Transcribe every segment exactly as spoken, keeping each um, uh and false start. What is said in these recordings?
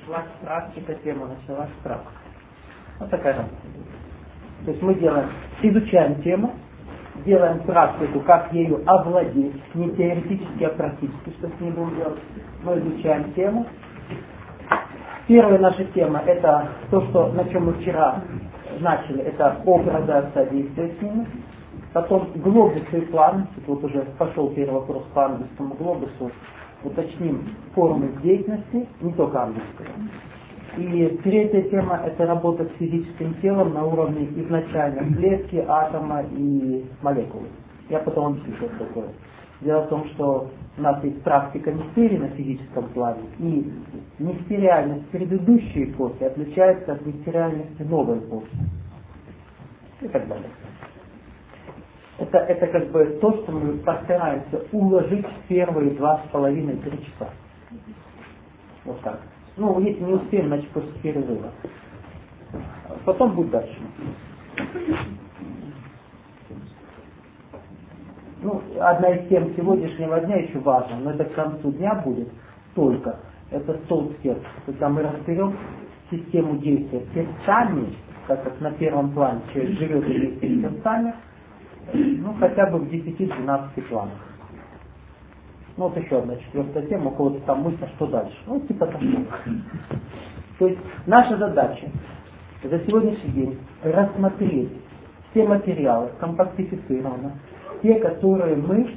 началась практика, тема началась практика. Вот такая разница. То есть мы делаем, изучаем тему, делаем практику, как ею овладеть, не теоретически, а практически, что с ней будем делать. Мы изучаем тему. Первая наша тема — это то, что, на чем мы вчера начали, это образы взаимодействия с ними. Потом глобус и план. Вот уже пошел первый вопрос по английскому глобусу. Уточним формы деятельности, не только английского. И третья тема — это работа с физическим телом на уровне изначально клетки, атома и молекулы. Я потом объясню, что это такое. Дело в том, что у нас есть практика мистерии на физическом плане, и мистериальность предыдущей эпохи отличается от мистериальности новой эпохи. И так далее. Это, это как бы то, что мы постараемся уложить в первые два с половиной-три часа. Вот так. Ну, если не успеем, значит после перерыва. Потом будет дальше. Ну, одна из тем сегодняшнего дня еще важна, но это к концу дня будет только. Это столб сердца. Когда мы разберем систему действия сердцами, так как на первом плане человек живет и действует сердцами, ну, хотя бы в десяти-двенадцати планах. Ну, вот еще одна четвертая тема, у кого-то там мысль, что дальше. Ну, типа такого. То есть, наша задача за сегодняшний день рассмотреть все материалы, компактифицированно, те, которые мы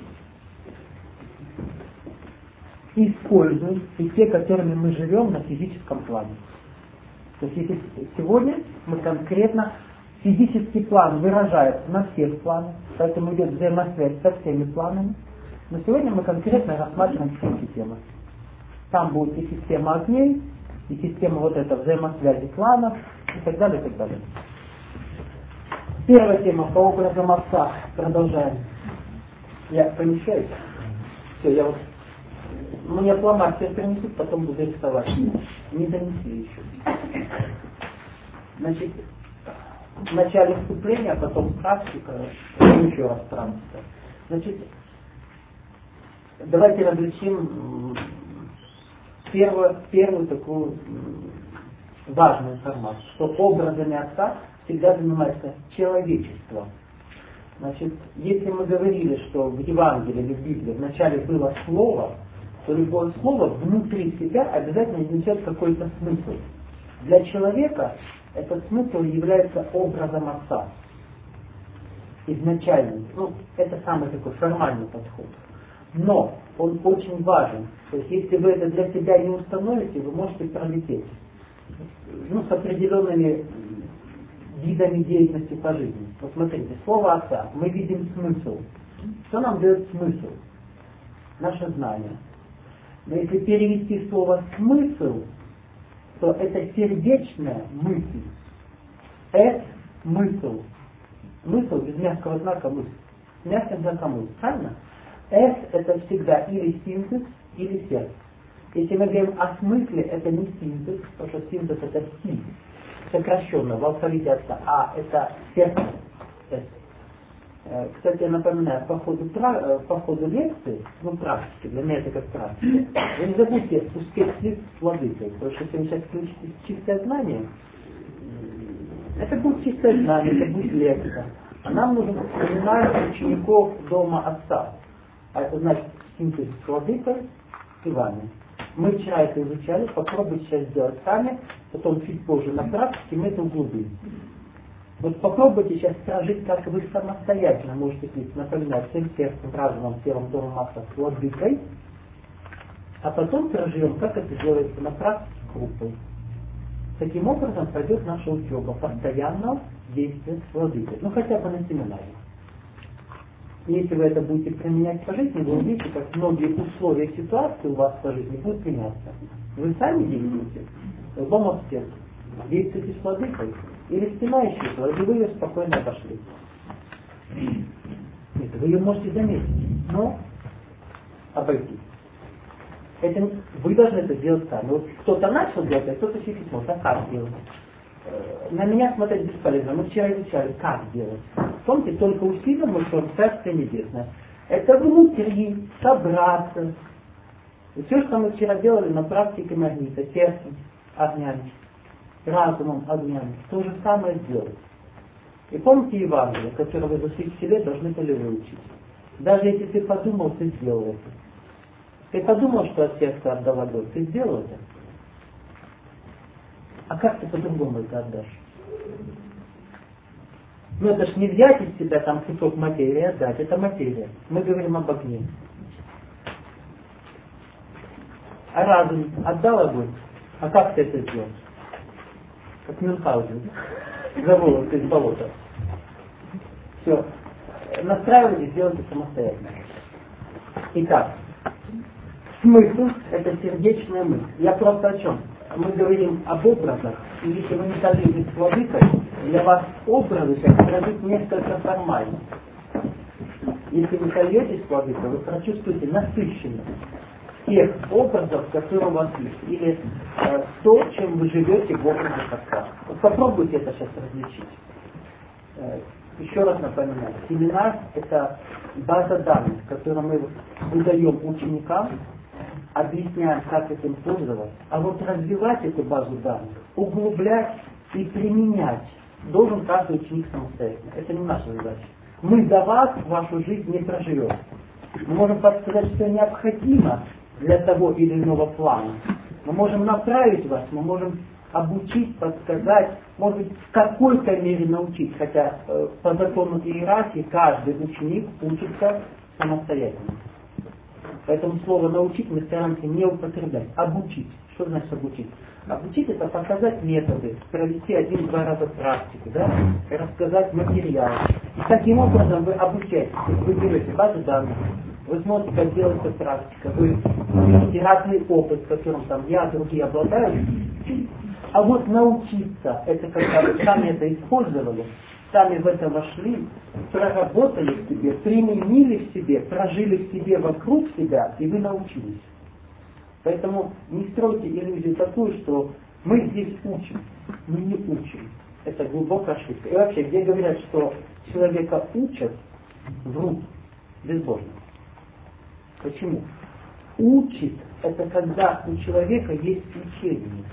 используем, и те, которыми мы живем на физическом плане. То есть, если сегодня мы конкретно физический план выражается на всех планах, поэтому идет взаимосвязь со всеми планами. Но сегодня мы конкретно рассматриваем все эти темы. Там будет и система огней, и система вот этой взаимосвязи планов, и так далее, и так далее. Первая тема по образам отца. Продолжаем. Я помещаюсь. Все, я вот... Мне фломастер принесут, потом буду рисовать. Не донесли еще. Значит, в начале вступления, а потом практика, еще раз практика. Значит, давайте различим первую, первую такую важную информацию, что образами отца всегда занимается человечество. Значит, если мы говорили, что в Евангелии или в Библии вначале было слово, то любое слово внутри себя обязательно несет какой-то смысл. Для человека этот смысл является образом отца. Изначально. Ну, это самый такой формальный подход. Но он очень важен. То есть, если вы это для себя не установите, вы можете пролететь. Ну, с определенными видами деятельности по жизни. Вот смотрите, слово отца. Мы видим смысл. Что нам дает смысл? Наше знание. Но если перевести слово смысл, то это сердечная мысль. Это мысль. Мысль без мягкого знака мысль. С мягким знаком мысль. Правильно? С это всегда или синтез, или сердце. Если мы говорим о смысле, это не синтез, потому что синтез это си, сокращенно в алфавите отца, а это сердце. Кстати, я напоминаю, по ходу, по ходу лекции, ну практики, для меня это как практика, вы не забудьте успеть слить с владыкой, потому что если вы сейчас включите чистое знание, это будет чистое знание, это будет лекция. А нам нужно вспоминать учеников дома отца. А это значит синтез с владыкой и вами. Мы вчера это изучали, попробуйте сейчас сделать сами, потом чуть позже на практике мы это углубим. Вот попробуйте сейчас прожить, как вы самостоятельно можете напоминать всем сердцем, разумом, телом, домом отца с владыкой, а потом проживем, как это делается на практике группой. Таким образом пойдет наша учеба постоянного действия с владыкой. Ну хотя бы на семинаре. Если вы это будете применять по жизни, вы увидите, как многие условия ситуации у вас по жизни будут меняться. Вы сами действуете, дома в сердце, действуете с владыкой, или стена исчезла, или вы ее спокойно обошли. Нет, вы ее можете заметить, но обойти. Это, вы должны это делать сами. Вот кто-то начал делать, а кто-то еще не смог. А как делать? На меня смотреть бесполезно. Мы вчера изучали, как делать. Помните, только усилием мы что Царствие Небесное. Это внутри, собраться. И все, что мы вчера делали на практике магнита, сердцем, огнями, разумом огнями. То же самое сделать. И помните Евангелие, которое вы за тысячи лет должны были выучить. Даже если ты подумал, ты сделал это. Ты подумал, что от сердца отдал огонь, ты сделал это. А как ты по-другому это отдашь? Ну это ж не взять из себя там кусок материи, отдать, это материя. Мы говорим об огне. А разум отдал огонь? А как ты это сделал? Как Мюнхгаузен. За волосы из болота. Все. Настраивайтесь, делайте самостоятельно. Итак, смысл – это сердечная мысль. Я просто о чем? Мы говорим об образах, и если вы не сольетесь с владыкой, для вас образы пройдут несколько формально. Если вы сольетесь с владыкой, вы прочувствуете насыщенность тех образов, которые у вас есть, или э, то, чем вы живете в образах Отца. Вот попробуйте это сейчас различить. Э, еще раз напоминаю, семинар – это база данных, которую мы выдаем ученикам, объясняем, как этим пользоваться. А вот развивать эту базу данных, углублять и применять должен каждый ученик самостоятельно. Это не наша задача. Мы за вас вашу жизнь не проживем. Мы можем подсказать, что необходимо для того или иного плана. Мы можем направить вас, мы можем обучить, подсказать, может быть, в какой-то мере научить, хотя э, по закону иерархии каждый ученик учится самостоятельно. Поэтому слово «научить» мы стараемся не употреблять. Обучить. Что значит обучить? Обучить — это показать методы, провести один-два раза практику, да? И рассказать материал. И таким образом вы обучаетесь. Вы берете базу данных, вы смотрите, как делается практика, вы видите разный опыт, которым там я, другие обладают. А вот научиться, это когда вы сами это использовали, сами в это вошли, проработали в себе, применили в себе, прожили в себе вокруг себя, и вы научились. Поэтому не стройте иллюзию такую, что мы здесь учим. Мы не учим. Это глубокая ошибка. И вообще, где говорят, что человека учат, врут, безбожно. Почему? Учит — это когда у человека есть учение.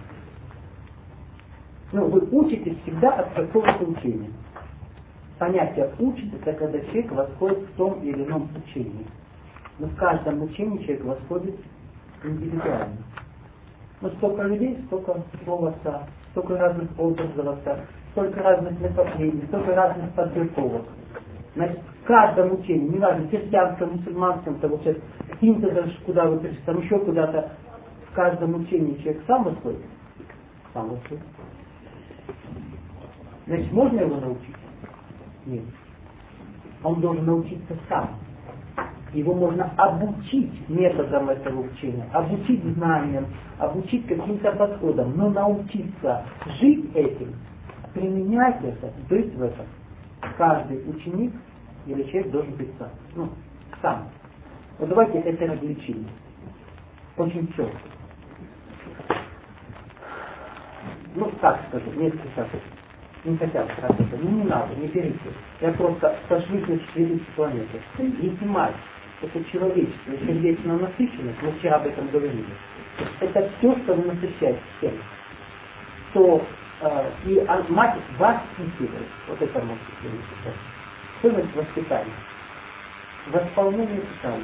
Ну, вы учитесь всегда от какого-то учения. Понятие «учит» — это когда человек восходит в том или ином учении. Но в каждом учении человек восходит индивидуально. Но столько людей, столько слов Отца, столько разных образов Отца, столько разных направлений, столько разных подготовок. Значит, в каждом учении, неважно, христианском, мусульманском, того сейчас каким-то даже куда вы пришли, там еще куда-то, в каждом учении человек сам восходит. Сам восходит. Значит, можно его научить? Нет. Он должен научиться сам. Его можно обучить методом этого учения, обучить знаниям, обучить каким-то подходам, но научиться жить этим, применять это, быть в этом. Каждый ученик или человек должен быть сам. Ну, сам. Вот давайте это различим. Очень четко. Ну, так скажу, несколько шагов. Не хотят сразу. Ну не надо, не берите. Я просто сошлюсь на четыре планеты. Если мать, это человечество, сердечная насыщенность, мы вчера об этом говорили, это все, что вы насыщаете всем. То э, и а, мать воспитывает. Вот это может быть. Что значит воспитание? Восполнение питания.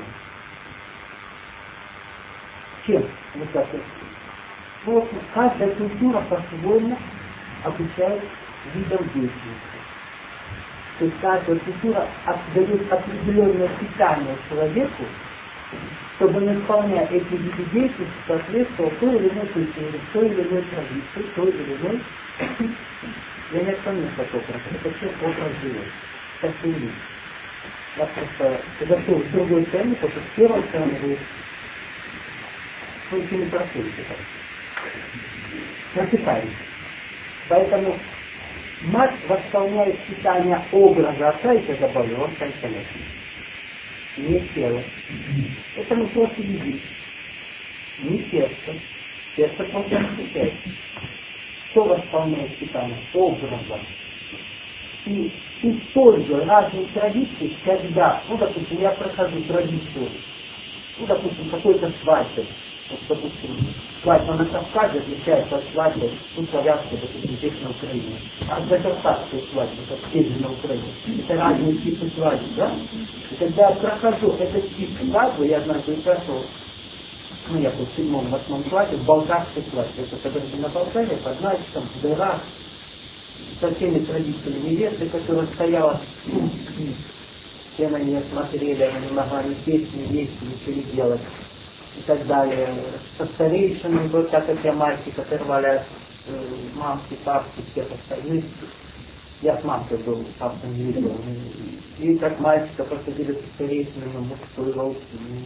Чем вы так? Ну, вот каждая культура по-своему обучает видом деятельности. То есть каждая культура дает определенное питание человеку, чтобы, исполняя эти виды деятельности, соответствовал той или иной культуре, той или иной традиции, той или иной... Я не отклонюсь от образа, это все образ живет. Так и есть. Я просто зашел с другой стороны, потому что с первой стороны вы ничего не проходите. Напитаете. Поэтому мать восполняет питание образа отца, и это забавно, он конечно. Не тело. Это не просто видит. Не сердце. Сердце просто насыщает. Что восполняет питание? Образа. И используя разные традиции, когда, ну, допустим, я прохожу традицию, ну, допустим, какой-то свадьбы, Вот, допустим, свадьба на Кавказе отличается от свадьбы у славянской, допустим, здесь на Украине. А закарпатская свадьба, как здесь на Украине. Это разные типы свадьбы, да? И когда я прохожу этот тип свадьбы, я однажды прошел, ну, я был в седьмом, восьмом классе, в болгарской свадьбе. Это когда на Болгарии, поднять там, в дырах, со всеми традициями невесты, которая стояла, все на нее смотрели, она не могла ни петь, ни есть, ничего не делать. И так далее. Со старейшинами, вот так как я мальчик, оторвали от э, мамки, папки, всех остальных. Я с мамкой был, папа не видел. И как мальчика посадили со старейшинами, мужской роль.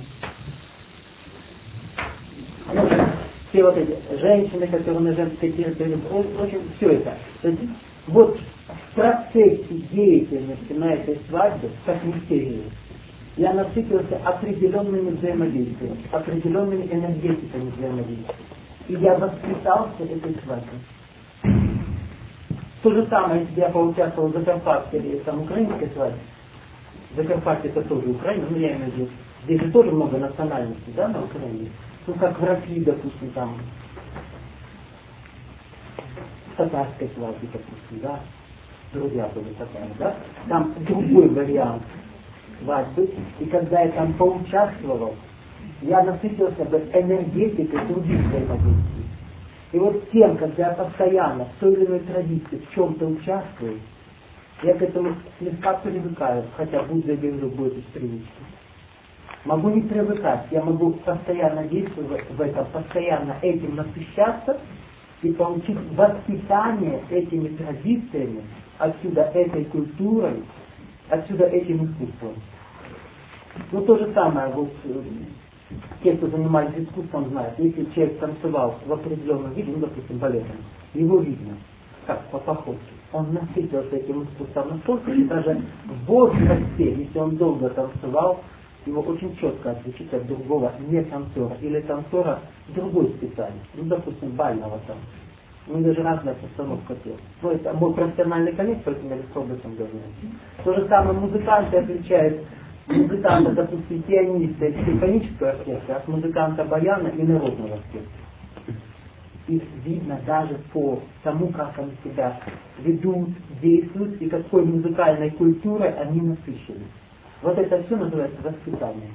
Ну, все вот эти женщины, которые на женской территории, очень все это. Вот в процессе деятельности на этой свадьбе, как мистерии, я насытился определенными взаимодействиями, определенными энергетиками взаимодействия. И я воспитался этой свадьбой. То же самое, если я поучаствовал в Закарпатье или там украинской свадьбе. Закарпатье это тоже Украина, но я имею в виду, здесь же тоже много национальностей, да, на Украине. Ну, как в России, допустим, там, в татарской свадьбе, допустим, да, друзья были татары, да, там другой вариант свадьбы, и когда я там поучаствовал, я насытился энергетикой других взаимодействий. И вот тем, когда я постоянно в той или иной традиции в чем-то участвую, я к этому слегка привыкаю, хотя Будда говорил, будет привычка. Могу не привыкать, я могу постоянно действовать в этом, постоянно этим насыщаться и получить воспитание этими традициями, отсюда этой культурой, отсюда этим искусством. Ну то же самое, вот те, кто занимались искусством, знают, если человек танцевал в определенном виде, ну допустим балетом, его видно, как по походке. Он насытился этим искусством настолько, что даже в возрасте, если он долго танцевал, его очень четко отличить от другого не танцора или танцора другой специальности, ну допустим бального танца. Ну даже разная постановка тела. Ну это мой профессиональный конец, поэтому я легко об этом говорю. То же самое музыканты отличают музыканта, допустим, пианиста и симфонического оркестра от музыканта баяна и народного оркестра. Их видно даже по тому, как они себя ведут, действуют и какой музыкальной культурой они насыщены. Вот это все называется воспитание.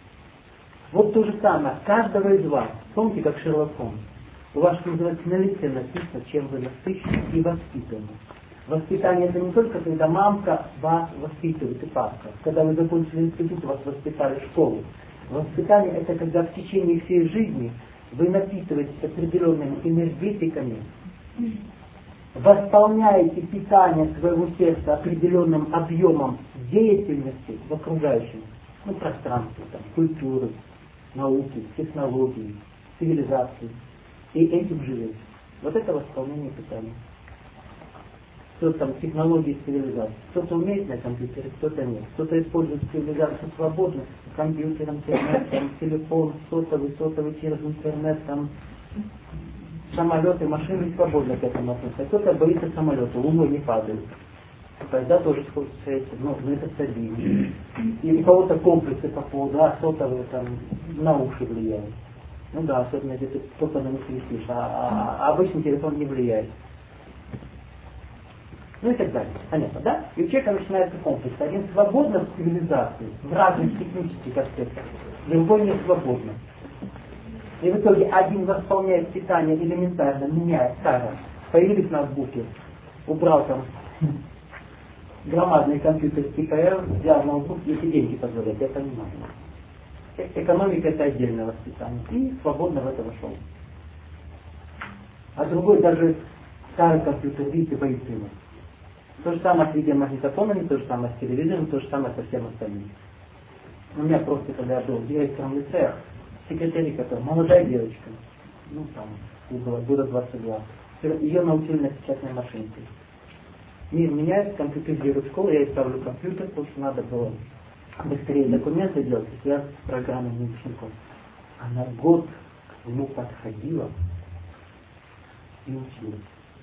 Вот то же самое. Каждого из вас, помните, как Шерлок Холмс, у вас, что называется, на лице написано, чем вы насыщены и воспитаны. Воспитание это не только когда мамка вас воспитывает и папка. Когда вы закончили институт, вас воспитали в школу. Воспитание это когда в течение всей жизни вы напитываетесь определенными энергетиками, восполняете питание своего сердца определенным объемом деятельности в окружающем, ну, пространстве, там, культуры, науки, технологий, цивилизации. И этим живете. Вот это восполнение питания. Кто-то там технологии цивилизации. Кто-то умеет на компьютере, кто-то нет. Кто-то использует цивилизацию свободно, компьютер, интернет, там, телефон, сотовый, сотовый через интернет, там, самолеты, машины свободно к этому относятся. Кто-то боится самолета, луной не падает. Тогда тоже сходится этим, ну, ну это стабильно. И у кого-то комплексы по поводу, а сотовые там на уши влияют. Ну да, особенно если ты только на них висишь, а, а обычный телефон не влияет. Ну и так далее. Понятно, да? И у человека начинается комплекс. Один свободно в цивилизации, в разных технических аспектах, другой не свободно. И в итоге один восполняет питание элементарно, меняет старое. Появились ноутбуки, убрал там громадный компьютер типа R, взял ноутбук, если деньги позволяют, я понимаю. Экономика это отдельное воспитание. И свободно в это вошел. А другой даже старый компьютер, видите, боится его. То же самое с видеомагнитофонами, то же самое с телевизором, то же самое со всем остальным. У меня просто, когда я был директором лицея, секретарь, которая молодая девочка, ну там, ей было года двадцать два, ее научили на печатной машинке. Мир меняется, компьютеризирует школу, я ей ставлю компьютер, потому что надо было быстрее документы делать, и связать с программами учеников. Она год к нему подходила и училась.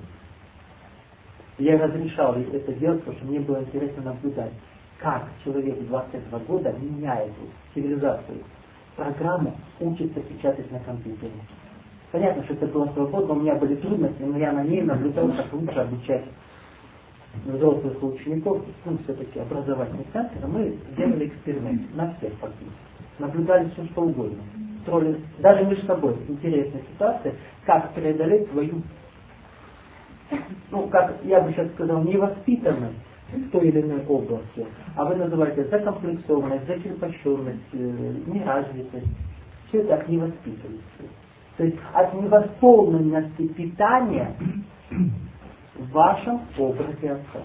Я разрешал ей это делать, потому что мне было интересно наблюдать, как человек в двадцать два года меняет цивилизацию программу учится печатать на компьютере. Понятно, что это было свободно, у меня были трудности, но я на ней наблюдал, как лучше обучать взрослых учеников, ну, все-таки образовательный центр. Мы делали эксперимент на всех фактически. Наблюдали все, что угодно. Строили даже между собой интересная ситуация, как преодолеть свою, ну, как я бы сейчас сказал, невоспитанность в той или иной области, а вы называете закомплексованность, закрепощенность, неразвитость. Все это от невоспитанности. То есть от невосполненности питания в вашем образе Отца.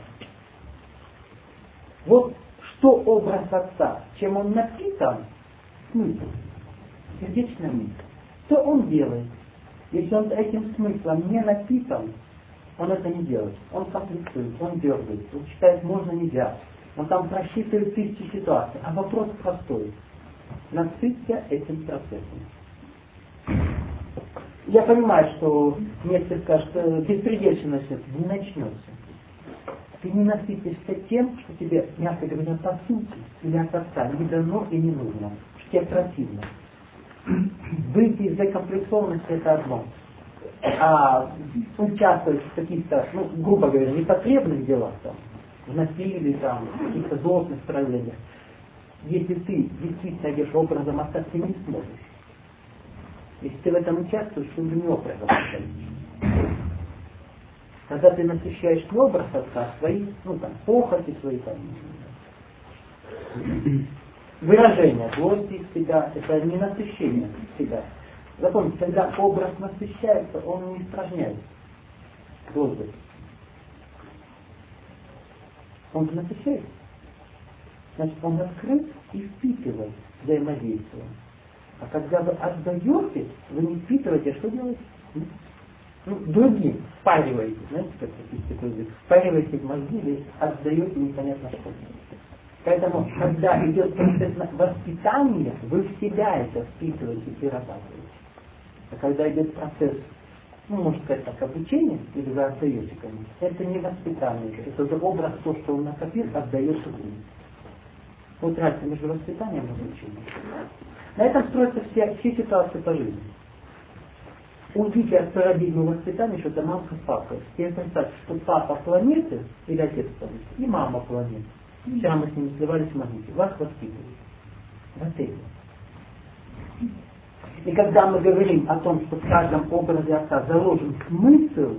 Вот что образ Отца, чем он напитан, смысл, сердечная мысль. Что он делает? Если он этим смыслом не напитан, он это не делает. Он конфликтует, он дергает, он считает, можно, нельзя. Он там просчитывает тысячи ситуаций. А вопрос простой. Насыться этим процессом. Я понимаю, что некоторые скажут, что беспредельщина не начнется. Ты не насытишься тем, что тебе, мягко говоря, по сути, или от Отца не дано и не нужно, что тебе противно. Выйти из закомплексованности — это одно. А участвовать в каких-то, ну, грубо говоря, непотребных делах, там, в насилии, там, в каких-то злостных проявлениях, если ты действительно идешь образом Отца, ты не сможешь. Если ты в этом участвуешь, ты уже не образом Отца. Когда ты насыщаешь не образ Отца, свои, ну там, похоти свои, там, выражение злости из себя, это не насыщение себя. Запомните, когда образ насыщается, он не испражняется. Воздух. Он же насыщается. Значит, он открыт и впитывает взаимодействие. А когда вы отдаете, вы не впитываете, а что делаете? Ну, другим впариваете, знаете, как это такой язык, впариваете в мозги или отдаете непонятно что. Поэтому, когда идет процесс воспитания, вы в себя это впитываете, перерабатываете. А когда идет процесс, ну, можно сказать так, обучения, или вы отдаете кому-то, это не воспитание, это уже образ, то, что он накопил, отдает другим. Вот разница между воспитанием и обучением. На этом строятся все, все ситуации по жизни. Уйдите от парадигмы воспитания, что это мамка с папой. И представьте, что папа планеты, или отец планеты, и мама планеты. Вчера мы с ними сливались в магните. Вас воспитывают. Вот это. И когда мы говорим о том, что в каждом образе Отца заложен смысл,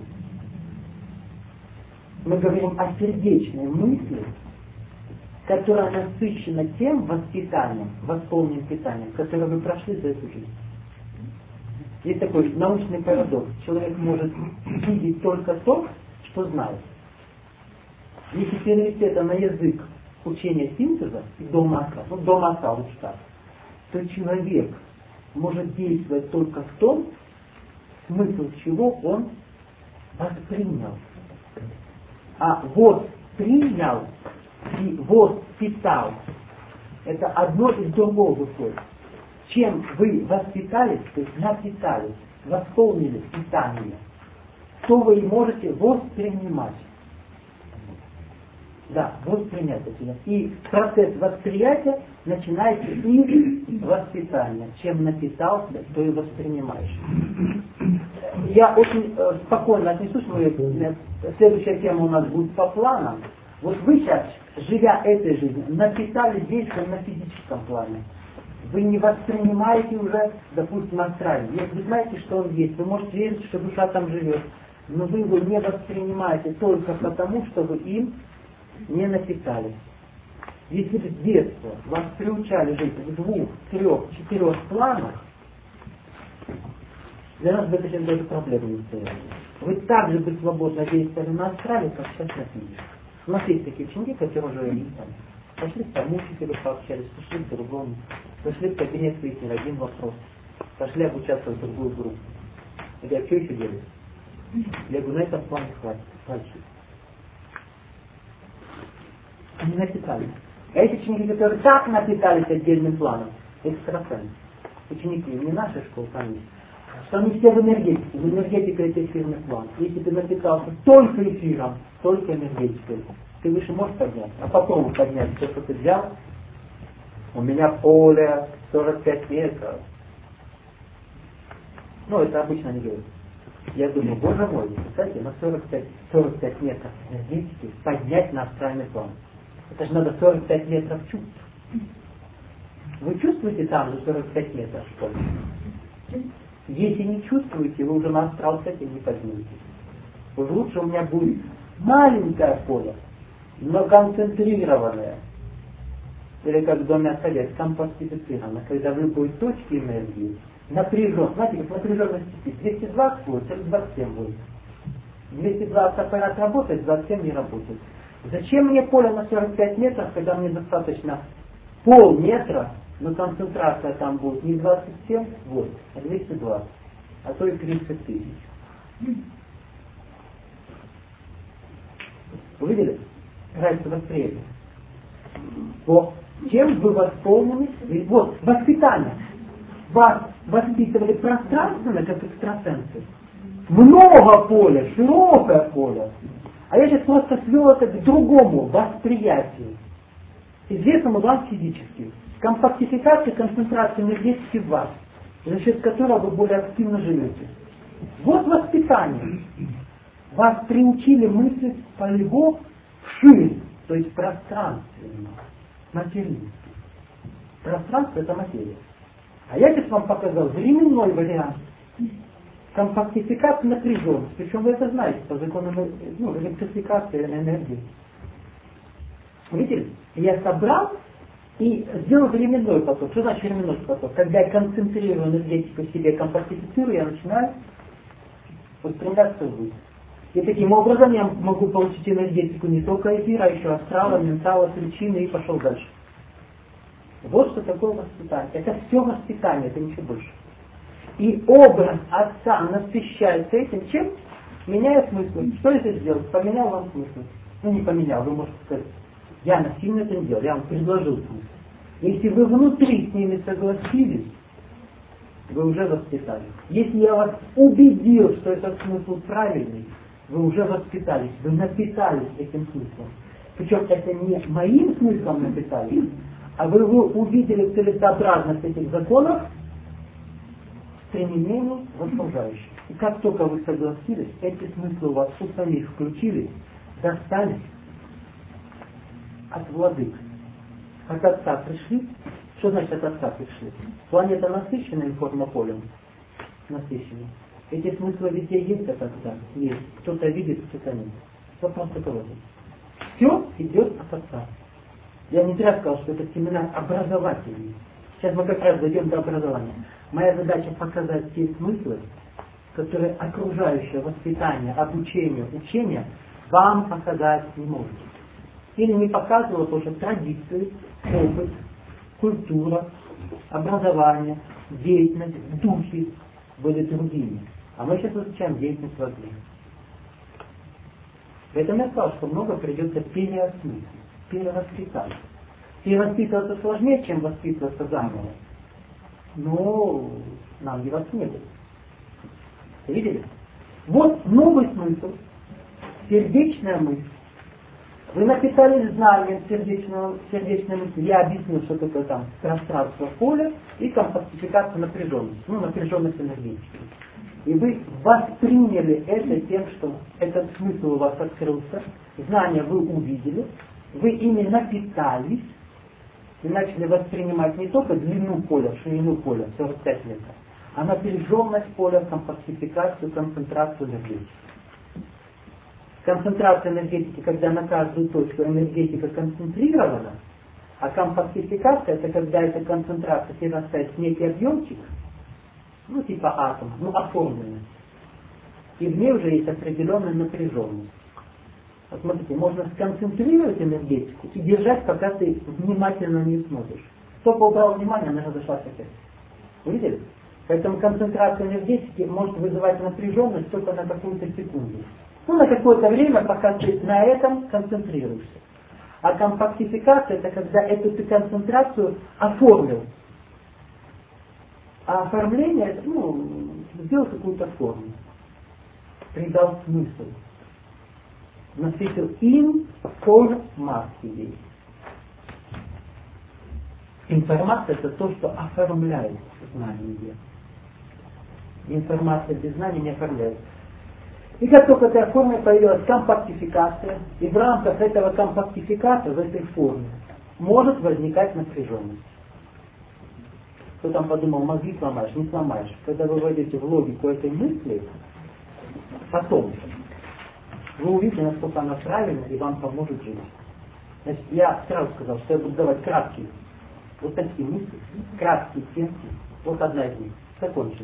мы говорим о сердечной мысли, которая насыщена тем воспитанием, восполненным питанием, которое вы прошли за эту жизнь. Есть такой научный парадокс. Человек может видеть только то, что знает. Если перевести это на язык учения синтеза, дома Отца, ну дома Отца лучше так, то человек может действовать только в том, смысл чего он воспринял. А вот принял и воспитал — это одно из другого выходит. Чем вы воспитались, то есть напитались, восполнили питание, то вы и можете воспринимать. Да, воспринять это. И процесс восприятия начинается из воспитания. Чем напитался, то и воспринимаешь. Я очень э, спокойно отнесусь, мы, следующая тема у нас будет по планам. Вот вы сейчас, живя этой жизнью, напитали действием на физическом плане. Вы не воспринимаете уже, допустим, астральный. Если вы знаете, что он есть, вы можете верить, что душа там живет. Но вы его не воспринимаете только потому, что вы им не напитались. Если в детстве вас приучали жить в двух, трех, четырех планах, для нас бы это сейчас даже проблемы не стояло. Вы так же бы свободно действовали на астрале, как сейчас на физике. У нас есть такие ученики, которые уже там, пошли к тому учителю, пообщались, пошли к другому, пошли в кабинет, выяснили один вопрос, пошли обучаться в другую группу. Я говорю, а что еще делать? Я говорю, на этом плане хватит, хватит. Они напитались. А эти ученики, которые так напитались отдельным планом, экстрасенсы, ученики не нашей школы, там есть, что они все в энергетике. В энергетике это эфирный план. Если ты напитался только эфиром, только энергетикой, ты выше можешь подняться, а попробуй поднять все, что ты взял, у меня поле сорок пять метров. Ну, это обычно не говорят. Я думаю, боже мой, кстати, на сорок пять, сорок пять метров энергетики поднять на астральный план. Это же надо сорок пять метров чувств. Вы чувствуете там за сорок пять метров что-то? Если не чувствуете, вы уже на астрал с этим не подниметесь. Уж лучше у меня будет маленькое поле, но концентрированное. Или как в доме отходя, компактифицировано, когда в любой точке энергии напряжен, знаете, как напряженность степи, двести двадцать будет, двадцать семь будет. двести двадцать аппарат работает, двадцать семь не работает. Зачем мне поле на сорок пять метров, когда мне достаточно полметра, но концентрация там будет не двадцать семь вольт, а двести двадцать, а то и тридцать тысяч. Увидели? Разница восприятия. Вот. Чем вы восполнены? Вот, воспитание. Вас воспитывали пространственно, как экстрасенсы. Много поля, широкое поле. А я сейчас просто свел это к другому восприятию. Известному вам физически. Компактификация, концентрация энергетики в вас, за счет которого вы более активно живете. Вот воспитание. Вас приучили мыслить полегов вширь, то есть пространственно, материально. Пространство — это материя. А я сейчас вам показал временной вариант. Компактификация напряженности. Причем вы это знаете по закону ну, электрификации энергии. Видите? Я собрал и сделал временной поток. Что значит временной поток? Когда я концентрирую энергетику в себе, компактифицирую, я начинаю устремляться ввысь. И таким образом я могу получить энергетику не только эфира, а еще астрала, ментала, причины и пошел дальше. Вот что такое воспитание. Это все воспитание, это ничего больше. И образ отца насыщается этим, чем? Меняя смысл. Что это сделать? Поменял вам смысл. Ну не поменял, вы можете сказать, я насильно это не делал, я вам предложил смысл. Если вы внутри с ними согласились, вы уже воспитали. Если я вас убедил, что этот смысл правильный, вы уже воспитались, вы напитались этим смыслом. Причем это не моим смыслом напитались, а вы, вы увидели целесообразность этих законов в применении восполняющих. И как только вы согласились, эти смыслы у вас у самих включились, достались от владык. От отца пришли. Что значит от отца пришли? Планета насыщена информополем. Насыщена. Эти смыслы везде есть от отца. Есть. Кто-то видит, кто-то нет. Вопрос такой вот. Все идет от отца. Я не зря сказал, что это семинар образовательный. Сейчас мы как раз дойдем до образования. Моя задача показать те смыслы, которые окружающее воспитание, обучение, учение вам показать не может. Или не показывала, потому что традиции, опыт, культура, образование, деятельность, духи были другими. А мы сейчас изучаем деятельность воды. Поэтому я сказал, что много придется переосмыслить, перевоспитать. Перевоспитываться сложнее, чем воспитываться заново. Но нам не воспитывать. Видели? Вот новый смысл. Сердечная мысль. Вы написали знанием сердечного, сердечной мысли. Я объяснил, что такое там пространство поля и компактификация напряженности. Ну, напряженность энергетики. И вы восприняли это тем, что этот смысл у вас открылся. Знания вы увидели. Вы ими напитались. И начали воспринимать не только длину поля, ширину поля, сорок пять метров, а напряженность поля, компактификацию, концентрацию энергетики. Концентрация энергетики, когда на каждую точку энергетика концентрирована, а компактификация — это когда эта концентрация перерастает в некий объемчик, ну типа атом, ну оформленный. И в ней уже есть определенная напряженность. Вот смотрите, можно сконцентрировать энергетику и держать, пока ты внимательно не смотришь. Только убрал внимание, она разошлась опять. Увидели? Поэтому концентрация энергетики может вызывать напряженность только на какую-то секунду. Ну, на какое-то время, пока ты на этом концентрируешься. А компактификация — это когда эту ты концентрацию оформил. А оформление — это, ну, сделал какую-то форму. Придал смысл. Насытил информацией. Информация — это то, что оформляет знание. Информация без знания не оформляется. И как только эта форма появилась компактификация, и в рамках этого компактификации, в этой форме, может возникать напряженность. Кто там подумал, мозги сломаешь, не сломаешь. Когда вы войдете в логику этой мысли, потом вы увидите, насколько она правильна и вам поможет жить. Значит, я сразу сказал, что я буду давать краткие, вот такие мысли, краткие темки, вот одна из них, закончена.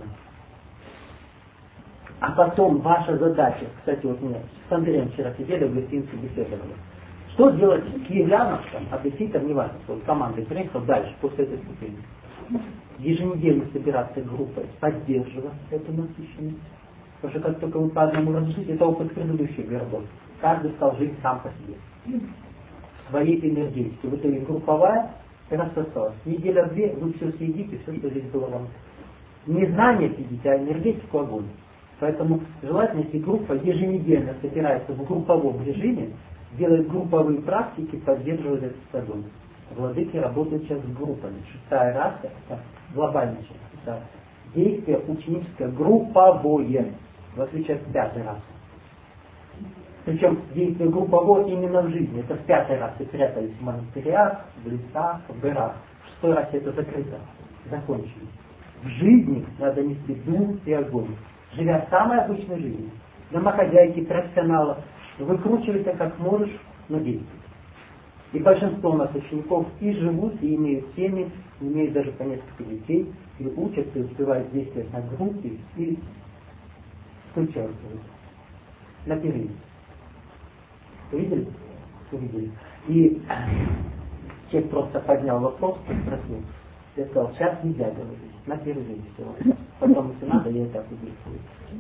А потом ваша задача, кстати, вот меня с Андреем вчера сидели в гостинице, беседовали, что делать с киевлянам, абисситом, неважно, вот командой приехал дальше, после этой ступени. Еженедельно собираться группой, поддерживать эту насыщенность. Потому что как только вы по одному разрешите, это опыт предыдущих городов. Каждый стал жить сам по себе. В своей энергетике. Вот эта групповая рассосалась. Неделя-две вы все съедите, все, что здесь было вам. Не знание съедите, а энергетику огонь. Поэтому желательно, если группа еженедельно собирается в групповом режиме, делает групповые практики, поддерживает этот огонь. Владыки работают сейчас с группами. Шестая раса, это глобальная часть. Это действие ученическое, групповое, в отличие от пятой расы. Причем действие групповое именно в жизни. Это в пятой расе прятались в монастырях, в лесах, в горах. В шестой расе это закрыто. Закончили. В жизни надо нести дух и огонь. Живя самой обычной жизнью, домохозяйки, профессионала, выкручивайся как можешь, но действуй. И большинство у нас учеников и живут, и имеют семьи, имеют даже по несколько детей, и учатся, и успевают действовать на группе, и включаются на период. Увидели? Увидели. И человек просто поднял вопрос, спросил. Я сказал, сейчас нельзя говорить, на перерыве всего. Потом, если надо, я это опубликую.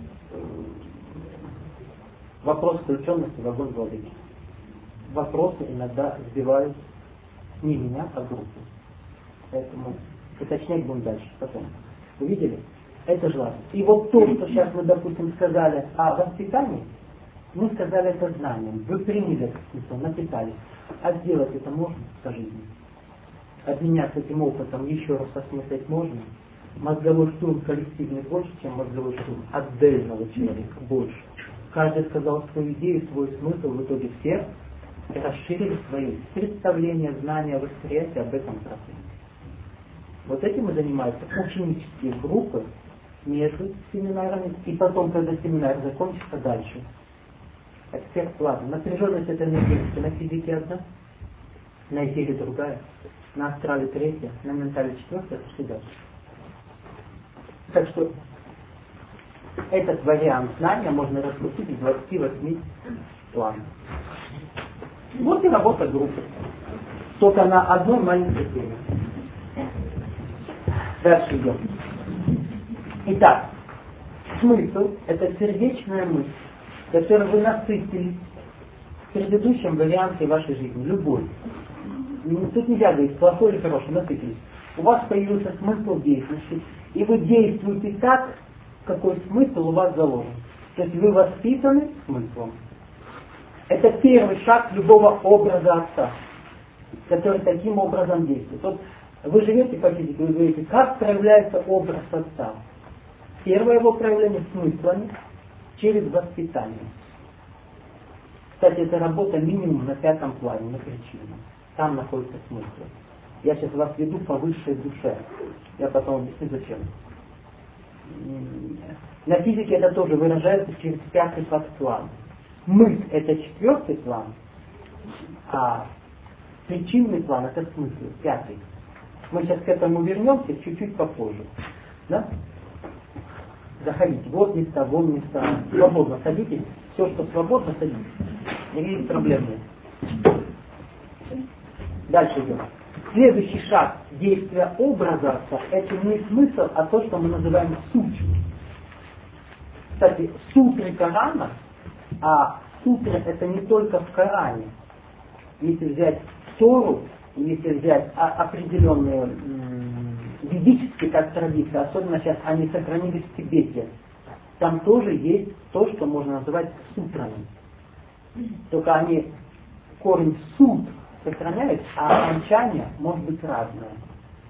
Вопрос включенности в огонь владыки. Вопросы иногда сбивают не меня, а группу. Поэтому уточнять будем дальше, потом. Вы видели? Это желание. И вот то, что сейчас мы, допустим, сказали о воспитании, мы сказали это знанием. Вы приняли это смысл, напитались. А сделать это можно, скажите. Обменяться этим опытом еще раз осмыслить можно. Мозговой штурм коллективный больше, чем мозговой штурм отдельного человека больше. Каждый сказал свою идею, свой смысл, в итоге все расширили свои представления, знания, восприятия об этом процессе. Вот этим и занимаются ученические группы между семинарами, и потом, когда семинар закончится, дальше. Эксперт, ладно, напряженность это энергетика, на физике одна, на эфире другая, на астрале третья, на ментале четвертая, это что дальше. Так что этот вариант знания можно раскрутить в двадцати восьми планах. Вот и работа группы. Только на одной маленькой теме. Дальше идем. Итак, смысл – это сердечная мысль, которую вы насытились в предыдущем варианте вашей жизни, любой. Тут нельзя говорить, плохой или хороший, насытились. У вас появился смысл деятельности, и вы действуете так, какой смысл у вас заложен. То есть вы воспитаны смыслом. Это первый шаг любого образа отца, который таким образом действует. Вот вы живете по физике, вы говорите, как проявляется образ отца. Первое его проявление смыслами через воспитание. Кстати, эта работа минимум на пятом плане, на причине. Там находится смысл. Я сейчас вас веду по высшей душе. Я потом объясню, зачем. На физике это тоже выражается через пятый подплан. Мысль – это четвертый план, а причинный план – это смысл, пятый. Мы сейчас к этому вернемся чуть-чуть попозже. Да? Заходите. Вот места, вон места. Свободно садитесь. Все, что свободно, садитесь. Никаких проблем нет. Дальше идем. Следующий шаг действия образа – это не смысл, а то, что мы называем суть. Кстати, сутры Корана, а сутры это не только в Коране. Если взять Тору, если взять определенные м- ведические как традиции, особенно сейчас они сохранились в Тибете, там тоже есть то, что можно называть сутрами. Только они корень суд сохраняют, а окончание может быть разное.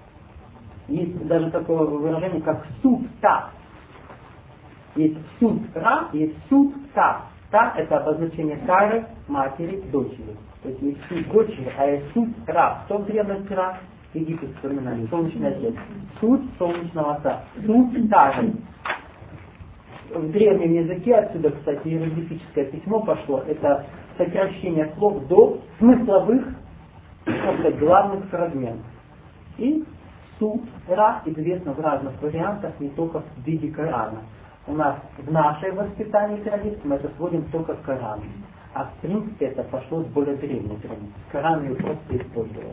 Есть даже такое выражение, как суд-та. Есть суд-ра, есть суд-та. Та – это обозначение тары, матери, дочери. То есть есть суд дочери, а есть суд-ра. Кто в древности ра? Египет вспоминали, солнечный отец. Суд солнечного отца. Суд тары. В древнем языке, отсюда, кстати, иероглифическое письмо пошло, это сокращение слов до смысловых, так сказать, главных фрагментов. И суд, ра известно в разных вариантах, не только в виде Корана. У нас в нашей воспитании традиции мы это сводим только к Корану. А в принципе это пошло с более древней традиции. Коран ее просто использовал.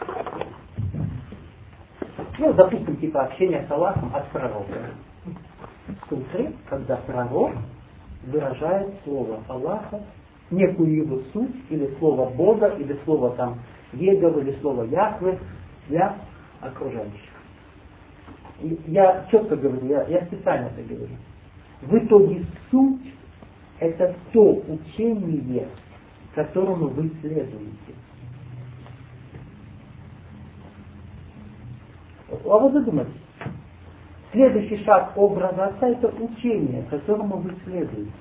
Ну, допустим, типа общение с Аллахом от пророка. В сутре, когда пророк выражает слово Аллаха, некую его суть, или слово Бога, или слово там Егов, или слово Яхве для окружающих. И я четко говорю, я, я специально это говорю. В итоге суть – это то учение, которому вы следуете. А вот задумайтесь. Следующий шаг образа отца – это учение, которому вы следуете.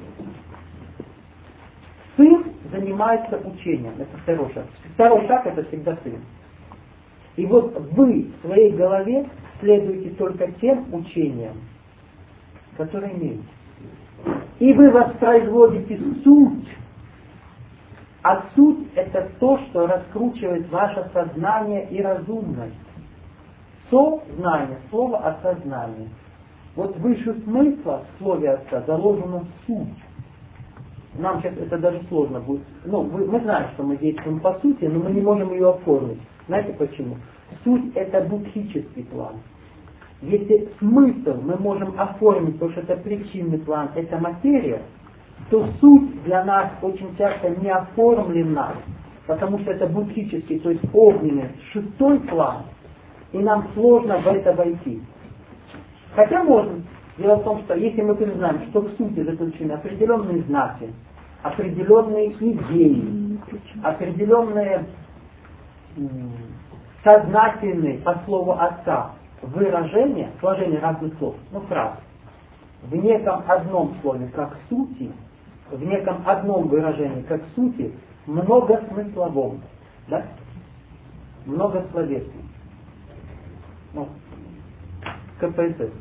Сын занимается учением. Это второй шаг. Второй шаг – это всегда сын. И вот вы в своей голове следуете только тем учениям, которые имеете. И вы воспроизводите суть. А суть – это то, что раскручивает ваше сознание и разумность. Сознание, слово осознание. Вот выше смысла в слове отца заложена суть. Нам сейчас это даже сложно будет. Ну, вы, мы знаем, что мы действуем по сути, но мы не можем ее оформить. Знаете почему? Суть – это будхический план. Если смысл мы можем оформить, потому что это причинный план, это материя, то суть для нас очень часто не оформлена, потому что это будхический, то есть огненный, шестой план, и нам сложно в это войти. Хотя можно. Дело в том, что если мы признаем, что в сути заключены определенные знаки, определенные идеи, определенные м, сознательные по слову отца выражения, сложение разных слов, ну фраз, в неком одном слове как сути, в неком одном выражении как сути, многосмысловом, да? Многословесном. Ну, КПСС.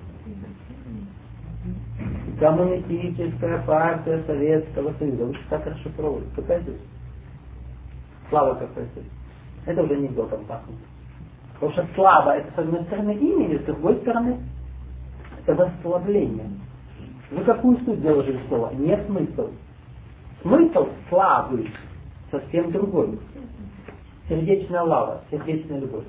Коммунистическая партия Советского Союза. Вы как расшифровываете? КПСС. Слава КПСС. Это уже анекдотом пахнет. Потому что слава это с одной стороны имя, с другой стороны это восславление. Вы какую суть заложили слово? Не смысл. Смысл славы совсем другой. Сердечная лава, сердечная любовь.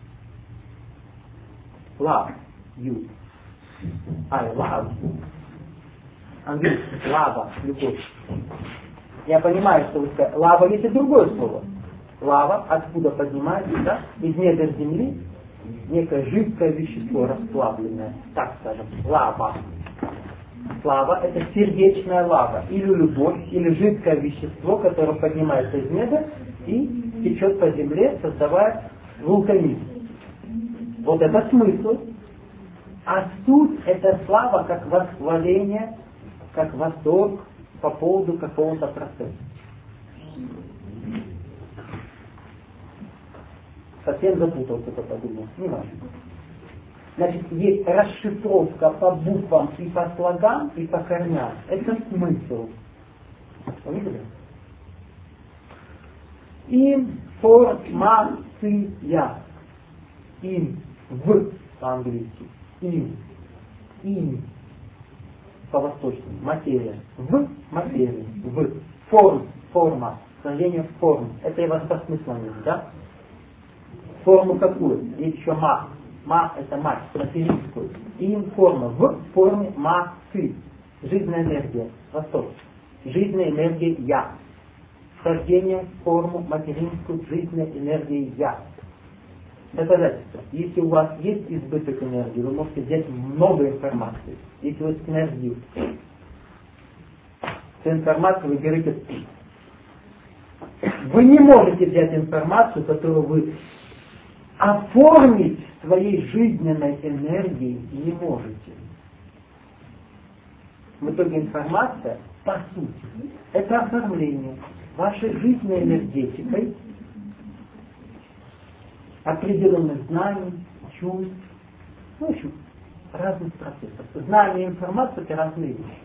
Love you. I love you. Английский. Лава, любовь. Я понимаю, что вы сказали. Лава есть и другое слово. Лава откуда поднимается, да? Из недр земли некое жидкое вещество расплавленное. Так скажем. Лава. Лава это сердечная лава. Или любовь, или жидкое вещество, которое поднимается из недр и течет по земле, создавая вулканизм. Вот это смысл. А суть это слава как восхваление, как восторг по поводу какого-то процесса. Совсем запутался, кто подумал. Не важно. Значит, есть расшифровка по буквам и по слогам, и по корням. Это смысл. Увидели? Информация. Ин. В по-английски. Ин. Ин. По-восточному. Материя. В. Материя. В. Форм. Форма. Сложение форм. Это и вас по смыслам есть, да? Форму какую? Есть еще ма. Ма это мать. Материнскую. Ин форма. В форме ма ты. Жизненная энергия. Восток. Жизненная энергия я. Вхождение в форму материнскую жизненной энергии я. Доказательство. Если у вас есть избыток энергии, вы можете взять много информации. Если вы энергию, всю информацию вы берете. Вы не можете взять информацию, которую вы оформить своей жизненной энергией не можете. В итоге информация, по сути, это оформление вашей жизненной энергетикой определенных знаний, чувств, ну, в общем, разных процессов. Знание и информация — это разные вещи.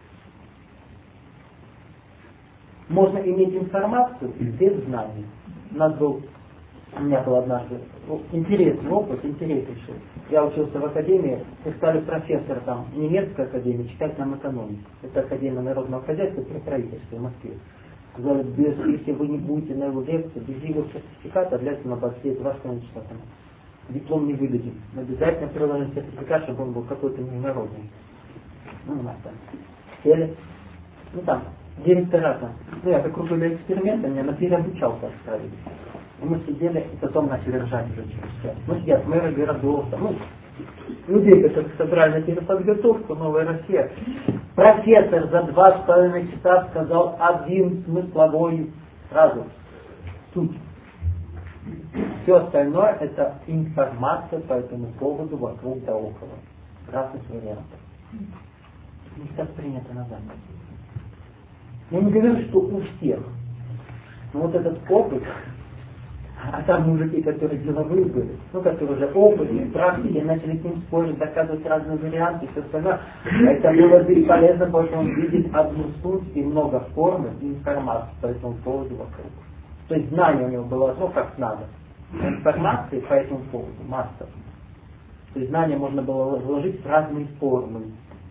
Можно иметь информацию без знаний. У нас был, у меня был однажды интересный опыт, интереснейший. Я учился в академии, и стали профессор там немецкой академии читать нам экономику. Это Академия народного хозяйства при правительстве в Москве. Сказали, без, если вы не будете на его лекции, без его сертификата, обязательно обострить ваш что там. Диплом не выдадим. Обязательно приложим сертификат, чтобы он был какой-то международный. Ну, у нас там сели. Ну там, директора там. Ну, я как круглый эксперимент, меня на переобучалку отправили. И мы сидели, и потом начали ржать уже через час. Ну, сидят мэры городов, там, ну, людей, которых собрали на переподготовку, Новая Россия. Профессор за два с половиной часа сказал один смысловой фразу. Суть. Все остальное — это информация по этому поводу вокруг да около. Разных вариантов. Не так принято на Западе. Я не говорю, что у всех. Но вот этот опыт, а там мужики, которые деловые были, ну, которые уже опытные, практики, начали с ним спорить, доказывать разные варианты, и все остальное. Это было бесполезно, потому что он видит одну суть и много формы и информации по этому поводу вокруг. То есть знание у него было одно, как надо. Информации по этому поводу масса. То есть знание можно было вложить в разные формы.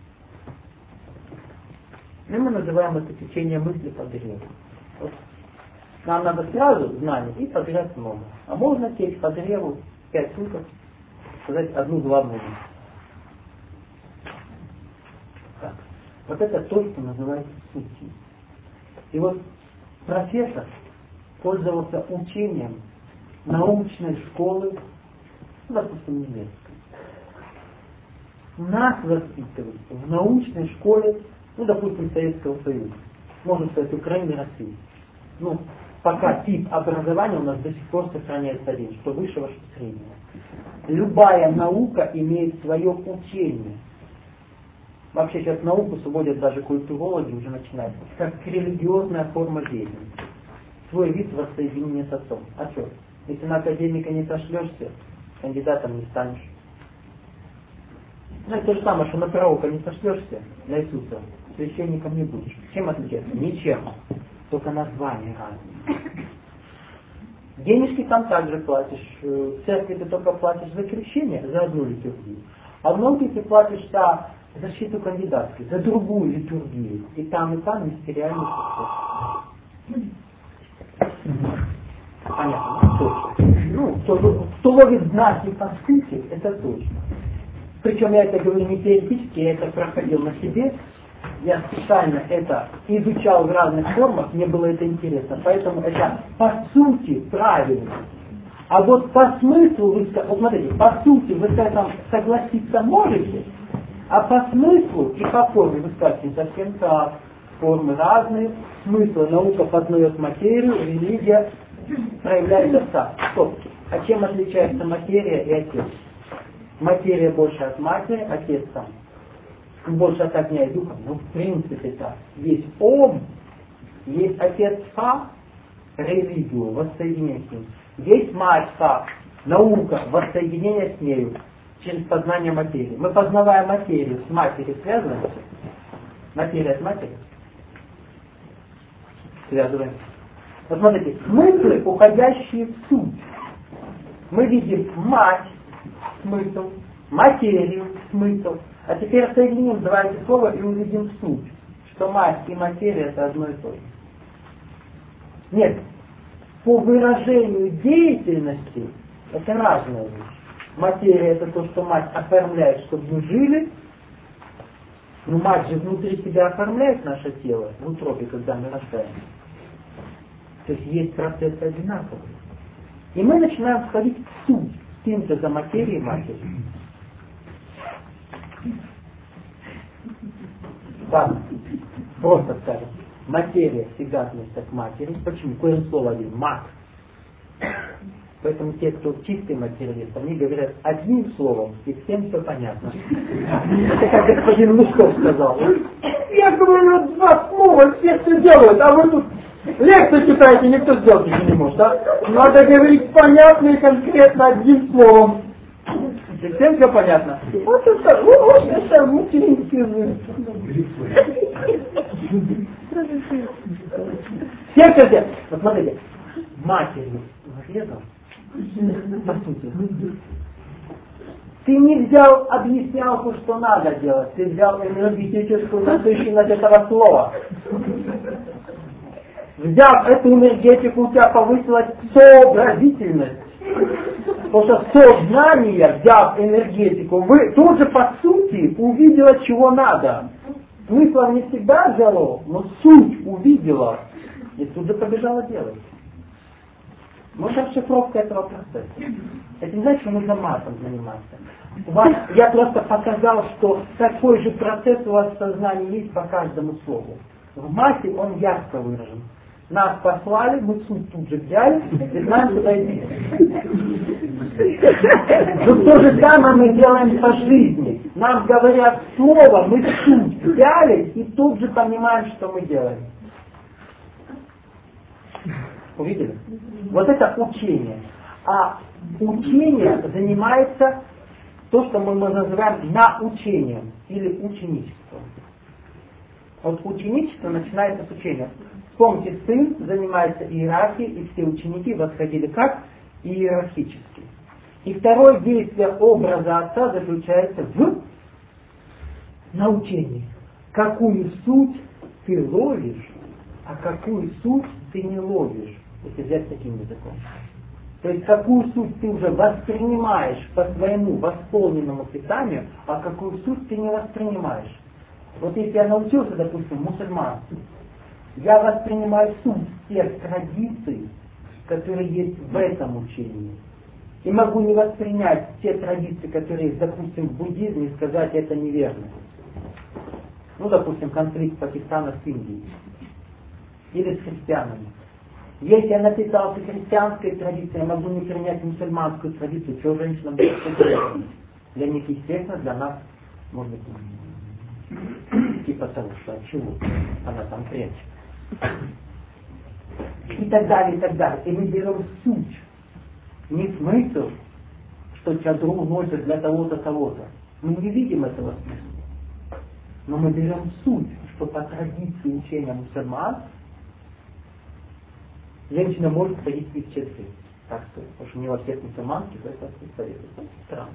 И мы называем это течение мысли по древу. Вот. Нам надо сразу знание и подряд много. А можно течь по древу пять суток, сказать одну главную мысль. Так. Вот это то, что называется сутью. И вот профессор пользовался учением научной школы, допустим, немецкой. Нас воспитывают в научной школе, ну, допустим, Советского Союза. Можно сказать, Украины, России. Ну, пока тип образования у нас до сих пор сохраняется один, что высшего, что среднего. Любая наука имеет свое учение. Вообще сейчас науку сводят даже культурологи, уже начинают, как религиозная форма деятельности. Свой вид воссоединения с отцом. А что? Если на академика не сошлешься, кандидатом не станешь. Ну, это то же самое, что на пророка не сошлешься, на Иисуса, священником не будешь. Чем отличается? Ничем. Только название разное. Денежки там также платишь. В церкви ты только платишь за крещение, за одну литургию. А в науке ты платишь за защиту кандидатской, за другую литургию. И там, и там мистериальный подход. Понятно, точно. Ну, кто, кто ловит знаки по сути, это точно. Причем я это говорю не теоретически, я это проходил на себе. Я специально это изучал в разных формах, мне было это интересно. Поэтому это по сути правильно. А вот по смыслу, вы, вот смотрите, по сути вы с этим согласиться можете, а по смыслу и по форме вы скажете совсем так. Формы разные, смыслы, наука познает материю, религия проявляется так. Стоп. А чем отличается материя и отец? Материя больше от матери, отец там больше от огня и духа. Ну, в принципе, так. Есть Ом, есть отец Ха, религию, воссоединение с ним. Есть мать Ха, наука, воссоединение с нею через познание материи. Мы, познавая материю, с матерью связываемся. Материя с матерью. Связываемся. Вот смотрите, смыслы, уходящие в суть. Мы видим мать, смысл, материю, смысл. А теперь соединим два эти слова и увидим суть. Что мать и материя это одно и то же. Нет, по выражению деятельности это разная вещь. Материя это то, что мать оформляет, чтобы мы жили. Но мать же внутри себя оформляет наше тело, в утробе, когда мы рождаемся. То есть есть процесс одинаковый. И мы начинаем входить в суть синтеза материи и матери. Так, просто скажем, материя всегда относится к матери. Почему? Корень слова один. Мат. Поэтому те, кто чистый материалист, они говорят одним словом, и всем все понятно. Это как господин Лужков сказал. Я говорю два слова, все все делают, а вы тут лекцию читаете, никто сделать ничего не может. А? Надо говорить понятно и конкретно одним словом. И всем все понятно. Вот это, вот это материнский язык. Всем все. Вот смотрите, матерью врезал. По сути. Ты не взял объяснялку, что надо делать. Ты взял энергетическую насыщенность этого слова. Взяв эту энергетику, у тебя повысилась сообразительность. Потому что сознание, взяв энергетику, вы тут же по сути увидела, чего надо. Смысла не всегда взяло, но суть увидела. И тут же побежала делать. Вот расшифровка этого процесса. Это не значит, что нужно матом заниматься. У вас, я просто показал, что такой же процесс у вас в сознании есть по каждому слову. В массе он ярко выражен. Нас послали, мы суть тут же взяли и знаем, куда идти. Но то же самое мы делаем по жизни. Нам говорят слово, мы суть взяли и тут же понимаем, что мы делаем. Увидели? Вот это учение. А учение занимается то, что мы называем научением или ученичеством. Вот ученичество начинается с учения. Вспомните, сын занимается иерархией, и все ученики восходили как? Иерархически. И второе действие образа отца заключается в научении. Какую суть ты ловишь, а какую суть ты не ловишь, если взять таким языком. То есть какую суть ты уже воспринимаешь по своему восполненному питанию, а какую суть ты не воспринимаешь. Вот если я научился, допустим, мусульманству, я воспринимаю суть тех традиций, которые есть в этом учении. И могу не воспринять те традиции, которые есть, допустим, в буддизме, и сказать, это неверно. Ну, допустим, конфликт Пакистана с Индией. Или с христианами. Если я напитался христианской традицией, я могу не принять мусульманскую традицию, что женщинам будет интересно. Для них, естественно, для нас, может быть, типа того, что от чего она там прячет. И так далее, и так далее. И мы берем суть. Не смысл, что чадру носят для того-то, того-то. Мы не видим этого смысла. Но мы берем суть, что по традиции учения мусульман женщина может ходить без четыре. Так что, потому что не во всех мусульманских это советуется. Странно.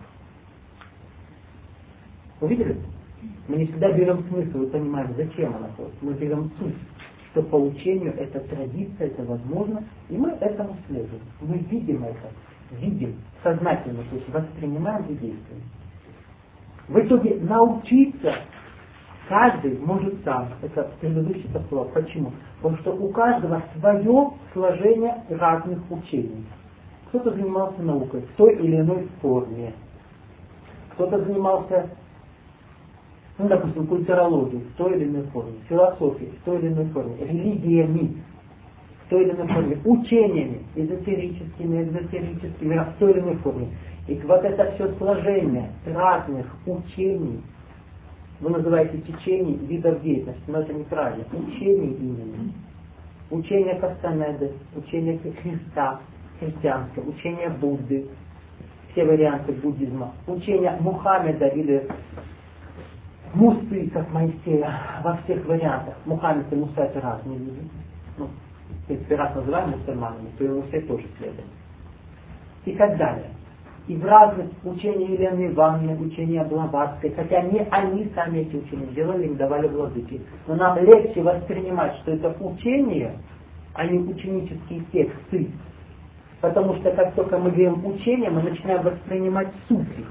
Увидели? Мы не всегда берем смысл и понимаем, зачем она ходит. Мы берем суть, что по учению это традиция, это возможно, и мы этому следуем. Мы видим это, видим сознательно, то есть воспринимаем и действуем. В итоге научиться каждый может сам. Это предыдущий послов. Почему? Потому что у каждого свое сложение разных учений. Кто-то занимался наукой в той или иной форме. Кто-то занимался, ну, допустим, культурологией в той или иной форме, философией в той или иной форме, религиями в той или иной форме, учениями эзотерическими, экзотерическими в той или иной форме. И вот это все сложение разных учений, вы называете течений видов деятельности, но это неправильно. Учение именно. Учение Кастанеды, учение Христа, христианское, учение Будды, все варианты буддизма, учение Мухаммеда или Мусы, как Моисея, во всех вариантах. Мухаммед и Муса это разные люди. Ну, если раз называем мусульманами, то и Мусе тоже следует. И так далее. И в разных учениях Елены Ивановны, учения Блаватской, хотя не они сами эти учения делали, им давали владыки. Но нам легче воспринимать, что это учение, а не ученические тексты. Потому что как только мы говорим учение, мы начинаем воспринимать суть их.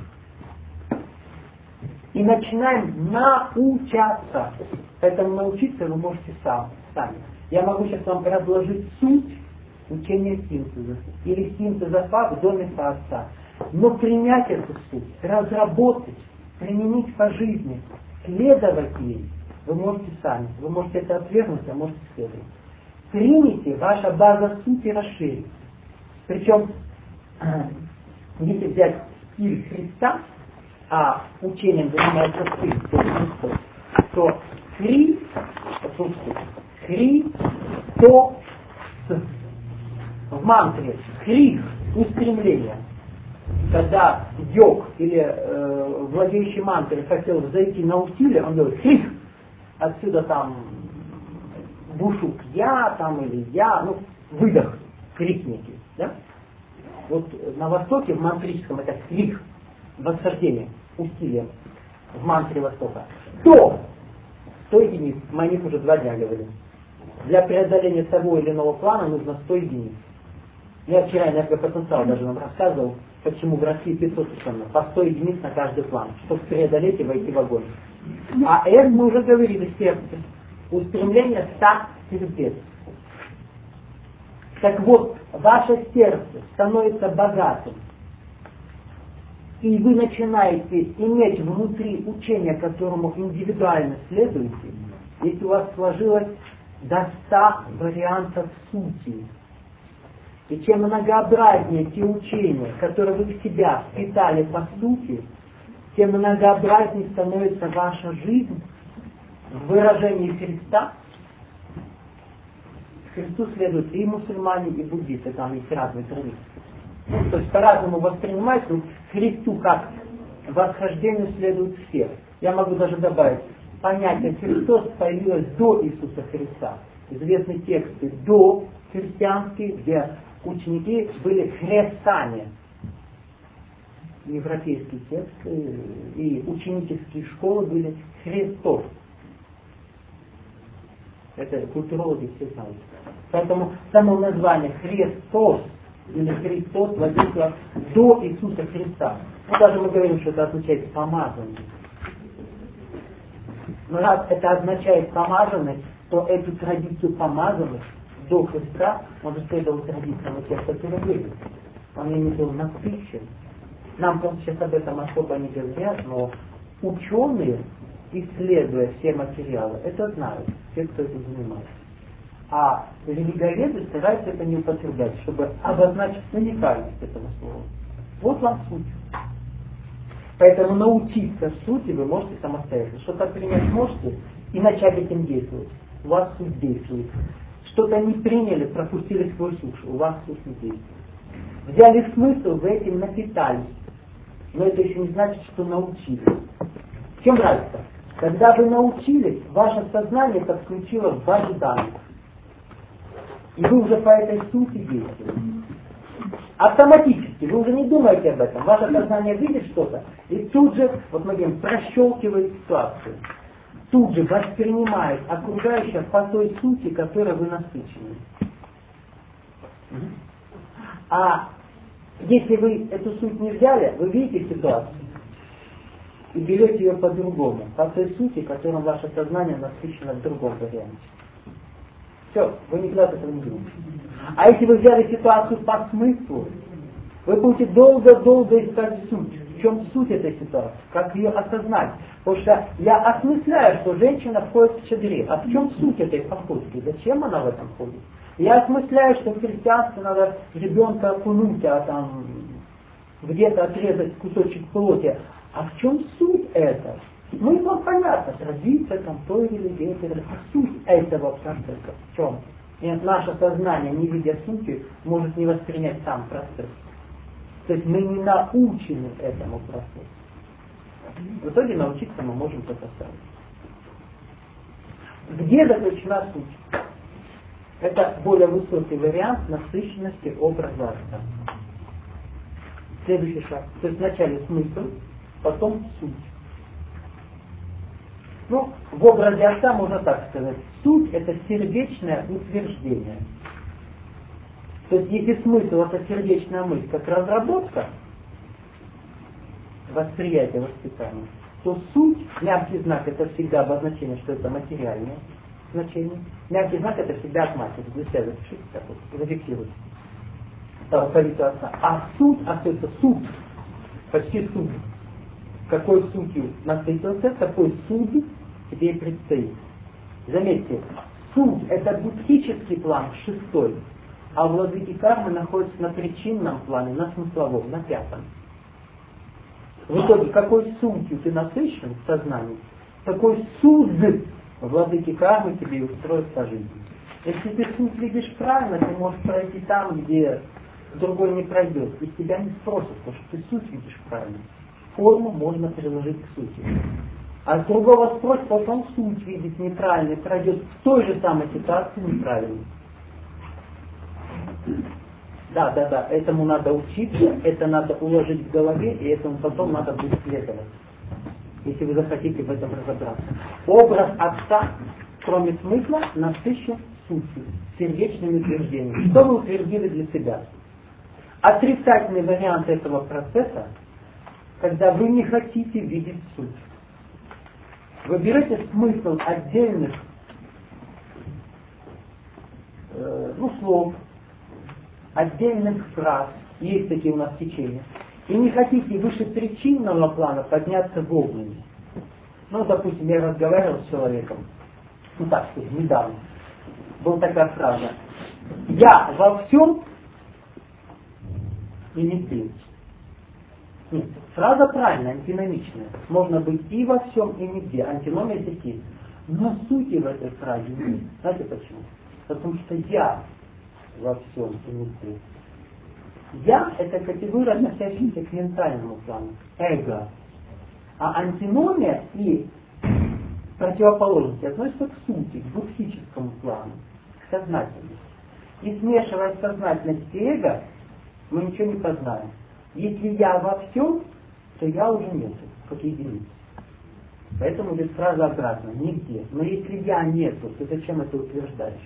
И начинаем научаться. Поэтому научиться вы можете сам, сами. Я могу сейчас вам разложить суть учения синтеза. Или синтеза Фа в доме Творца. Но принять эту суть, разработать, применить по жизни, следовать ей, вы можете сами. Вы можете это отвергнуть, а можете следовать. Примите, ваша база сути расширится. Причем если взять стиль Христа, а учением занимается Христос, то Хри, послушайте, Хри-то-с. В мантре Хри — устремление. Когда йог или э, владеющий мантрой хотел зайти на усилие, он говорит Хри. Отсюда там бушу я там или я, ну, выдох, крикники. Да? Вот на Востоке в мантрическом это крик, восхождение, усилие в мантре Востока. То, сто единиц, мы о них уже два дня говорили. Для преодоления того или иного плана нужно сто единиц. Я вчера энергопотенциал даже вам рассказывал, почему в России пятьсот совершенно, по сто единиц на каждый план, чтобы преодолеть и войти в огонь. А это мы уже говорили, сердце. Устремление ста сердец. Так вот, ваше сердце становится богатым, и вы начинаете иметь внутри учение, которому индивидуально следуете, если у вас сложилось до ста вариантов сути. И чем многообразнее те учения, которые вы в себя впитали по сути, тем многообразнее становится ваша жизнь в выражении Христа. Христу следуют и мусульмане, и буддисты, там есть разные традиции. Ну, то есть по-разному воспринимается, Христу как восхождению следует всех. Я могу даже добавить, понятие Христос появилось до Иисуса Христа. Известны тексты до христианские, где ученики были христиане. Европейские тексты и ученические школы были Христос. Это культурологи все знают. Поэтому само название Христос или Христос возникло до Иисуса Христа. Ну, даже мы говорим, что это означает помазанный. Но раз это означает помазанный, то эту традицию помазанных до Христа может следовать традициям тех, которые были. Он ими был насыщен. Нам просто сейчас об этом особо не говорят, но ученые, исследуя все материалы, это знают, те, кто этим занимается. А религиоведы стараются это не употреблять, чтобы обозначить уникальность этого слова. Вот вам суть. Поэтому научиться сути вы можете самостоятельно. Что-то принять можете и начать этим действовать. У вас суть действует. Что-то не приняли, пропустили сквозь уши, у вас суть не действует. Взяли смысл, вы этим напитались. Но это еще не значит, что научились. В чем разница? Когда вы научились, ваше сознание подключило в базе данных. И вы уже по этой сути действуете. Автоматически, вы уже не думаете об этом. Ваше сознание видит что-то, и тут же, вот мы говорим, прощелкивает ситуацию. Тут же воспринимает окружающее по той сути, которой вы насыщены. А если вы эту суть не взяли, вы видите ситуацию и берете ее по-другому, по той сути, которым ваше сознание насыщено в другом варианте. Все, вы никогда этого не думаете. А если вы взяли ситуацию по смыслу, вы будете долго-долго искать суть. В чем суть этой ситуации? Как ее осознать? Потому что я осмысляю, что женщина входит в чадре. А в чем суть этой походки? Зачем она в этом ходит? Я осмысляю, что в христианстве надо ребенка окунуть, а там где-то отрезать кусочек плоти. А в чем суть этого? Ну, вам понятно, традиция, там, той религии, а суть этого процесса в чем? И наше сознание, не видя сути, может не воспринять сам процесс. То есть мы не научены этому процессу. В итоге научиться мы можем только сами. Где заключена суть? Это более высокий вариант насыщенности образа отца. Следующий шаг. То есть вначале смысл, потом суть. Ну, в образе отца можно так сказать. Суть — это сердечное утверждение. То есть если смысл — это сердечная мысль, как разработка, восприятие, воспитание, то суть, мягкий знак — это всегда обозначение, что это материальное значение. Мягкий знак — это всегда от матери. Для себя запишите, так вот, зафиксируйте. Алфавиту отца. А суть остается суть. Почти суть. Какой сутью насытился, такой суд тебе и предстоит. Заметьте, суд — это буддхический план, шестой. а владыки кармы находятся на причинном плане, на смысловом, на пятом. В итоге, какой сутью ты насыщен в сознании, такой суд владыки кармы тебе и устроит по жизни. Если ты суть видишь правильно, ты можешь пройти там, где другой не пройдет. И тебя не спросят, потому что ты суть видишь правильно. Форму можно приложить к сути. А с другого спросит, потому что он суть видит неправильно, пройдет в той же самой ситуации неправильно. Да, да, да, этому надо учиться, это надо уложить в голове, и этому потом надо будет следовать, если вы захотите в этом разобраться. Образ Отца, кроме смысла, насыщен сутью, сердечными утверждениями. Что вы утвердили для себя? Отрицательный вариант этого процесса, когда вы не хотите видеть суть. Вы берете смысл отдельных э, ну, слов, отдельных фраз, есть такие у нас течения, и не хотите выше причинного плана подняться в огненный. Ну, допустим, я разговаривал с человеком, ну так сказать, недавно, была такая фраза: «Я во всем и не ты». Нет, фраза правильная, антиномичная. Можно быть и во всем, и нигде. Антиномия есть. Но сути в этой фразе нет. Знаете почему? Потому что я во всем и нигде. Я — это категория, относящаяся к ментальному плану. Эго. А антиномия и противоположность относятся к сути, к будхическому плану, к сознательности. И смешивая сознательность и эго, мы ничего не познаем. Если я во всем, то я уже нету, как единица. Поэтому идет фраза обратно, нигде. Но если я нету, то зачем это утверждаешь?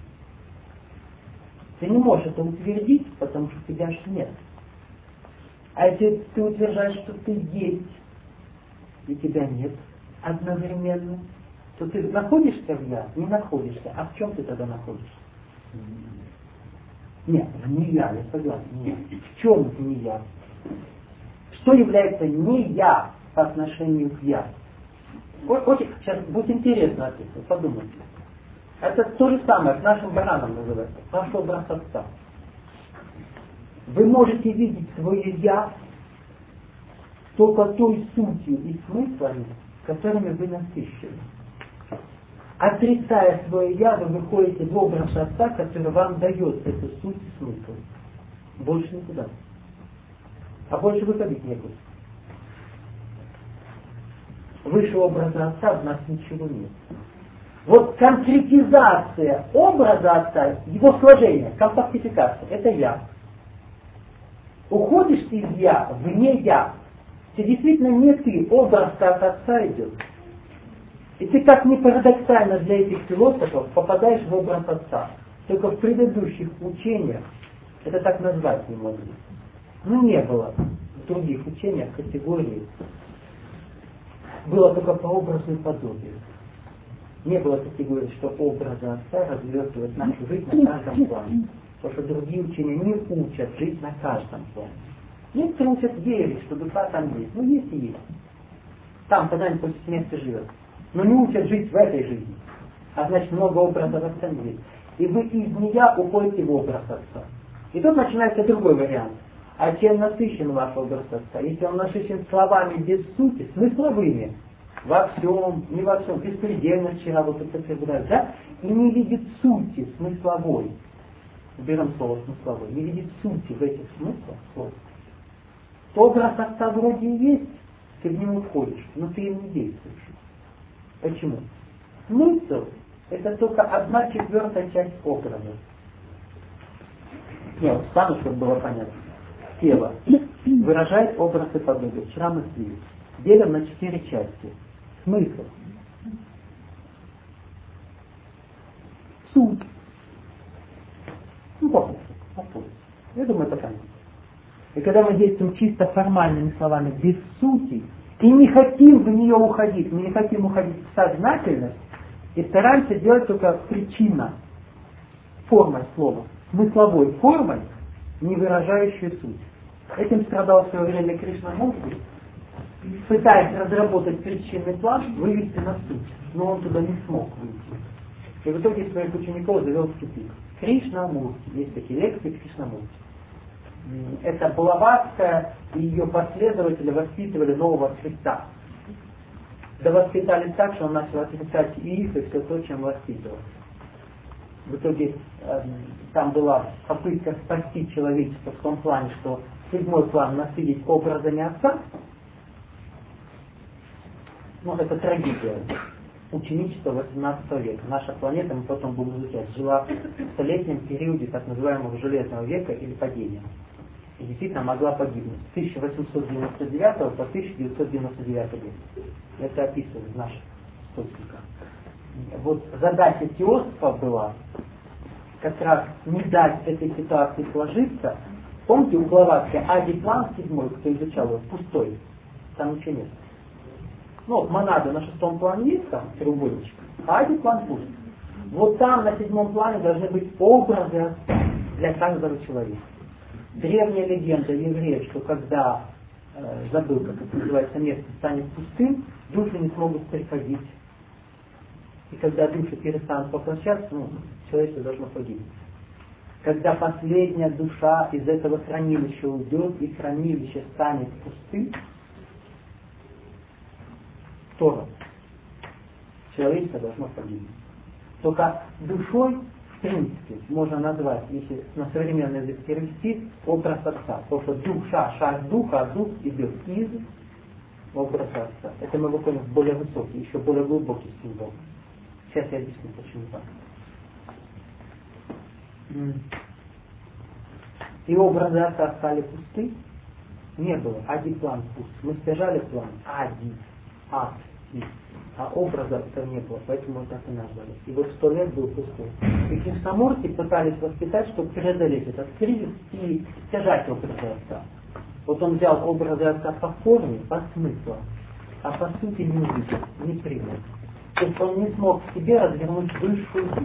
Ты не можешь это утвердить, потому что тебя же нет. А если ты утверждаешь, что ты есть, и тебя нет одновременно, то ты находишься в я? Не находишься. А в чем ты тогда находишься? Нет, не я, я согласен. Нет. В чем не я? Что является не я по отношению к я? Очень, сейчас будет интересно ответить, подумайте. Это то же самое, к нашим баранам называется. Ваш образ Отца. Вы можете видеть свое я только той сутью и смыслами, которыми вы насыщены. Отрицая свое я, вы выходите в образ Отца, который вам дает эту суть и смысл. Больше никуда. А больше выходить некуда. Выше образа Отца в нас ничего нет. Вот конкретизация образа Отца, его сложение, компактификация, это я. Уходишь ты из я, вне я. Ты действительно не ты, образ от Отца идет. И ты, как ни парадоксально для этих философов, попадаешь в образ Отца. Только в предыдущих учениях это так назвать не могли. Ну, не было в других учениях категории. Было только по образу и подобию. Не было категории, что образы Отца развертывают нашу жизнь на каждом плане. Потому что другие учения не учат жить на каждом плане. Некоторые учат верить, что душа там есть. Ну, есть и есть. Там когда-нибудь после смерти живет. Но не учат жить в этой жизни. А значит, много образов Отца есть. И вы из нея уходите в образ Отца. И тут начинается другой вариант. А чем насыщен ваш образ Отца? Если он насыщен словами без сути, смысловыми, во всем, не во всем, беспредельно вчера вот это прибрали, да? И не видит сути смысловой. Берем слово смысловой. Не видит сути в этих смыслах слов. То образ Отца вроде и есть, ты в него входишь, но ты им не действуешь. Почему? Смысл — это только одна четвертая часть образа. Не, вот встану, чтобы было понятно. Тело выражает образ и подобие. Вчера мы слили. Делим на четыре части. Смысл. Суть. Ну, похоже. Похоже. Я думаю, это понятно. И когда мы действуем чисто формальными словами, без сути, и не хотим в нее уходить, мы не хотим уходить в сознательность, и стараемся делать только причина, формой слова, смысловой формой, не выражающей суть. Этим страдал в свое время Кришнамурти, пытаясь разработать причинный план, вывести на суть, но он туда не смог выйти. И в итоге своих учеников завел в тупик. Кришнамурти. Есть такие лекции Кришнамурти. Это Блаватская и ее последователи воспитывали нового Христа. Да воспитали так, что он начал отрицать и их, и все то, чем воспитывал. В итоге э, там была попытка спасти человечество в том плане, что седьмой план насытить образами Отца. Ну, это трагедия ученичества восемнадцатого века. Наша планета, мы потом будем изучать, жила в столетнем периоде так называемого Железного века или падения. И действительно могла погибнуть. С тысяча восемьсот девяносто девятого по тысяча девятьсот девяносто девятый год. Это описывает в наших источниках. Вот задача теософа была как раз не дать этой ситуации сложиться. Помните, у Блаватской Ади-план седьмой, кто изучал его, пустой. Там ничего нет. Ну, монада на шестом плане есть, там треугольничек, а Ади-план пуст. Вот там на седьмом плане должны быть образы Отца для каждого человека. Древняя легенда евреев, что когда, э, забыл, как это называется, место станет пустым, души не смогут приходить. И когда души перестанут воплощаться, ну, человечество должно погибнуть. Когда последняя душа из этого хранилища уйдет, и хранилище станет пустым, то человечество должно погибнуть. Только душой, в принципе, можно назвать, если на современный язык перевести, образ Отца. Потому что душа, шаг духа, а дух идет из образа Отца. Это мы выходим в более высокий, еще более глубокий символ. Сейчас я объясню, почему так. И образы Отца стали пусты. Не было. Ади-план пуст. Мы стяжали план. Ади. Ад. И. А образа Отца не было. Поэтому так и назвали. И вот сто лет был пустой. И Кришнамурти пытались воспитать, чтобы преодолеть этот кризис и стяжать образы Отца. Вот он взял образы Отца по форме, по смыслу, а по сути не увидел, не принял. То есть он не смог в себе развернуть высшую душу.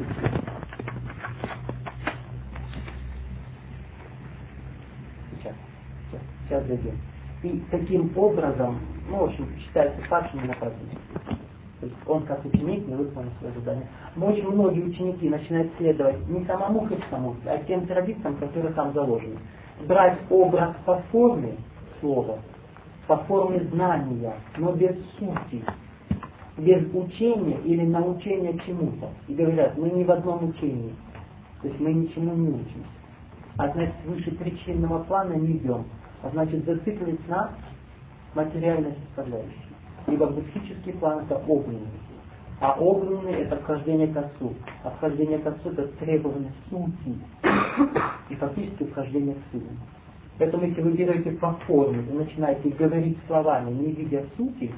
Сейчас, сейчас, сейчас дойдем. И таким образом, ну, в общем, считается падшим и наказанным. То есть он как ученик не выполнил свое задание. Но очень многие ученики начинают следовать не самому Кришнамурти, а тем традициям, которые там заложены. Брать образ по форме слова, по форме знания, но без сути, без учения или научения чему-то. И говорят, мы не в одном учении, то есть мы ничему не учимся. А значит, выше причинного плана не идем. А значит, зациклились на материальной составляющей. Ибо буддхический план это огненный. А огненный это вхождение к Отцу. А вхождение к Отцу это требование сути. И фактически вхождение к Сыну. Поэтому если вы берете по форме и начинаете говорить словами, не видя сути,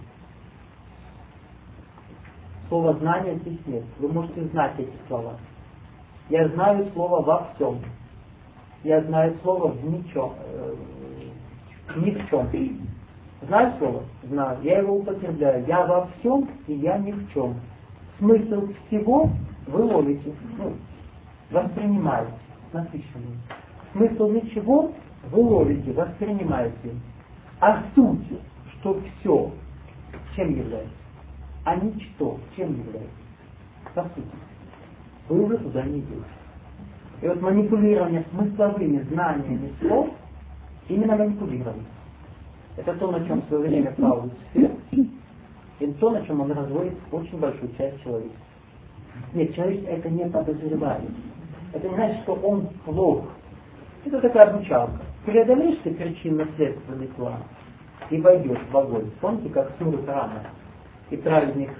слово знание здесь нет. Вы можете знать эти слова. Я знаю слово во всем. Я знаю слово в ничем. Э, ни в чем. Знаю слово? Знаю. Я его употребляю. Я во всем и я ни в чем. Смысл всего вы ловите, ну, воспринимаете, насыщенный. Смысл ничего вы ловите, воспринимаете. А суть, что все, чем является? А ничто, чем является? По сути. Вы уже туда не идете. И вот манипулирование смысловыми знаниями слов, именно манипулирование. Это то, на чем в свое время Пауль Сфер, и то, на чем он разводит очень большую часть человечества. Нет, человечество это не подозревает. Это не значит, что он плох. Это такая обучалка. Преодолеешь ты причинно-следственный план и войдешь в огонь. Помните, как Суры Рама и праведник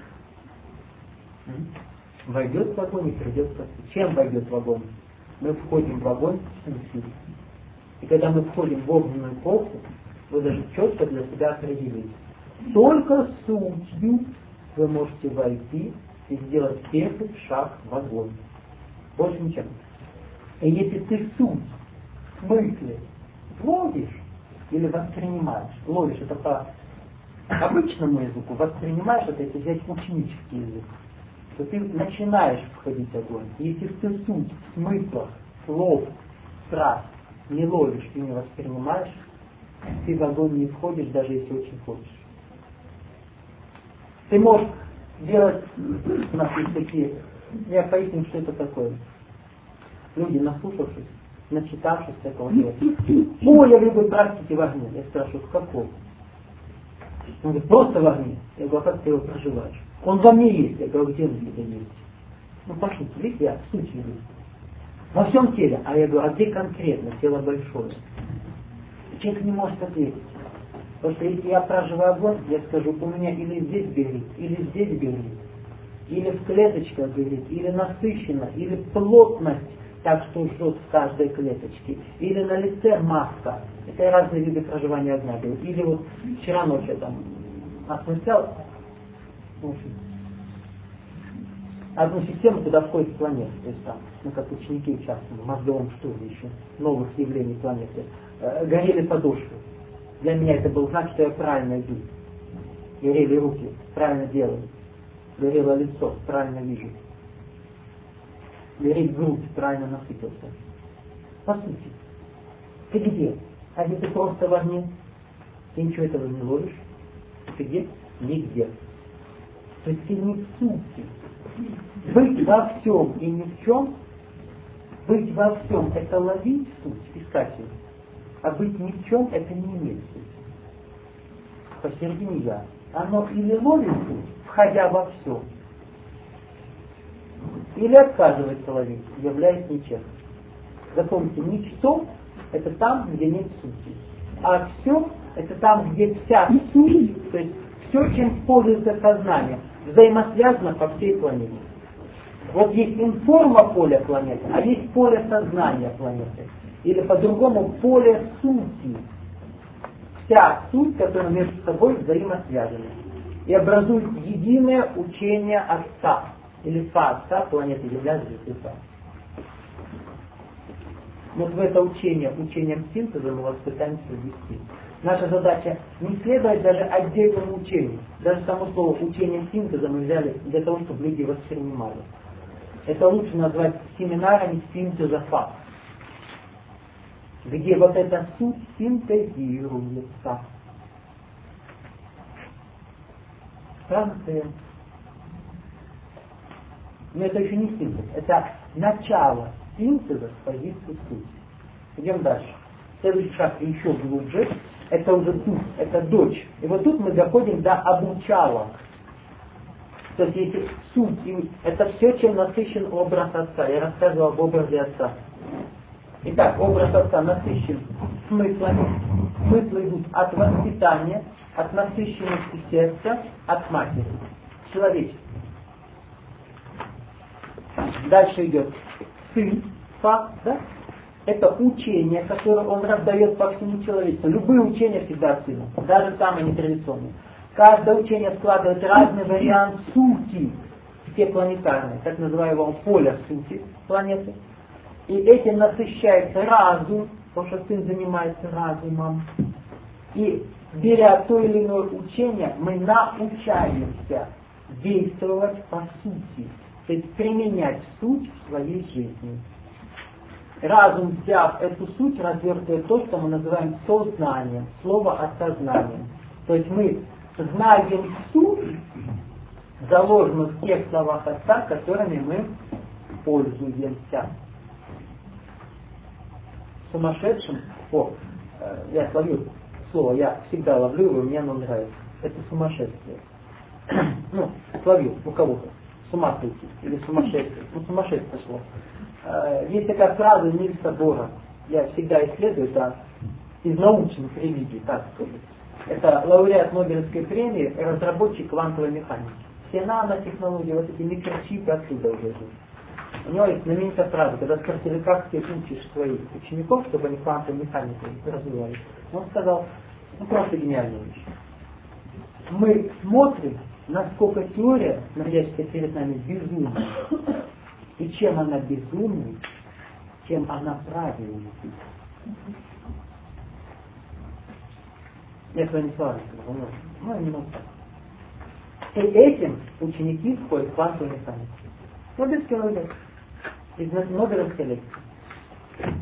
войдет в огонь и придет в спасение. Чем войдет в огонь? Мы входим в огонь с силой. И когда мы входим в огненную эпоху, вы даже четко для себя определите. Только сутью вы можете войти и сделать первый шаг в огонь. Больше ничем. И если ты суть в смысле ловишь или воспринимаешь, ловишь это по обычному языку, воспринимаешь это, если взять ученический язык, то ты начинаешь входить в огонь. Если ты суть в смыслах, слов, фраз не ловишь и не воспринимаешь, ты в огонь не входишь, даже если очень хочешь. Ты можешь делать, у нас есть такие Я поясню, что это такое. Люди, наслушавшись, начитавшись такого дела. Поле в любой практике в огне. Я спрашиваю, в каком? Он говорит, просто в огне. Я говорю, а как ты его проживаешь? Он во мне есть. Я говорю, где он где-то есть? Ну пошли, видите, я в сути есть. Во всем теле. А я говорю, а где конкретно? Тело большое. Человек не может ответить. Потому что если я проживаю огонь, я скажу, у меня или здесь горит, или здесь горит, или в клеточках горит, или насыщенно, или плотность, так что жжет в каждой клеточке, или на лице маска. Это разные виды проживания огня. Или вот вчера ночью там осмыслял одну систему, куда входит планета. То есть там, ну как ученики участвовали в мозговом штурме еще новых явлений планеты. Э, горели подошвы. Для меня это был знак, что я правильно иду. Горели руки, правильно делаю. Горело лицо, правильно вижу. Горит грудь, правильно насытился. По сути. Ты где? А где ты просто в огне? Ты ничего этого не ловишь? Ты где? Нигде. То есть ты не в сути. Быть во всем и ни в чем, быть во всем это ловить суть, искать ее. А быть ни в чем это не имеет сути. Посередине я. Оно или ловит суть, входя во все, или отказывается ловить, являясь ничем. Запомните, ничто это там, где нет сути. А все это там, где вся суть, то есть все, чем пользуется сознание, взаимосвязано по всей планете. Вот есть информа поля планеты, а есть поле сознания планеты. Или по-другому поле сути. Вся суть, которая между собой взаимосвязана. И образует единое учение Отца. Или Фа Отца планеты является Отца. Вот в это учение, учением синтеза мы вас пытаемся ввести. Наша задача не следовать даже отдельному учению. Даже само слово учение синтеза мы взяли для того, чтобы люди воспринимали. Это лучше назвать семинарами синтеза факт. Где вот эта суть синтезируется. Странно, но это еще не синтез. Это начало синтеза с позиции сути. Идем дальше. Следующий шаг еще глубже. Это уже тут, это дочь. И вот тут мы доходим до обучалок. То есть если суть, это все, чем насыщен образ Отца. Я рассказывал об образе Отца. Итак, образ Отца насыщен смыслами. Смыслы идут от воспитания, от насыщенности сердца, от матери. Человечество. Дальше идет сын, факт, да? Это учение, которое он раздает по всему человечеству. Любые учения всегда от сына, даже самые нетрадиционные. Каждое учение складывает разный вариант сути, все планетарные, так называемого поля сути планеты. И этим насыщается разум, потому что сын занимается разумом. И беря то или иное учение, мы научаемся действовать по сути, то есть применять суть в своей жизни. Разум, взяв эту суть, развертывает то, что мы называем сознанием, слово осознанием. То есть мы знаем суть, заложенную в тех словах Отца, которыми мы пользуемся. Сумасшедшим, о, я словил слово, я всегда ловлю его, мне оно нравится. Это сумасшествие. Ну, словил у кого-то. С ума сойти или сумасшествие. Ну, сумасшествие слово. Есть такая фраза Нильса Бора, я всегда исследую это из научных религий, так сказать. Это лауреат Нобелевской премии, разработчик квантовой механики. Все нанотехнологии, вот эти микрочипы отсюда уже идут. У него есть знаменитая фраза, когда спросили, как ты учишь своих учеников, чтобы они квантовой механикой развивались. Он сказал, ну просто гениальная вещь. Мы смотрим, насколько теория, находящаяся перед нами, безумна. И чем она безумнее, тем она правильнее. Я своими словами сказал, ну, не могу так. И этим ученики входят в квантовую механику. Нобелевский лауреат. Из Нобелевской лекции.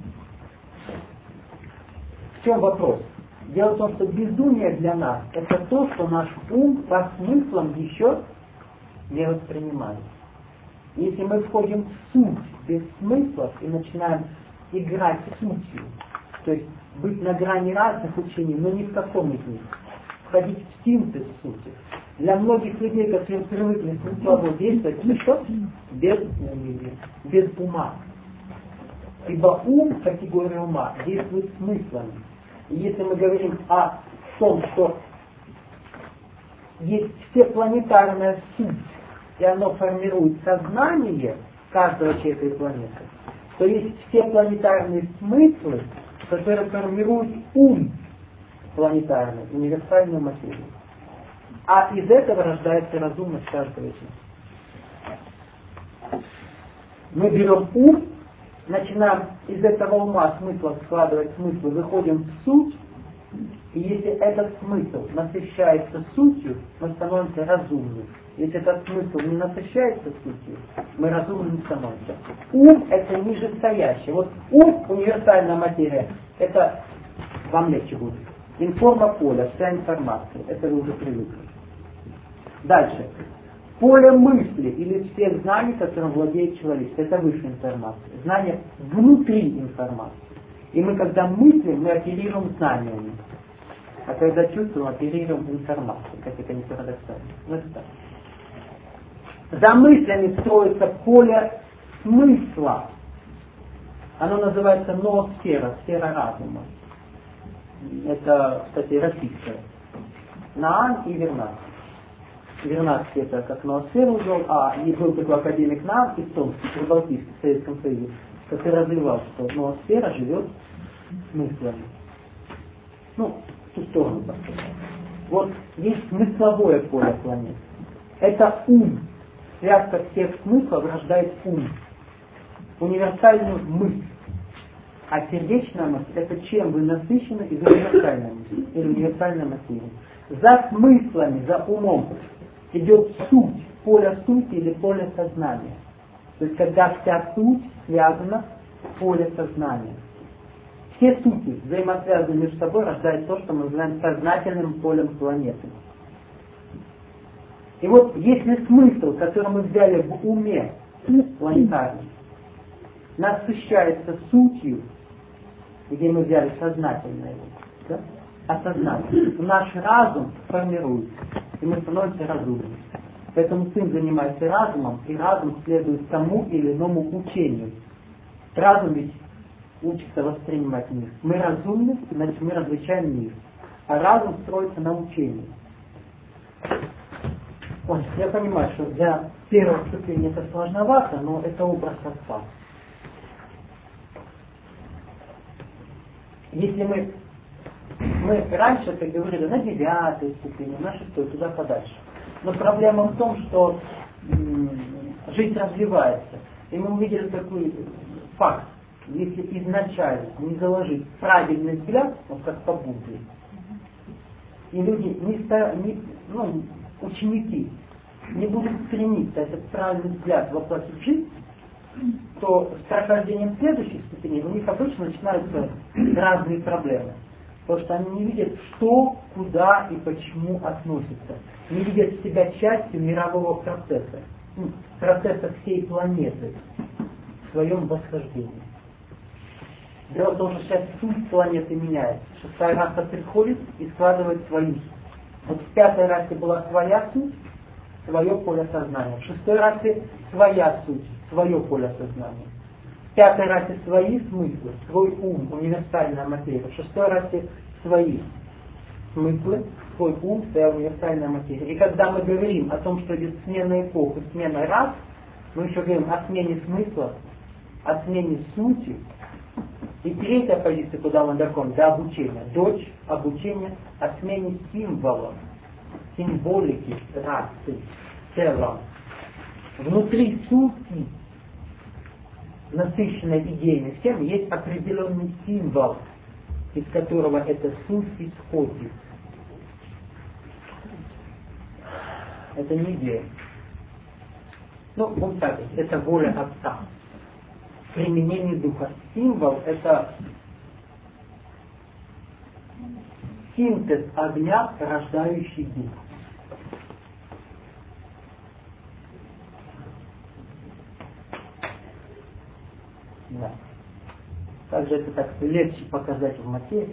В чем вопрос? Дело в том, что безумие для нас это то, что наш ум по смыслам еще не воспринимает. Если мы входим в суть без смыслов и начинаем играть сутью, то есть быть на грани разных учений, но ни в каком из них, входить в синтез сути. Для многих людей, которые привыкли смыслово действовать, ну что? Без умения, без ума. Ибо ум, категория ума, действует смыслами. И если мы говорим о том, что есть всепланетарная суть, и оно формирует сознание каждого человека и планеты, то есть все планетарные смыслы, которые формируют ум планетарный, универсальную материю. А из этого рождается разумность каждого из них. Мы берем ум, начинаем из этого ума смысла складывать смыслы, выходим в суть, и если этот смысл насыщается сутью, мы становимся разумными. Если этот смысл не насыщается сутью, мы разумными не становимся. Ум — это нижестоящее. Вот ум, универсальная материя, это вам легче будет. Информополе, вся информация, это вы уже привыкли. Дальше. Поле мысли или всех знаний, которым владеет человек, это высшая информация. Знание внутри информации. И мы, когда мыслим, мы оперируем знаниями. А когда чувствуем, оперируем информацией. Как это не парадоксально. Вот так. За мыслями строится поле смысла. Оно называется ноосфера, сфера разума. Это, кстати, российская. Наан и Вернадский. Вернадский это как ноосферу вел, а и был такой академик Наан из Томска, Прибалтийский, в Советском Союзе, который развивал, что ноосфера живет смыслами. Ну, в ту сторону поставить. Вот есть смысловое поле планеты. Это ум. Связка всех смыслов рождает ум. Универсальную мысль. А сердечная мысль — это чем вы насыщены из универсальной мысли или универсальной материи. За смыслами, за умом идет суть, поле сути или поле сознания. То есть когда вся суть связана с полем сознания. Все сути взаимосвязаны между собой, рождает то, что мы называем сознательным полем планеты. И вот если смысл, который мы взяли в уме планетарном, насыщается сутью, где мы взяли сознательное, да? осознание, наш разум формируется, и мы становимся разумными. Поэтому сын занимается разумом, и разум следует тому или иному учению. Разум ведь учится воспринимать мир. Мы разумны, значит мы различаем мир. А разум строится на учении. Ой, я понимаю, что для первого ступени это сложновато, но это образ отца. Если мы, мы раньше, как говорили, на девятой ступени, на шестой, туда подальше. Но проблема в том, что м- жизнь развивается. И мы увидели такой факт. Если изначально не заложить правильный взгляд, вот как по Будде, и люди, не, ста, не, ну, ученики, не будут стремиться этот правильный взгляд воплотить в жизнь, то с прохождением следующей ступени у них обычно начинаются разные проблемы. Потому что они не видят, что, куда и почему относятся. Не видят себя частью мирового процесса, процесса всей планеты в своем восхождении. Дело в том, что сейчас суть планеты меняется. Шестая раса приходит и складывает свою. Вот в пятой расе была своя суть, свое поле сознания. В шестой расе своя суть, свое поле сознания. В пятой расе свои смыслы, свой ум, универсальная материя. В шестой расе свои смыслы, свой ум, своя универсальная материя. И когда мы говорим о том, что идет смена эпох и смена рас, мы еще говорим о смене смыслов, о смене сути. И третья позиция, куда мы доходим, до обучения. Дочь обучения о смене символов, символики расы, целом. Внутри сути, насыщенной идеями всем, есть определенный символ, из которого эта суть исходит. Это не идея. Ну, вот так, это воля Отца. Применение духа. Символ — это синтез огня, рождающий дух. Да. Также это так легче показать в материи.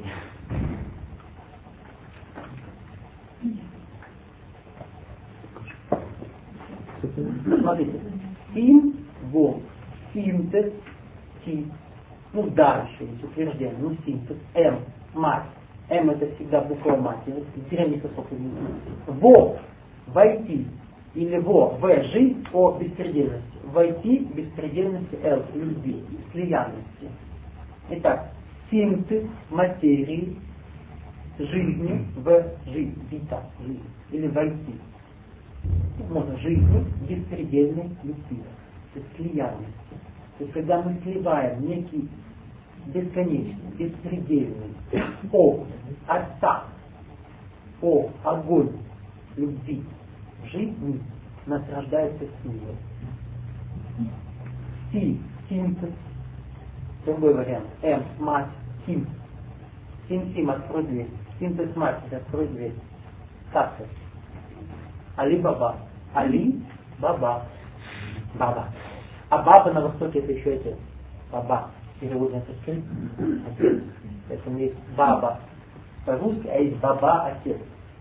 Смотрите, символ, синтез, ти, ну дальше есть утверждение, ну синтез, м, мать, м это всегда буква матери, древний кусок во, войти, или во, в, жить, о, беспредельности, войти, беспредельности, л, любви, слиянности. Итак, синтез материи, жизни в жизнь, вита, жизнь, или войти. Можно жизни беспредельной любви, то есть слиянности. То есть когда мы сливаем некий бесконечный, беспредельный о Отца, о огонь любви в жизни, нас рождается символ. Си, синтез, другой вариант, М, мать, сим, сим, сим, открой дверь, синтез матери, открой дверь, сасер. Али Баба. Али Баба. Баба. А баба на востоке это еще отец. Баба. Переводится отец. Отец. Поэтому есть баба по-русски, а есть баба отец.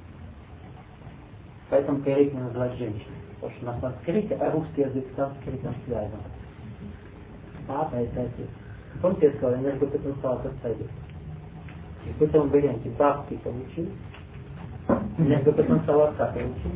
Поэтому корректно называть женщину. Потому что на санскрите, а русский язык с санскритом связан. Баба это отец. Помните, я сказал, энергопотенциал от отца идет. В этом варианте бабки получил, энергопотенциал отца получил.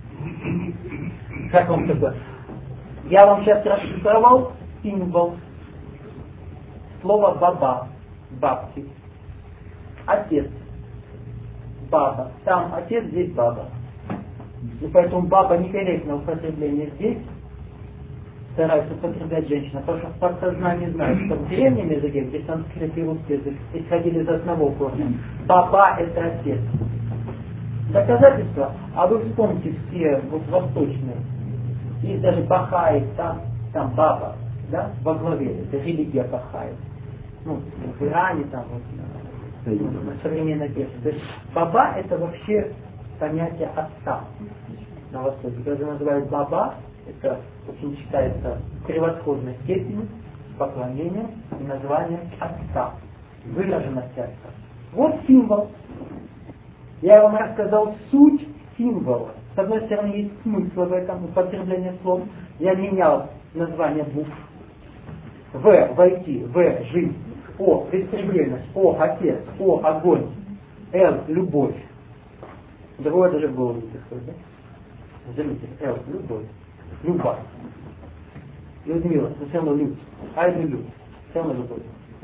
Как вам такое? Я вам сейчас расшифровал символ. Слово баба, бабки. Отец, баба. Там отец, здесь баба. И поэтому баба некорректное употребление здесь. Стараются употреблять женщина, потому что в подсознании знают, что в древнем языке, где санскрит и русский язык исходили из одного корня. Баба это отец. Доказательства, а вы вспомните все вот восточные, есть даже Бахаи, там, там баба, да, во главе, это религия Бахаи. Ну, в Иране там вот, на, на современной персии. То есть баба это вообще понятие отца на востоке. Когда называют баба, это очень считается превосходной степенью поклонения и названием отца, выраженности отца. Вот символ. Я вам рассказал суть символа. С одной стороны, есть смысл в этом употреблении слов. Я менял название букв. В – войти, В – жизнь, О – беспредельность, О – отец, О – огонь, Л – любовь. Другое даже в голову не приходит, да? Заметьте, Л – любовь, Люба. Людмила, ну все равно любовь. А это любовь, все равно любовь.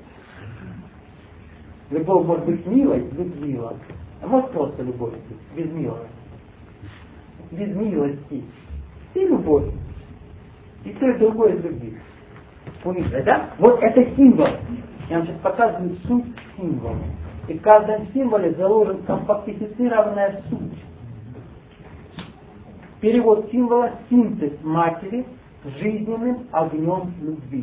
Любовь может быть милой, Людмила. А может просто любовь, без милости. Без милости. И любовь. И то и другое из любви. Увидели, да? Вот это символ. Я вам сейчас показываю суть символа. И в каждом символе заложена компактифицированная суть. Перевод символа — синтез матери с жизненным огнем любви.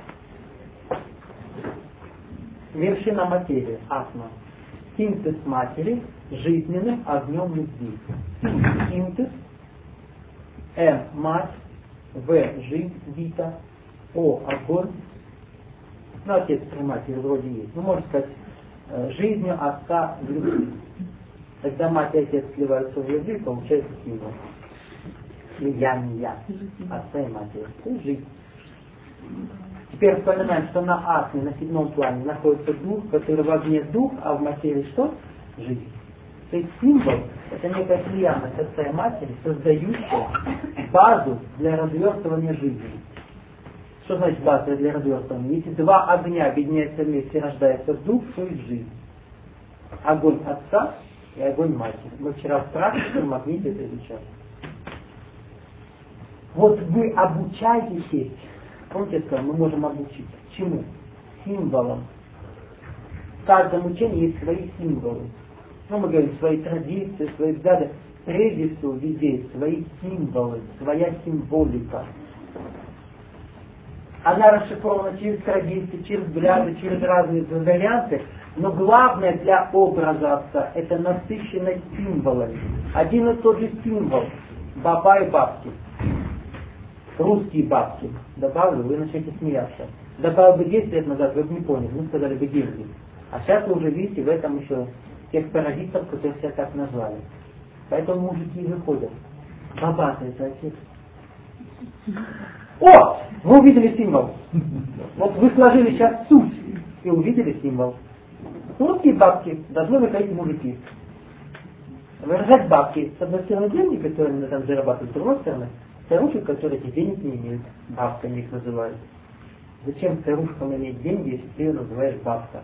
Вершина материи, атма. Синтез матери с жизненным огнем любви. Синтез. М – мать. В – жизнь, вита. О – огонь. Ну, отец при матери вроде есть. Ну, можно сказать, жизнью отца в любви. Когда мать и отец сливаются в любви, получается символ. Слияние отца и матери. Это жизнь. Теперь вспоминаем, что на атме, на седьмом плане находится дух, который в огне дух, а в материи что? Жизнь. То есть символ — это некая слиянность отца и матери, создающая базу для развертывания жизни. Что значит база для развертывания? Если два огня объединяются вместе и рождается дух, то есть жизнь. Огонь отца и огонь матери. Мы вчера в практике в магните это изучали. Вот вы обучаетесь. Помните, я сказал, мы можем обучиться. Чему? Символам. В каждом учении есть свои символы. Ну, мы говорим, свои традиции, свои взгляды. Прежде всего, везде есть свои символы, своя символика. Она расшифрована через традиции, через взгляды, через разные варианты. Но главное для образа отца — это насыщенность символами. Один и тот же символ. Баба и бабки. Русские бабки. Добавлю, вы начнете смеяться. Добавил бы десять лет назад, вы бы не поняли, мы сказали бы деньги. А сейчас вы уже видите в этом еще тех паразитов, которые себя так назвали. Поэтому мужики и выходят. Баба-то это отец. О! Вы увидели символ. Вот вы сложили сейчас суть и увидели символ. Русские бабки должны выходить мужики. Выражать бабки. С одной стороны деньги, которые они там зарабатывают, с другой стороны старушек, которые эти денег не имеют. Бабками их называют. Зачем старушкам иметь деньги, если ты ее называешь бабка?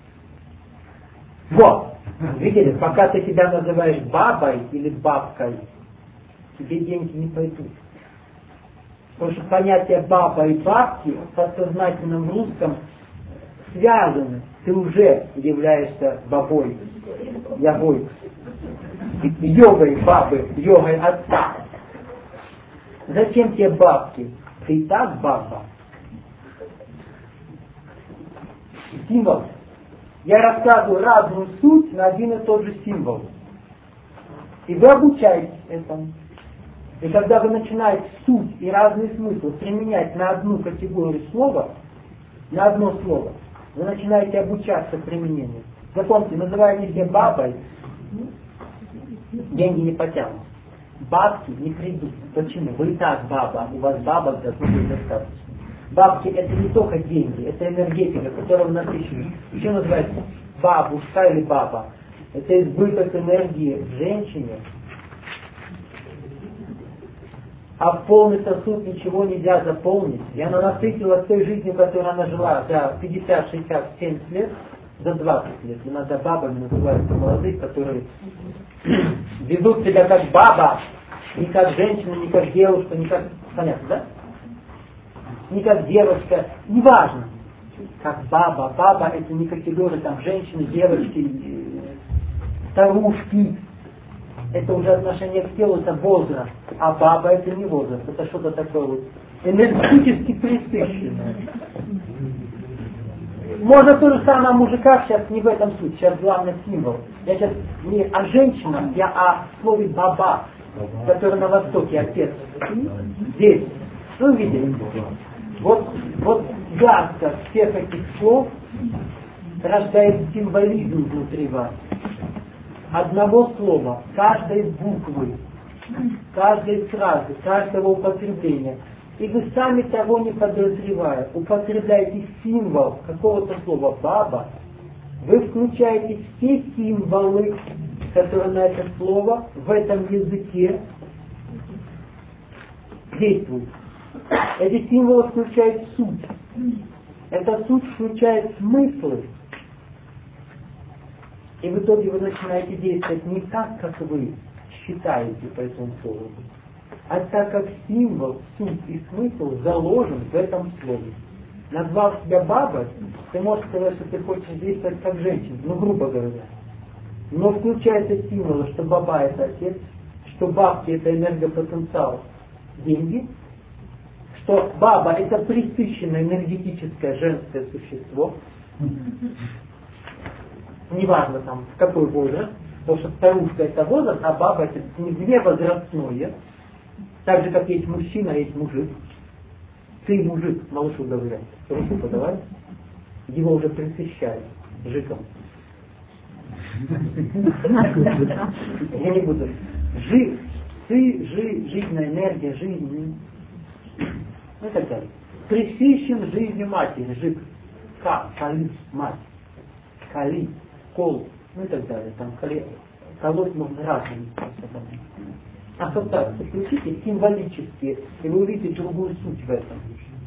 Вот! Видели, пока ты себя называешь бабой или бабкой, тебе деньги не пойдут. Потому что понятие баба и бабки в подсознательном русском связаны. Ты уже являешься бабой, ягой, йогой бабы, йогой отца. Зачем тебе бабки? Ты и так баба. Символ. Я рассказываю разную суть на один и тот же символ. И вы обучаетесь этому. И когда вы начинаете суть и разные смыслы применять на одну категорию слова, на одно слово, вы начинаете обучаться применению. Запомните, называя себя бабой, деньги не потянут. Бабки не придут. Почему? Вы и так баба, у вас бабок должно быть достаточно. Бабки это не только деньги, это энергетика, которая насыщена. Еще называется бабушка или баба. Это избыток энергии в женщине. А в полный сосуд ничего нельзя заполнить. И она насытилась той жизнью, которой она жила за пятьдесят, шестьдесят, семьдесят лет, за двадцать лет. Иногда бабами называются молодых, которые ведут себя как баба, не как женщина, не как девушка, не как... Понятно, да? Не как девочка, неважно. Как баба. Баба это не категория там женщины, девочки, старушки. Это уже отношение к телу, это возраст. А баба это не возраст, это что-то такое вот энергетически пресыщенное. Можно то же самое о мужиках, сейчас не в этом суть, сейчас главный символ. Я сейчас не о женщинах, я о слове баба, который на Востоке отец. Здесь. Вы видели? Вот, вот ярко всех этих слов рождает символизм внутри вас. Одного слова, каждой буквы, каждой фразы, каждого употребления. И вы сами того не подозревая, употребляете символ какого-то слова баба, вы включаете все символы, которые на это слово в этом языке действуют. Эти символы включают суть. Эта суть включает смыслы. И в итоге вы начинаете действовать не так, как вы считаете по этому слову, а так как символ, суть и смысл заложен в этом слове. Назвав себя бабой, ты можешь сказать, что ты хочешь действовать как женщина, ну грубо говоря. Но включается символ, что баба это отец, что бабки это энергопотенциал, деньги, что баба это пресыщенное энергетическое женское существо. Неважно там в какой возраст, потому что старушка это возраст, а баба это не возрастное. Так же как есть мужчина, есть мужик. Ты мужик, малышу говорят, руку подавай, его уже пресыщают жиком. Я не буду. Жи, ты, жи, жизненная энергия, жизнь. Ну и так далее. Пресыщен жизнью матери, жик. Ка, кали, мать. Кали, кол, ну и так далее. Там кали, колоть можно разными способами. Ассоциации включите символические, и вы увидите другую суть в этом.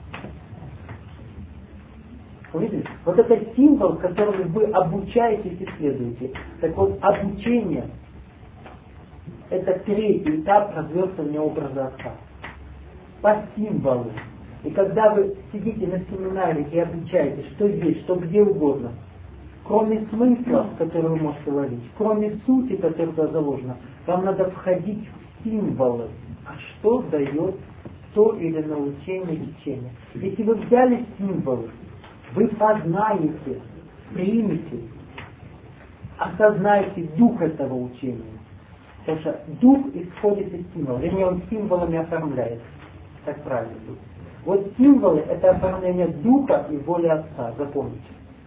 Увидели? Вот это символ, которым вы обучаетесь и исследуете. Так вот, обучение – это третий этап развертывания образа отца. По символу. И когда вы сидите на семинаре и обучаетесь, что здесь, что где угодно, кроме смысла, который вы можете ловить, кроме сути, которая туда заложена, вам надо входить в символы. А что дает то или иное учение, лечение? Если вы взяли символы, вы познаете, примете, осознаете дух этого учения. Потому что дух исходит из символа, вернее он символами оформляется. Так правильно будет. Вот символы — это оформление духа и воли Отца, запомните.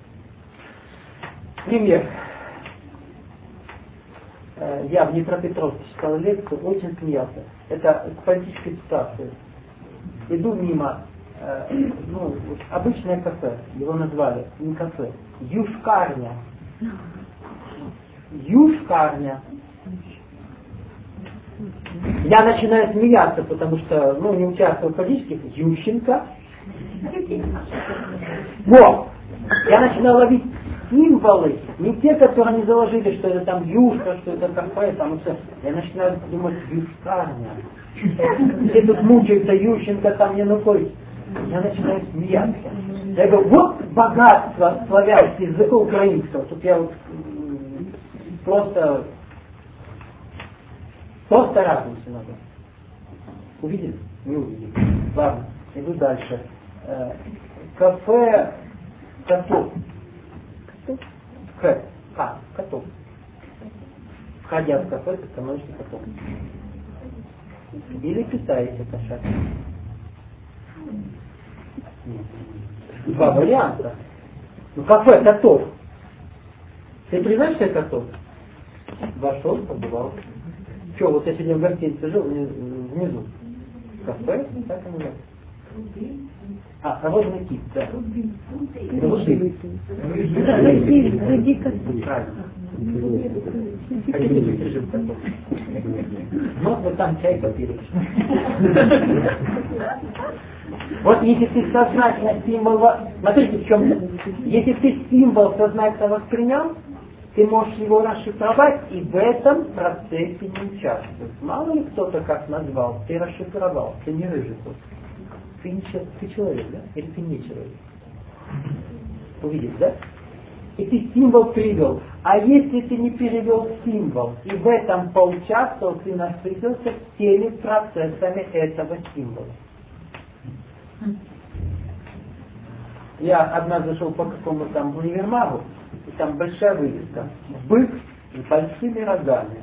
Пример. Я в Днепропетровске читал лекцию, очень смеялся. Это к политической ситуации. Иду мимо, э, ну, обычное кафе, его назвали, не кафе, Юшкарня. Юшкарня. Я начинаю смеяться, потому что, ну, не участвую в политических, Ющенко. Вот. Я начинаю ловить символы, не те, которые они заложили, что это там юшка, что это кафе, там все. Я начинаю думать, юшкарня. Все тут мучаются, Ющенко там не находит. Я начинаю смеяться. Я говорю, вот богатство славянского языка украинского. Тут я вот просто, просто радуюсь иногда. Увидели? Не увидели. Ладно, иду дальше. Кафе Котов. К. К. Котов. Входя в кафе, ты становишься котом. Или питаешься кошаком. Два варианта. Ну кафе Котов. Ты признаешь, что я котов? Вошел, побывал. Че, вот я сегодня в гостинице жил, внизу. Кафе, так и называется. А, холодный кит, да. Рубин. Правильно. Ну, вот там чай попили. Вот если ты сознательно символ... Смотрите, в чем... Если ты символ сознательно воспринял, ты можешь его расшифровать и в этом процессе не участвовать. Мало ли кто-то как назвал, ты расшифровал, ты не рыжий просто. Ты, не, ты человек, да? Или ты не человек? Увидишь, да? И ты символ перевел. А если ты не перевел символ, и в этом поучаствовал, ты насытился всеми процессами этого символа. Я однажды зашел по какому-то там универмагу, и там большая вывеска. Бык с большими рогами.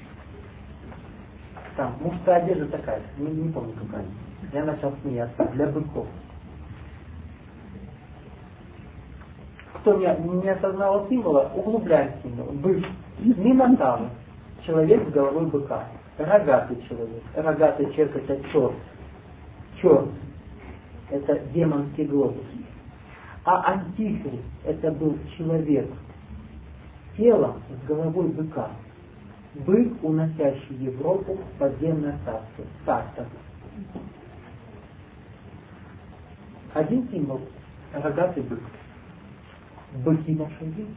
Там мужская одежда такая, не, не помню какая. Я начал смеяться, для быков. Кто не, не осознал символа, углубляем символ. Бык, минотавр, человек с головой быка. Рогатый человек. Рогатый человек — это черт. Черт — это демонский глобус. А антихрист — это был человек телом с головой быка. Бык, уносящий Европу в подземное царство. Царство. Один символ — рогатый бык. Быки нашей жизни.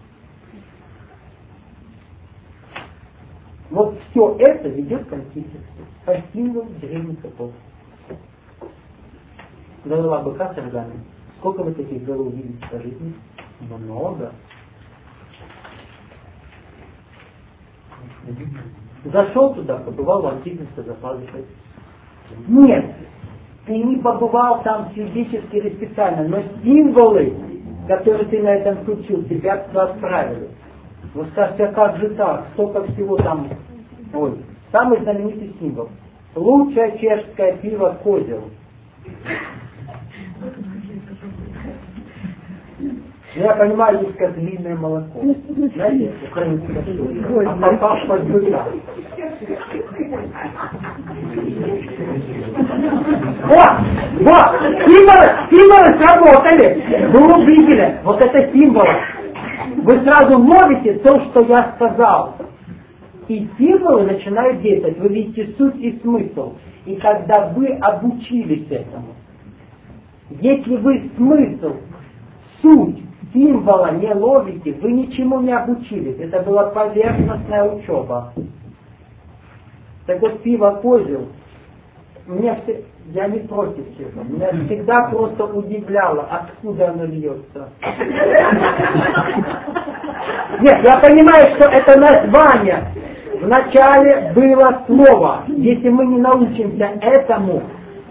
Вот все это ведет к антихристу. По символу древних эпох. Голова быка с рогами. Сколько вы таких голов видите по жизни? Много. Зашел туда, побывал в антихристе, запазывает. Нет, ты не побывал там физически или специально, но символы, которые ты на этом включил, тебя туда отправили. Вы скажете, а как же так? Столько всего там. Ой, самый знаменитый символ. Лучшее чешское пиво Козел. Я понимаю, есть козлиное молоко. Знаете, украинское слово. А попав под быка. Вот, вот, символы, символы сработали. Вы увидели, вот это символы. Вы сразу ловите то, что я сказал. И символы начинают действовать. Вы видите суть и смысл. И когда вы обучились этому, если вы смысл, суть символа не ловите, вы ничему не обучились. Это была поверхностная учеба. Так вот, пиво Козел, меня все, я не против этого, меня всегда просто удивляло, откуда оно льется. Нет, я понимаю, что это название. Вначале было слово. Если мы не научимся этому,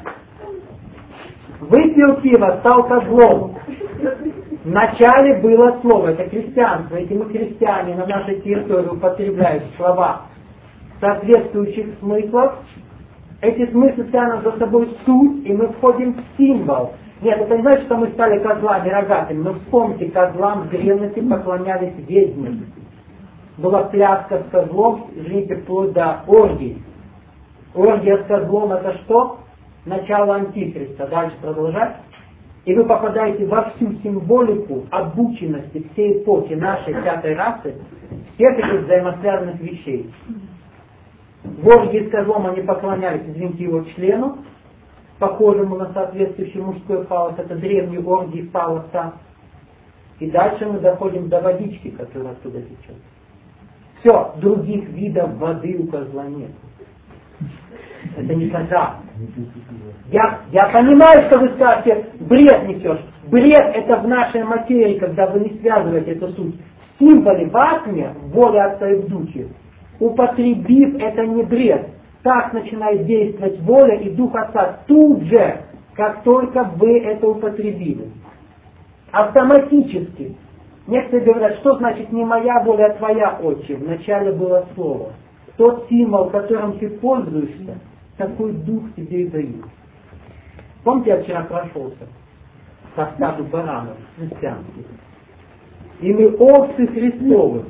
выпил пиво, стал козлом. Вначале было слово, это христианство. Если мы христиане на нашей территории употребляют слова соответствующих смыслов, эти смыслы тянут за собой суть, и мы входим в символ. Нет, это не значит, что мы стали козлами рогатыми, но вспомните, козлам в древности поклонялись ведьмы. Была пляска с козлом, извините, вплоть до оргии. Оргия с козлом это что? Начало Антихриста. Дальше продолжать. И вы попадаете во всю символику обученности всей эпохи нашей пятой расы, всех этих взаимосвязанных вещей. В оргии с козлом они поклонялись, извините, его члену, похожему на соответствующий мужской фалос, это древний оргий фалоса. И дальше мы доходим до водички, которая оттуда течет. Все, других видов воды у козла нет. Это не коза. Я, я понимаю, что вы скажете, бред несешь. Бред это в нашей материи, когда вы не связываете эту суть. В символе в атме, в воле Отца и в Духе, употребив это не бред. Так начинает действовать воля и Дух Отца тут же, как только вы это употребили. Автоматически. Некоторые говорят, что значит не моя воля, а твоя, Отче. Вначале было слово. Тот символ, которым ты пользуешься, такой дух тебе и дают. Помните, я вчера прошелся по стаду баранов христианских. И мы овцы Христовы.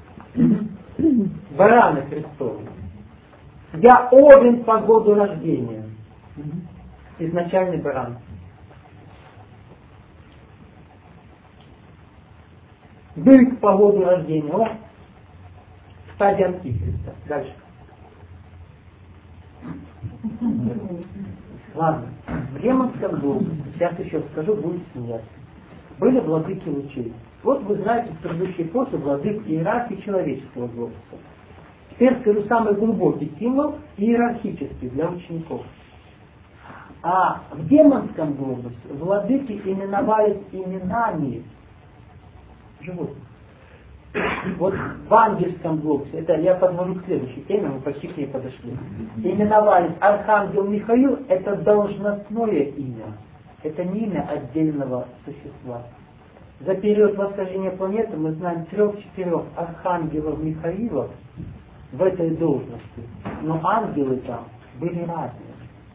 Бараны Христовы. Я овен по году рождения. Изначальный баран. Бык по году рождения. О, стадия Антихриста. Дальше. Ладно. В Ремонтском доме, сейчас еще скажу, будет смеяться. Были владыки лучей. Вот вы знаете, в предыдущей эпохе владык иерархии человеческого глобуса. Теперь скажу самый глубокий символ иерархический для учеников. А в демонском глобусе владыки именовались именами животных. Вот в ангельском глобусе, это я подвожу к следующей теме, мы почти к ней подошли. Именовались Архангел Михаил, это должностное имя. Это не имя отдельного существа. За период восхождения планеты мы знаем трех-четырех архангелов Михаилов в этой должности. Но ангелы там были разные.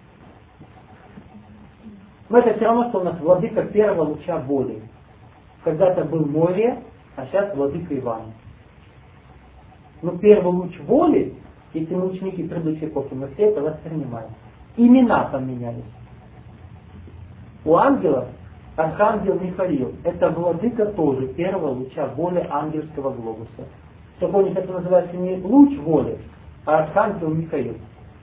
Но это все равно, что у нас владыка первого луча воли. Когда-то был море, а сейчас владыка Иван. Но первый луч воли, если мы ученики предыдущей эпохи, мы все это воспринимаем. Имена поменялись. У ангелов Архангел Михаил, это владыка тоже первого луча воли ангельского глобуса. Только у них это называется не луч воли, а Архангел Михаил.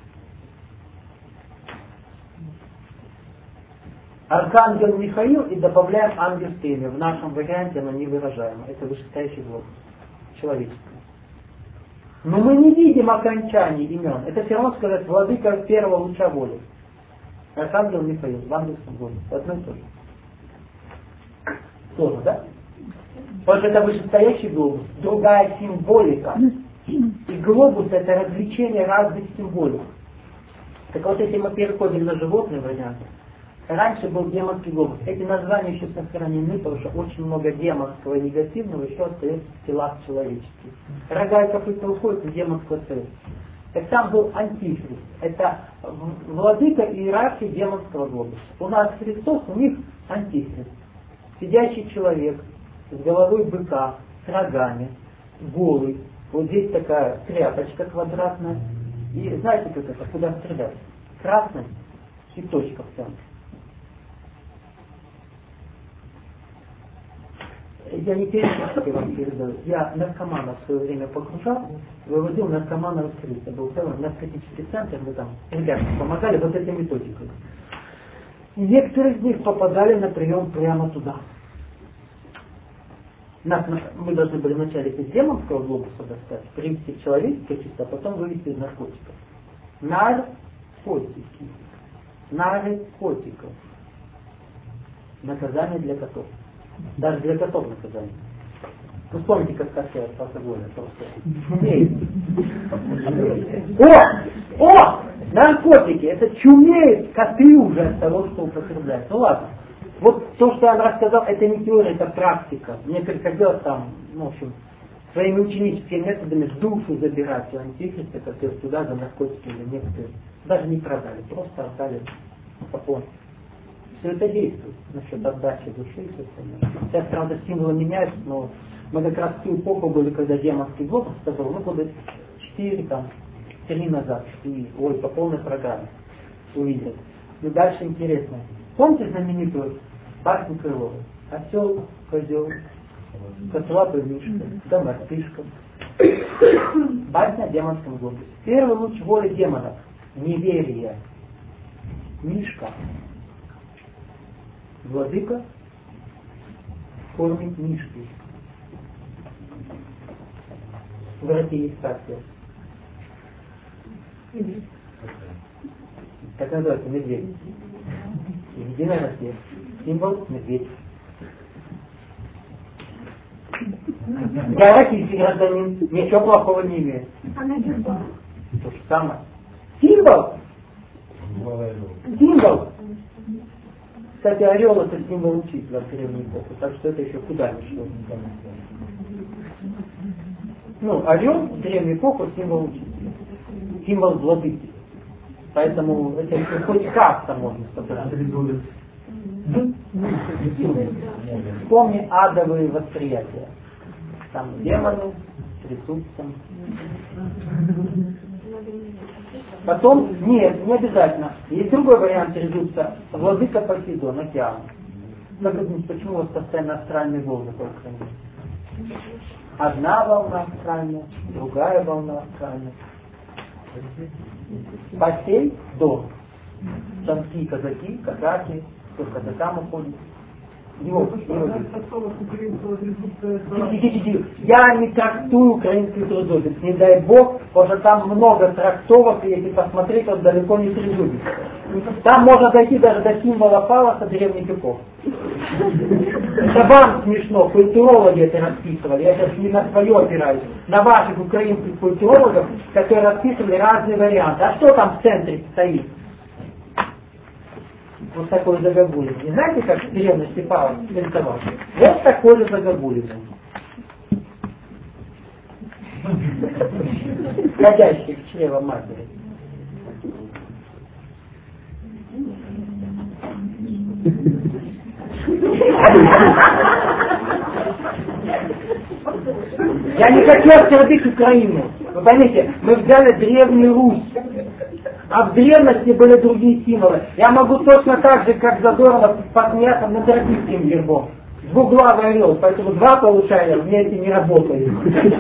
Архангел Михаил и добавляем ангельское имя. В нашем варианте оно не выражаемо. Это вышестоящий глобус. Человеческий. Но мы не видим окончаний имен. Это все равно сказать владыка первого луча воли. Архангел Михаил в ангельском глобусе. Одно и то же. Сложно, да? Потому что это вышестоящий глобус. Другая символика. И глобус это развлечение разных символик. Так вот, если мы переходим на животный вариант, раньше был демонский глобус. Эти названия еще сохранены, потому что очень много демонского и негативного еще остается в телах человеческих. Рога и копыта уходят, и демонского остается. Так там был антихрист. Это владыка иерархии демонского глобуса. У нас Христос, у них антихрист. Сидящий человек с головой быка, с рогами, голый. Вот здесь такая тряпочка квадратная. И знаете, как это, куда стрелять? Красный и точка в центре. Я не периодически вам передаю. Я наркоманов в свое время погружал, выводил наркоманов из кризиса. Был целый наркотический центр, мы там ребята помогали вот этой методикой. И некоторые из них попадали на прием прямо туда. Нас, мы должны были вначале из демонского глобуса достать, привести в человеческое чисто, а потом вывести из наркотиков. Наркотики. Наркотиков. Наказание для котов. Даже для котов наказание. Вы вспомните, как качают алкоголь. О! О! Наркотики! Это чумеют коты уже от того, что употребляют. Ну ладно. Вот то, что я вам рассказал, это не теория, это практика. Мне как делать там, ну, в общем, своими ученическими методами душу забирать у антихриста, которые туда за наркотики или некоторые даже не продали, просто отдали поклон. Все это действует насчет отдачи души. Сейчас, правда, символы меняются, но мы как раз в ту эпоху были, когда демонский глобус сказал, ну, года четыре, там, три назад, и, ой, по полной программе увидели. И дальше интересно. Помните знаменитую басню Крылова? Осел, козел, котлапый мишка, да мартышка. Басня о демонском глобусе. Первый луч воли демонов. Неверие. Мишка. Владыка кормит мишки. В России есть статья. Как называется? Медведь. Единая Россия. Символ медведь. Я российский гражданин, ничего плохого не имею. То же самое. Символ. Символ. Кстати, орел это символ учителя в древней эпохе, так что это еще куда ни шло. Ну, орел в древнюю эпоху символ учителя. Символ владыки. Поэтому это еще хоть как-то можно собрать. Вспомни адовые восприятия. Там демоны трясутся. Потом, нет, не обязательно. Есть другой вариант трясутся. Владыка Посейдон, океан. Почему у вас постоянно астральные волны только? Одна волна астральная, другая волна астральная. Посей, дом. Донские казаки, казаки, только до там уходят. Его, его. Я не трактую украинский трезубец, не дай бог, потому что там много трактовок, и если посмотреть, он далеко не трезубец. Там можно дойти даже до символа фалоса древних эпох. Это вам смешно, культурологи это расписывали, я сейчас не на свое опираюсь, на ваших украинских культурологов, которые расписывали разные варианты. А что там в центре стоит? Вот такой загогулин. Не знаете, как в древности Павел рисовал? Вот такой же загогулин. Ходящий в чрево матери. Я не хочу оскорбить Украину. Вы поймите, мы взяли Древнюю Русь. А в древности были другие символы. Я могу точно так же, как Задорнов, посмеяться над российским гербом. Двуглавый орел, поэтому два получаем, вместе не работают.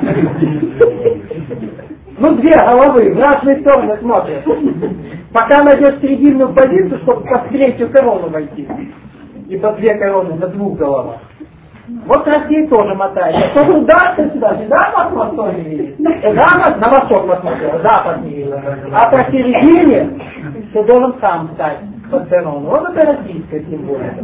Ну, две головы, в разные стороны смотрят. Пока найдешь срединную позицию, чтобы под третью корону войти. И по две короны на двух головах. Вот Россия тоже мотает. Кто туда, кто сюда. Сюда восток не видит. Запад на восток посмотрел, запад не видит. А посередине ты должен сам стать под корону. Вот это российская символика.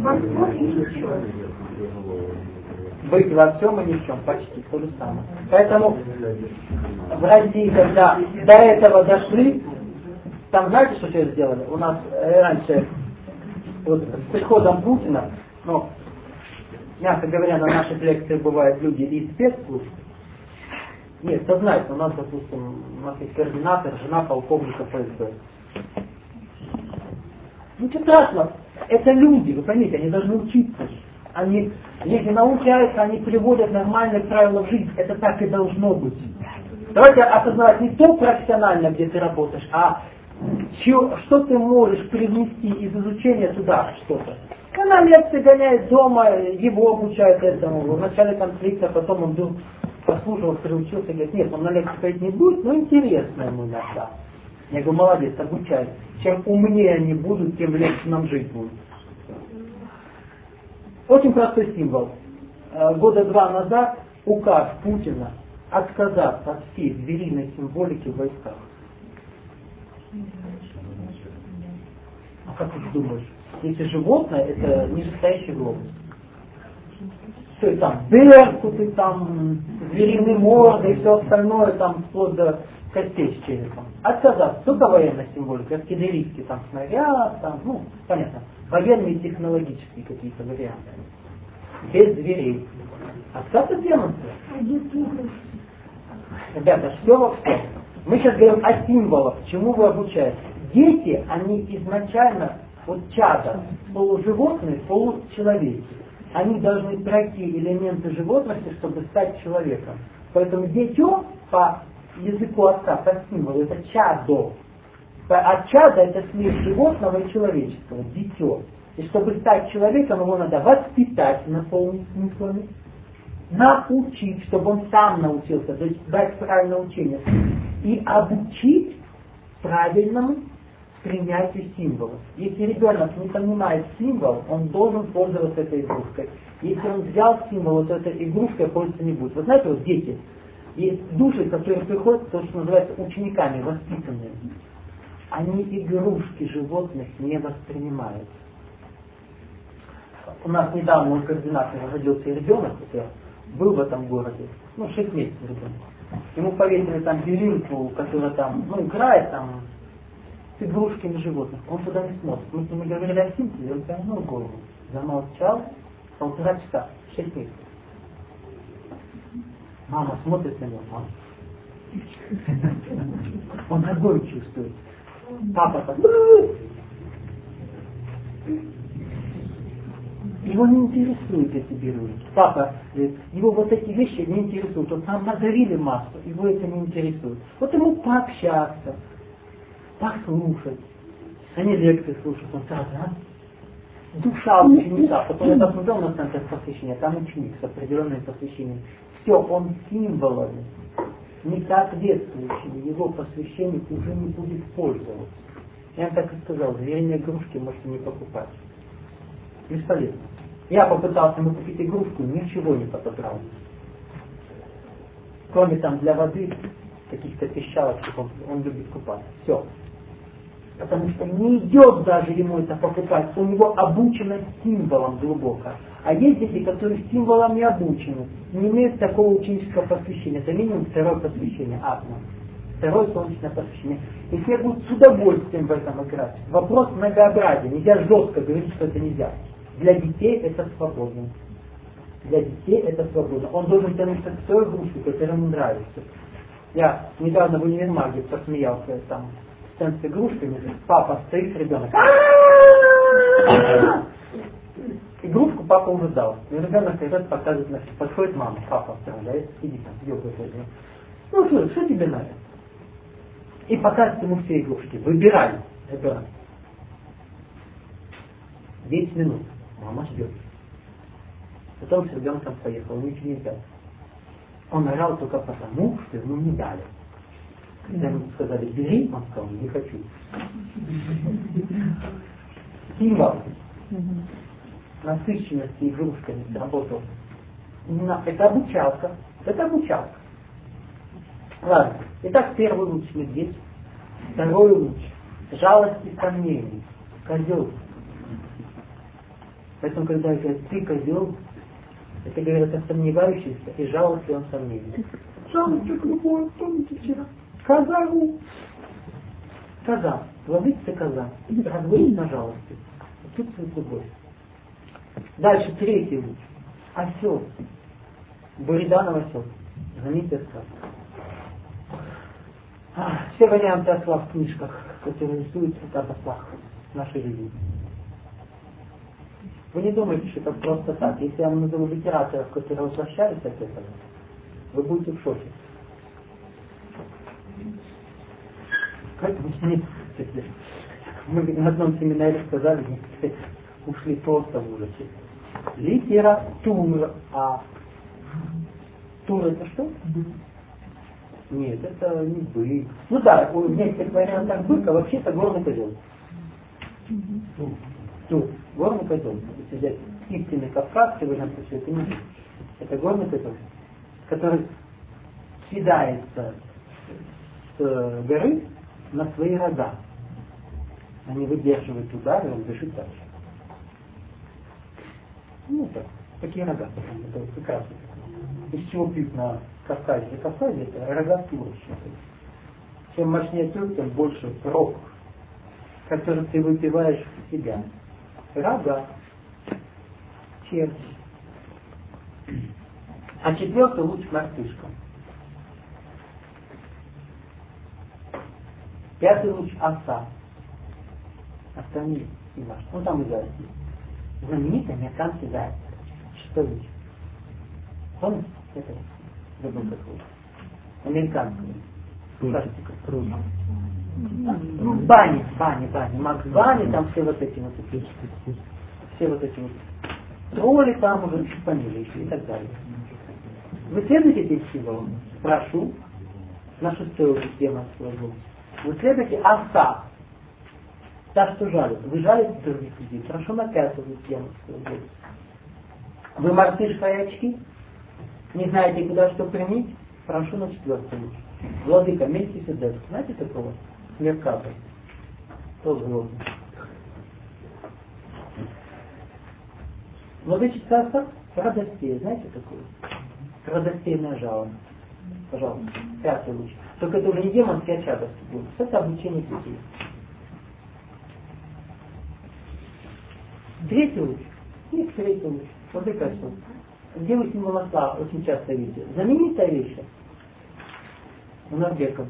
Быть во всем и ни в чем, почти то же самое. Поэтому в России, когда до этого дошли, там знаете, что сейчас сделали? У нас раньше, вот, с приходом Путина, ну, мягко говоря, на наших лекциях бывают люди из спецслужб. Нет, сознательно, у нас, допустим, у нас есть координатор, жена полковника ФСБ. Ничего страшного, это люди, вы поймите, они должны учиться. Они, если научаются, они приводят нормальные правила в жизнь. Это так и должно быть. Давайте осознавать не то профессионально, где ты работаешь, а что, что ты можешь привнести из изучения туда что-то. Она лекции гоняет дома, его обучают этому. В начале конфликта, потом он был послушал, приучился, говорит, нет, он на лекции ходить не будет, но интересно ему иногда. Я говорю, молодец, обучай. Чем умнее они будут, тем легче нам жить будет. Очень простой символ. Года два назад указ Путина отказаться от всей звериной символики в войсках. А как ты думаешь? Если животное, это нижестоящий глобус. Все, и там беркуты, там звериные морды и все остальное, там вплоть до костей с черепом. Отказаться. Только военная символика, артиллерийский, там снаряд, там, ну, понятно. Военные и технологические какие-то варианты. Без зверей. Отказ от демонстрации. Ребята, все во всем. Мы сейчас говорим о символах, чему вы обучаетесь. Дети, они изначально, вот чадо, полуживотные, получеловеки. Они должны пройти элементы животности, чтобы стать человеком. Поэтому дитё по языку отца, по символу, это чадо. А чадо это смесь животного и человеческого, дитё. И чтобы стать человеком, его надо воспитать, наполнить смыслами, научить, чтобы он сам научился, то есть дать правильное учение, и обучить правильному принятию символов. Если ребенок не понимает символ, он должен пользоваться этой игрушкой. Если он взял символ, то этой игрушкой пользоваться не будет. Вы знаете, вот дети, есть души, которые приходят, то, что называется учениками, воспитанные. Они игрушки животных не воспринимают. У нас недавно в координации родился ребенок, который был в этом городе, ну, шесть месяцев ребенок. Ему повесили там белинку, которая там, ну, играет там с игрушками животных. Он туда не смотрит. Мы с ним говорили о символе, он повернул голову, замолчал полтора часа, шесть месяцев. Мама смотрит на него, мама. Он огонь чувствует. Папа так. Его не интересуют эти берушки. Папа говорит, его вот эти вещи не интересуют. Вот нам надарили масло, его это не интересует. Вот ему пообщаться, послушать. Они лекции слушают, он так, а? Душа ученика. Потом я посмотрел на центр посвящения, там ученик с определенным посвящением. Все, он символами, не соответствующими его посвящению, уже не будет пользоваться. Я вам так и сказал, звериные игрушки можете не покупать. Бесполезно. Я попытался ему купить игрушку, ничего не подобрал. Кроме там для воды, каких-то пищалочек, он, он любит купаться. Все. Потому что не идет даже ему это покупать. У него обучено символом глубоко. А есть дети, которые символом не обучены, не имеют такого ученического посвящения. Это минимум второе посвящение, атма. Второе солнечное посвящение. И все будут с удовольствием в этом играть. Вопрос многообразия. Нельзя жестко говорить, что это нельзя. Для детей это свободно. Для детей это свободно. Он должен тянуться к той игрушке, которая ему нравится. Я недавно в универмаге посмеялся там с игрушками. Папа стоит, ребенок. Игрушку папа уже дал. И ребенок идет, показывает на все. Подходит мама, папа отправляет, иди там, йогу. Ну что, что тебе надо? И показывает ему все игрушки. Выбирай, ребенок. десять минут. Мама ждет. Потом с ребенком поехал, ничего не дал. Он орал только потому, что ему не дали. Когда ему сказали, бери, он сказал, не хочу. Символ насыщенности игрушками сработал. Это обучалка. Это обучалка. Ладно. Итак, первый луч медведь. Второй луч. Жалость и сомнений. Козел. Поэтому, когда говорят, ты козел, это говорят о сомневающихся и жалости он сомнений. Жалость, любовь, помните вчера. Коза. Коза. Владычица коза. Разводит на жалости. Отсутствует любовь. Дальше третий луч. Осел. Буриданов осел. Знаменитый сказка. А, все варианты осла в книжках, которые рисуются об ослах в нашей жизни. Вы не думаете, что это просто так. Если я вам назову литераторов, которые возвращались от этого, вы будете в шоке. Как вы Мы на одном семинаре сказали, ушли просто в ужасе. Литература. А тура это что? Нет, это не бык. Ну да, у некоторых вариантах быка вообще-то горный козел. Тур. Горный козел. Если взять истинный кавказский вариант, то это не бык. Это горный козел, который кидается с горы на свои рога. Они выдерживают удар, и он бежит дальше. Ну так, такие рога. Это прекрасно. Из чего пьют на Кавказе? На Кавказе это рога тюрочника. Чем мощнее тюр, тем больше рог, который ты выпиваешь в себя. Рога. Червь. А четвертый луч мартышка. Пятый луч оса. Остальные не важно. Он там и заяц. Знаменитый американский заяц. Шестой луч. Помните? Это забыл какой. Американский. Трудно. Ну, бани, бани, бани. Макс Бани, там все вот эти вот эти. Все вот эти вот. Тролли там уже чуть пониже и так далее. Вы следуете этим символам? Прошу. На шестой луч демон сложил. Вы следуете оса. Та, что жалит. Вы жалите других людей. Прошу на пятый луч демон сложил. Вы мартышь свои очки? Не знаете, куда что применить? Прошу на четвертый луч. Владыка Мельхиседек. Знаете такого? Меркатор. Тоже звездный. Владычица радостей. Знаете такое? Радостейная жалоба. Пожалуйста. Пятый луч. Только это уже не демонский, а чадовский будет. Это обучение детей. Третий луч. И третий луч. Владыка что? Где вы символ осла очень часто видите? Знаменитая вещь. У норвегов.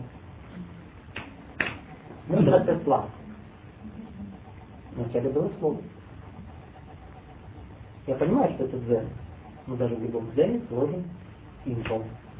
Мудрость осла. Вначале было слово. Я понимаю, что это дзен. Но даже в любом дзене сложен символ.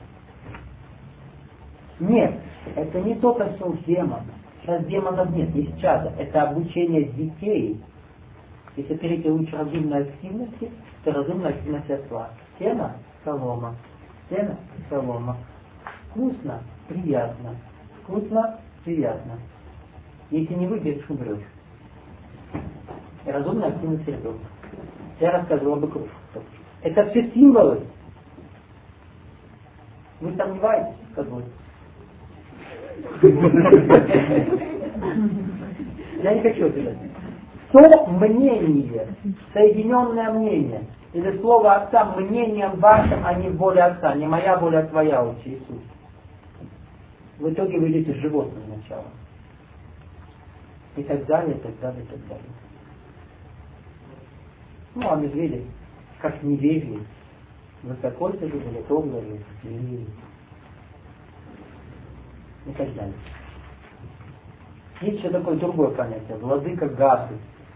Нет, это не только сон демона. Сейчас демонов нет, есть чада. Это обучение детей. Если третий луч разумной активности, то разумная активность осла. Сено — солома. Сено — солома. Вкусно — приятно. Вкусно — приятно. Если не выберешь, умрешь. И разумная активность ребенка. Я рассказывал об игрушках. Это все символы. Вы сомневаетесь, как бы? Я не хочу это. То мнение, соединенное мнение, или слово Отца мнением вашим, а не воля Отца, не моя воля, а твоя, Отче Иисус. В итоге вы идете животным началом. И так далее, и так далее, и так далее. Ну, а медведи, как неверие, высоко сидят, далеко говорят, не и так далее. Есть еще такое другое понятие, владыка Гады.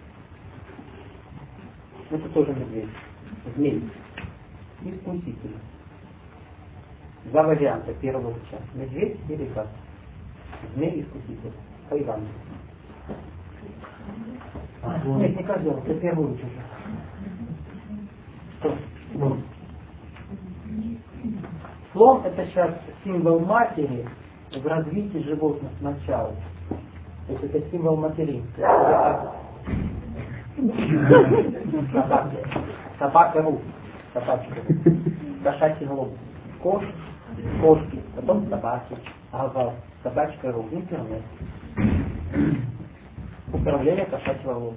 Это тоже медведь. Змей. Искуситель. Два варианта первого луча. Медведь или гад. Змей искуситель. По Евангелию. Нет, не козел, это первый луч уже. Что? Слон. Слон — это сейчас символ матери в развитии животных сначала. То есть это символ материнства. Собака. Собака рук. Собачка. Кошачий голубь. Кош. Кошки. Потом собаки. Ага. Собачка рук. Интернет. Управление кошачьего голубя.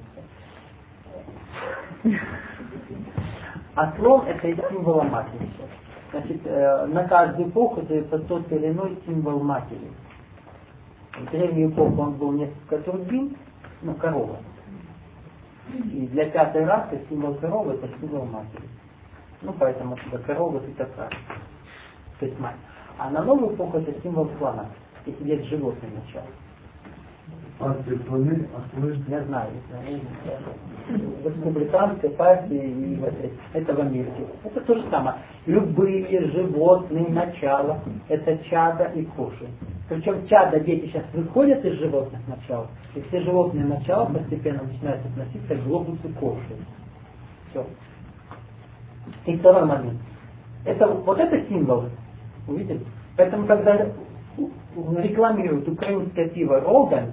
А слон — это и символ матери. Значит, на каждую эпоху дается тот или иной символ матери. В древнюю эпоху он был несколько турбин, ну, корова. И для пятой расы символ коровы — это символ матери. Ну, поэтому отсюда корова — это такая. То есть мать. А на новую эпоху это символ слона. Если есть животное начало. Партия слоны, а слоны? Я знаю, я знаю. В республиканской партии и в этой, это в Америке. Это то же самое. Любые животные начала — это чада и коши. Причем чада, дети сейчас выходят из животных начал, и все животные начала постепенно начинают относиться к глобусу коши. Все. И второй момент. Это, вот это символ. Увидели? Поэтому, когда рекламируют украинское пиво Роган,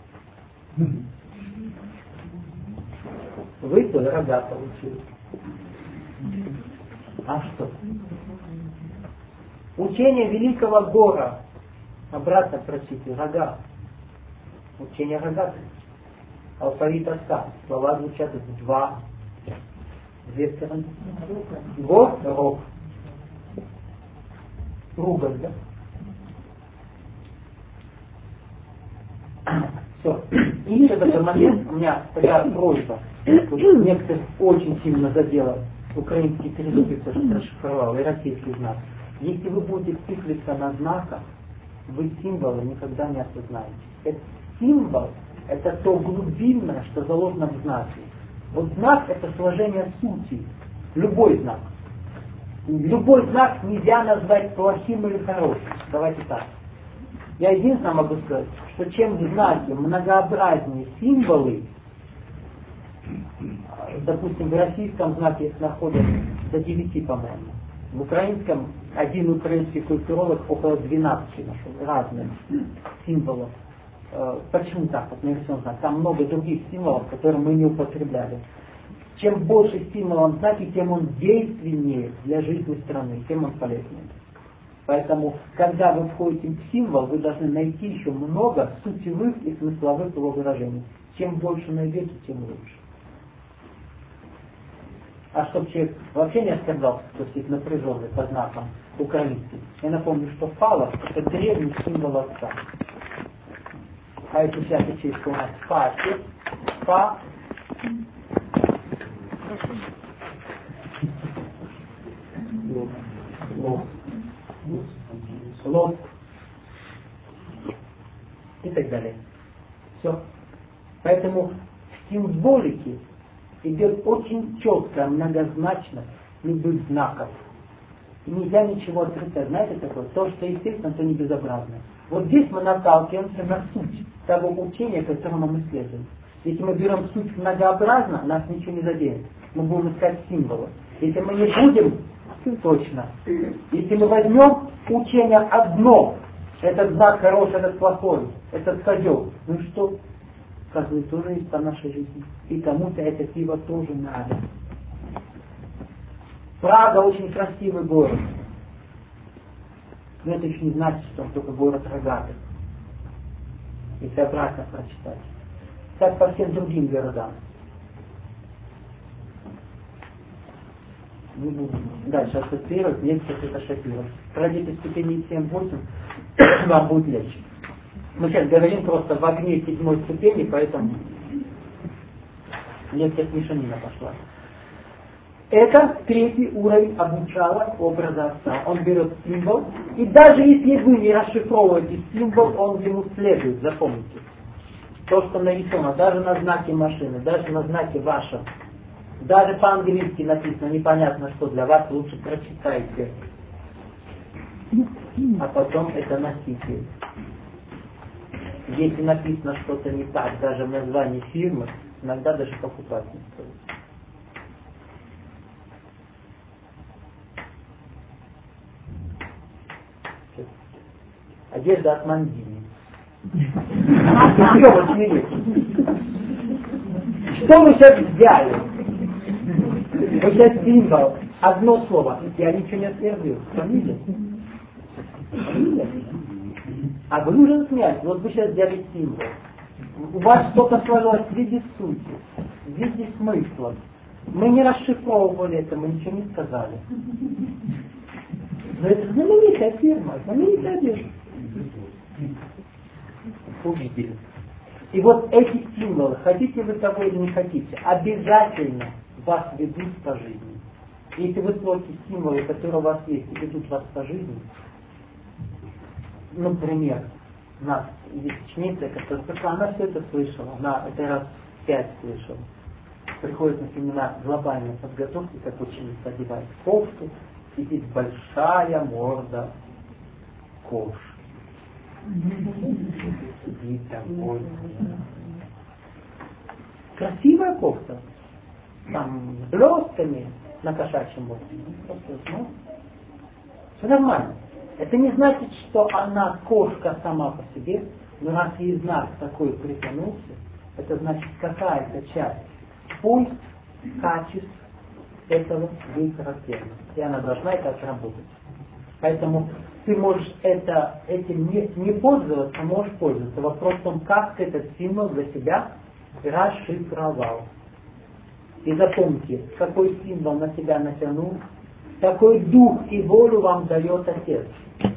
вы то рога получили. А что? Учение великого Гора. Обратно прочите. Рога. Учение рогатых. Алфавит Оса. Слова звучат два. Две стороны. Гор, рог. Ругаль, да? Все. И еще такой момент, у меня такая просьба. Некоторых очень сильно задело. Украинский перезапись расшифровал, и российский знак. Если вы будете циклиться на знаках, вы символы никогда не осознаете. Это символ – это то глубинное, что заложено в знаке. Вот знак – это сложение сути. Любой знак. Любой знак нельзя назвать плохим или хорошим. Давайте так. Я единственное могу сказать, что чем в знаке многообразнее символы, допустим, в российском знаке их находят до девяти, по-моему. В украинском один украинский культуролог около двенадцати нашел разных символов. Почему так вот нарисован знак? Там много других символов, которые мы не употребляли. Чем больше символов в знаке, тем он действеннее для жизни страны, тем он полезнее. Поэтому, когда вы входите в символ, вы должны найти еще много сутевых и смысловых его выражений. Чем больше найдете, тем лучше. А чтобы человек вообще не оскорблялся, кто сидит напряженный по знакам украинским, я напомню, что фалос – это древний символ отца. А это вся ячейка у нас фа, фа, лоск и так далее. Все. Поэтому в символике идет очень четкая многозначность любых знаков. И нельзя ничего отрицать. Знаете такое? То, что естественно, то не безобразно. Вот здесь мы наталкиваемся на суть того учения, которому мы следуем. Если мы берем суть многообразно, нас ничего не заденет. Мы будем искать символы. Если мы не будем, точно. Если мы возьмем учение одно, этот знак хороший, этот плохой, этот козел, ну что, козлы тоже есть по нашей жизни. И кому-то это пиво тоже надо. Прага очень красивый город. Но это еще не значит, что он только город рогатых. Если обратно прочитать. Так по всем другим городам. Не буду дальше ассоциировать, некоторых это шокирует. Пройдите ступени семь-восемь, вам будет легче. Мы сейчас говорим просто в огне седьмой ступени, поэтому лекция смешанина пошла. Это третий уровень обучала образа отца. Он берет символ, и даже если вы не расшифровываете символ, он ему следует, запомните. То, что нарисовано, даже на знаке машины, даже на знаке вашем, даже по-английски написано, непонятно что для вас, лучше прочитайте. А потом это носите. Если написано что-то не так, даже в названии фирмы, иногда даже покупать не стоит. Одежда от Мандини. Что вы смеетесь? Что вы сейчас взяли? Вы сейчас символ. Одно слово. Я ничего не отвердил. Фамилия? Фамилия? А вы уже смеялись. Вот вы сейчас взяли символ. У вас что-то сложилось в виде сути, в виде смысла. Мы не расшифровывали это, мы ничего не сказали. Но это знаменитая фирма, знаменитая одежда. Увидели. И вот эти символы, хотите вы того или не хотите, обязательно вас ведут по жизни. Если вы смотрите символы, которые у вас есть, и ведут вас по жизни, например, у нас есть ученица, которая пришла, она все это слышала, она это раз пять слышала. Приходит на семинар глобальной подготовки, как ученица одевает кофту, сидит большая морда кошки. Сидит такой. Красивая кофта. Там с блестками на кошачьем боке. Ну, все нормально. Это не значит, что она кошка сама по себе, но раз ей знак такой притянулся, это значит какая-то часть свойств, качеств этого ей характерна. И она должна это отработать. Поэтому ты можешь это, этим не, не пользоваться, можешь пользоваться. Вопрос в том, как ты этот символ для себя расшифровал. И запомните, какой символ на себя натянул, такой дух и волю вам дает Отец.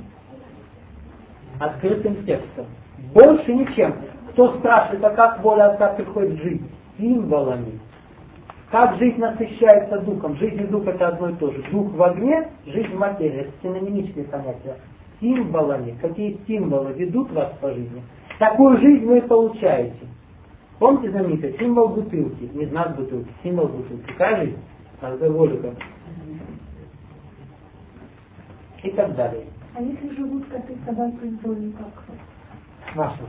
Открытым текстом. Больше ничем. Кто спрашивает, а как воля Отца приходит жить? Символами. Как жизнь насыщается духом? Жизнь и дух это одно и то же. Дух в огне, жизнь в материи. Это синонимичные понятия. символами, какие символы ведут вас по жизни, такую жизнь вы получаете. Помните знаменитый символ бутылки, не знак бутылки, символ бутылки. Какая жизнь? Алкоголика. И так далее. А если живут коты, собаки в доме, как? Ваша.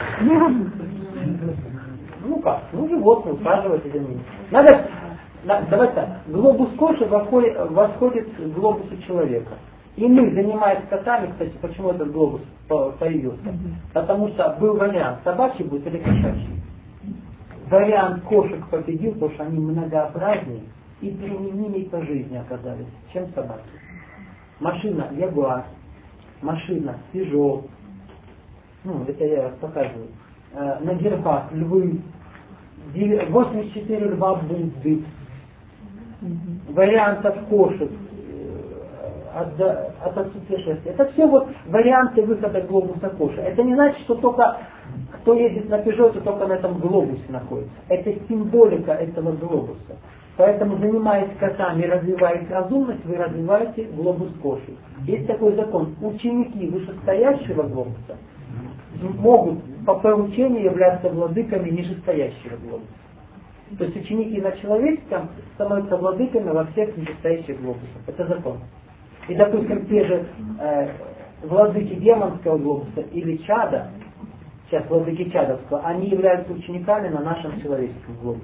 Ну как? Ну животные усаживайте за ними. Надо, на, давайте так. Глобус коши восходит, восходит к глобусу человека. И мы, занимаясь котами, кстати, почему этот глобус появился? Потому что был вариант, собачий будет или кошачий. Вариант кошек победил, потому что они многообразнее и применимее по жизни оказались, чем собаки. Машина Ягуар, машина Peugeot, ну, это я показываю, э, на гербах львы, восемьдесят четыре льва Будды, вариант от кошек, от, от отсутствия шерсти. Это все вот варианты выхода глобуса коши. Это не значит, что только кто едет на Peugeot, то только на этом глобусе находится. Это символика этого глобуса. Поэтому, занимаясь котами и развивая их разумность, вы развиваете глобус коши. Есть такой закон. Ученики вышестоящего глобуса могут по поручению являться владыками нижестоящего глобуса. То есть ученики на человеческом становятся владыками во всех нижестоящих глобусах. Это закон. И, допустим, те же э, владыки демонского глобуса или чада, сейчас владыки чадовского, они являются учениками на нашем человеческом глобусе.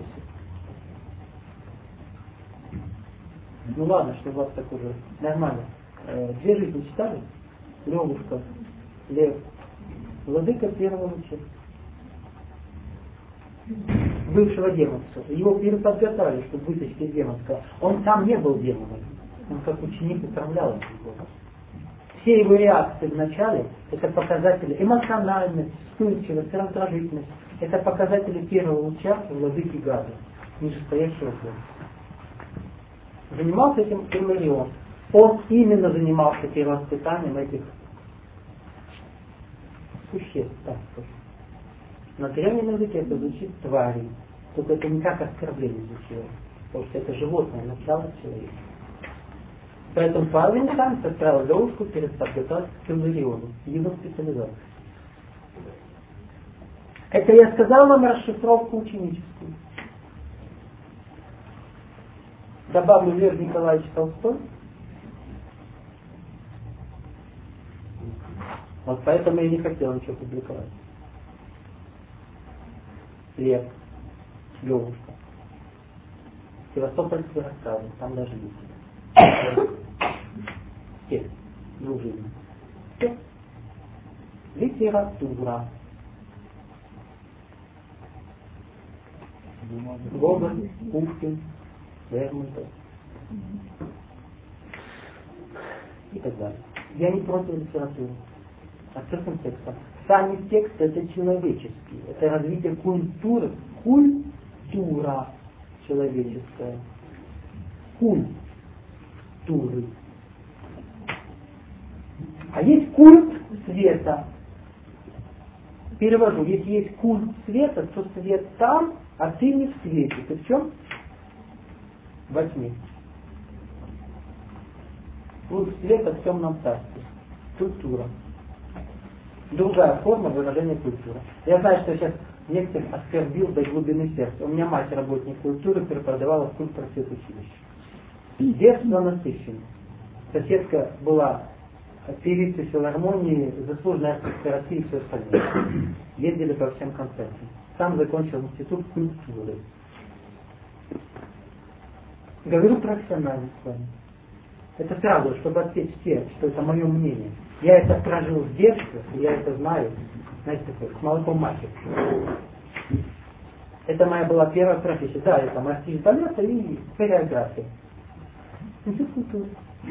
Ну ладно, что у вас так уже нормально. Э, две жизни читали? Левушка, Лев. Владыка первого луча. Бывшего демонца. Его переподготовили, чтобы вытащить из демонского. Он сам не был демоном. Он как ученик управлял этим демоном. Все его реакции в начале это показатели эмоциональность, вспыльчивость, раздражительность. Это показатели первого луча владыки Гады, нижестоящего глобуса. Занимался этим Илларион. Он именно занимался перевоспитанием этих существ, так скажем. На древнем языке это звучит твари. Только это не как оскорбление звучало. Потому что это животное, начало человека. Поэтому Павел Николаевич отправил Левушку перед подготовкой к Иллариону, его специализации. Это я сказал вам расшифровку ученическую. Добавлю Лев Николаевич Толстой. Вот поэтому я не хотел ничего публиковать. Лев, Левушка. Севастопольские рассказы, там даже есть. Текст, дружина. Все. Литература. Гоголь, Пушкин, Лермонтов и так далее. Я не против литературы. Открытым текстом. Сами тексты это человеческие. Это развитие культуры. Культура человеческая. Культуры. А есть культ света. Перевожу. Если есть культ света, то свет там, а ты не в свете. Ты в чем? Во тьме. Культ света в темном царстве. Культура. Другая форма выражения культуры. Я знаю, что я сейчас некоторых оскорбил до глубины сердца. У меня мать работник культуры преподавала в культпросветучилище. Детство насыщено. Соседка была певицей филармонии, заслуженной артистка России и все остальное. Ездили по всем концертам. Сам закончил институт культуры. Говорю профессионально с вами. Это сразу, чтобы отсечь все, что это мое мнение. Я это прожил с детства, я это знаю, знаете, такое, с молоком матери. Это моя была первая профессия. Да, это артист балета и хореография. Институт культуры.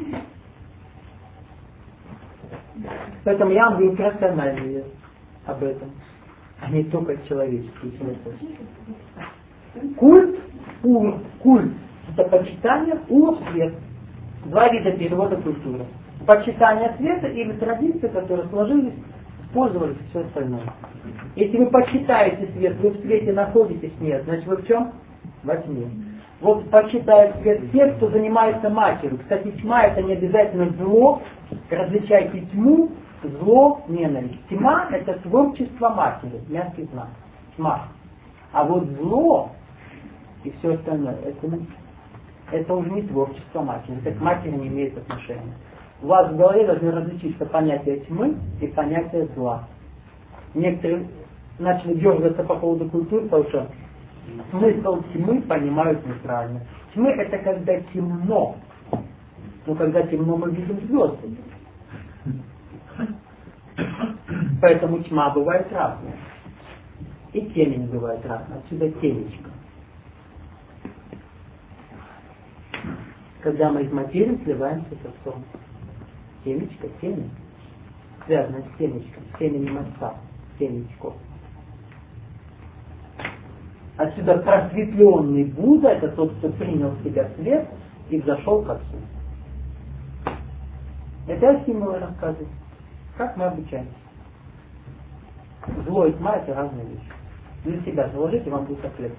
Поэтому я вам говорю профессионально об этом, а не только человеческий смысл. Культ, культ, культ. Это почитание у свет. Два вида перевода культуры. Почитание света или традиции, которые сложились, использовались и все остальное. Если вы почитаете свет, вы в свете находитесь, нет, значит вы в чем? Во тьме. Вот почитают свет те, кто занимается матерью. Кстати, тьма это не обязательно зло. Различайте тьму Зло, ненависть. Тьма — это творчество матери, мягкий знак. Тьма. А вот зло и все остальное, это, это уже не творчество матери. Это к матери не имеет отношения. У вас в голове должны различиться понятие тьмы и понятие зла. Некоторые начали дергаться по поводу культуры, потому что смысл тьмы понимают неправильно. Тьмы — это когда темно. Но когда темно, мы видим звезды. Поэтому тьма бывает разная. И темень бывает разная. Отсюда темечко. Когда мы из материи сливаемся с отцом. Темечко, темень. Связано с темечком, с теменем отца. Темечко. Отсюда просветленный Будда — это тот, кто принял в себя свет и взошел к отцу. Это я символы рассказываю. Как мы обучаемся. Зло и тьма — это разные вещи. Для себя заложите, вам будет так легче.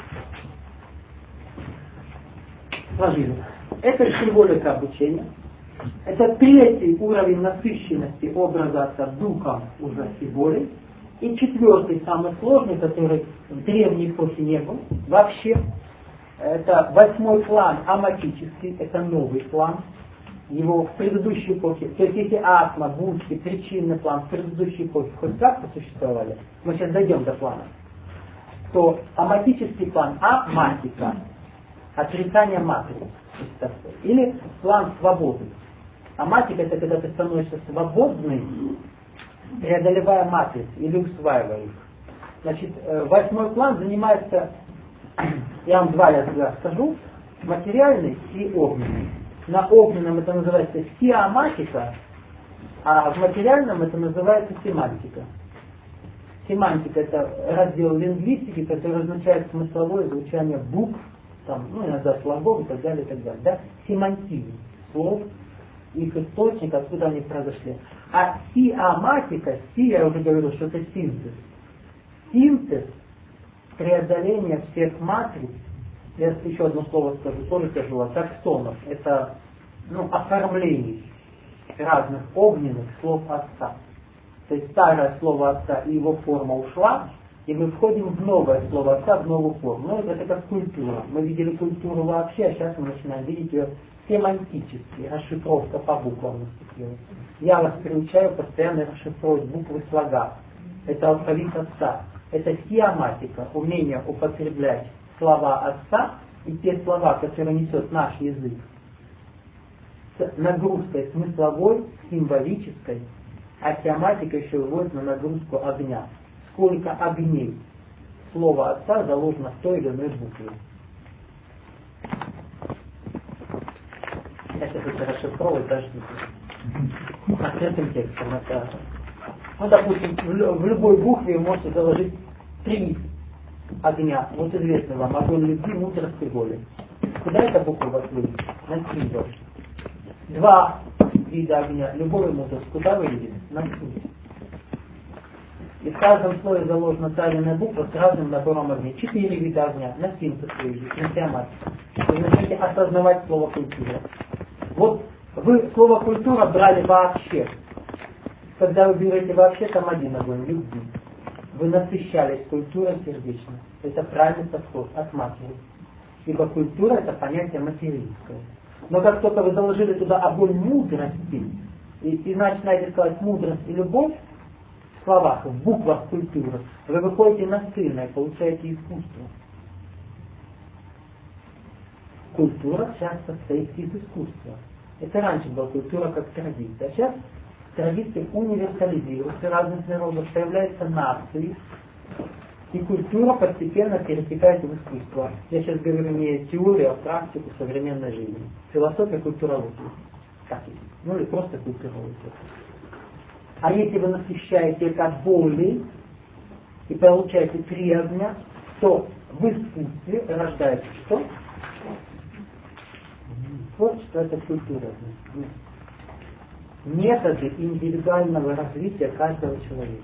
Сложили. Это символика обучения. Это третий уровень насыщенности образа отца духом уже символей. И четвертый, самый сложный, который в древней эпохе не был вообще. Это восьмой план аматический, это новый план. Его в предыдущей эпохе, то есть если атма, будхи, причинный план в предыдущей эпохе хоть как-то существовали, мы сейчас дойдем до плана, то аматический план, аматика, отрицание матрицы, или план свободы. Аматика — это когда ты становишься свободным, преодолевая матрицы или усваивая их. Значит, восьмой план занимается, я вам два раза скажу, материальный и огненный. На огненном это называется сиаматика, а в материальном это называется семантика. Семантика — это раздел лингвистики, который означает смысловое звучание букв, там, ну, иногда слогов и так далее, и так далее. Да? Семантизм слов, их источник, откуда они произошли. А сиаматика, си, я уже говорил, что это синтез. Синтез, преодоление всех матриц. Я еще одно слово скажу, тоже тяжело, таксонов. Это ну, оформление разных огненных слов отца. То есть старое слово отца и его форма ушла, и мы входим в новое слово отца, в новую форму. Ну, это как культура. Мы видели культуру вообще, а сейчас мы начинаем видеть ее семантически, расшифровка по буквам наступила. Я вас приучаю постоянно расшифровать буквы слога. Это алфавит отца. Это сиаматика, умение употреблять слова отца и те слова, которые несет наш язык, с нагрузкой смысловой, символической, а тематика еще выводит на нагрузку огня. Сколько огней слова отца заложено в той или иной букве. Это будет расшифровывать даже открытым текстом. Это, ну, допустим, в любой букве вы можете заложить три огня. Вот известно вам, огонь любви, мудрости и воли. Куда эта буква вас выведет? На символ. Два вида огня, любовь и мудрость. Куда выведет? На символ. И в каждом слое заложена та или иная буква с разным набором огня. Четыре вида огня. На синтез выведет, на тематику. Вы начнете осознавать слово культура. Вот вы слово культура брали вообще. Когда вы берете вообще, там один огонь, любви. Вы насыщались культурой сердечно. Это правильный подход от матери. Ибо культура — это понятие материнское. Но как только вы заложили туда огонь мудрости, и, и начинаете сказать мудрость и любовь, в словах, в буквах культуры, вы выходите на сына и получаете искусство. Культура сейчас состоит из искусства. Это раньше была культура как традиция. А сейчас традиции универсализируются в разных народах, появляются нации, и культура постепенно перетекает в искусство. Я сейчас говорю не теорию, а практику современной жизни. Философия культурологии. Так, ну или просто культурология. А если вы насыщаете это болью и получаете три огня, то в искусстве рождается что? Творчество — это культура. Методы индивидуального развития каждого человека.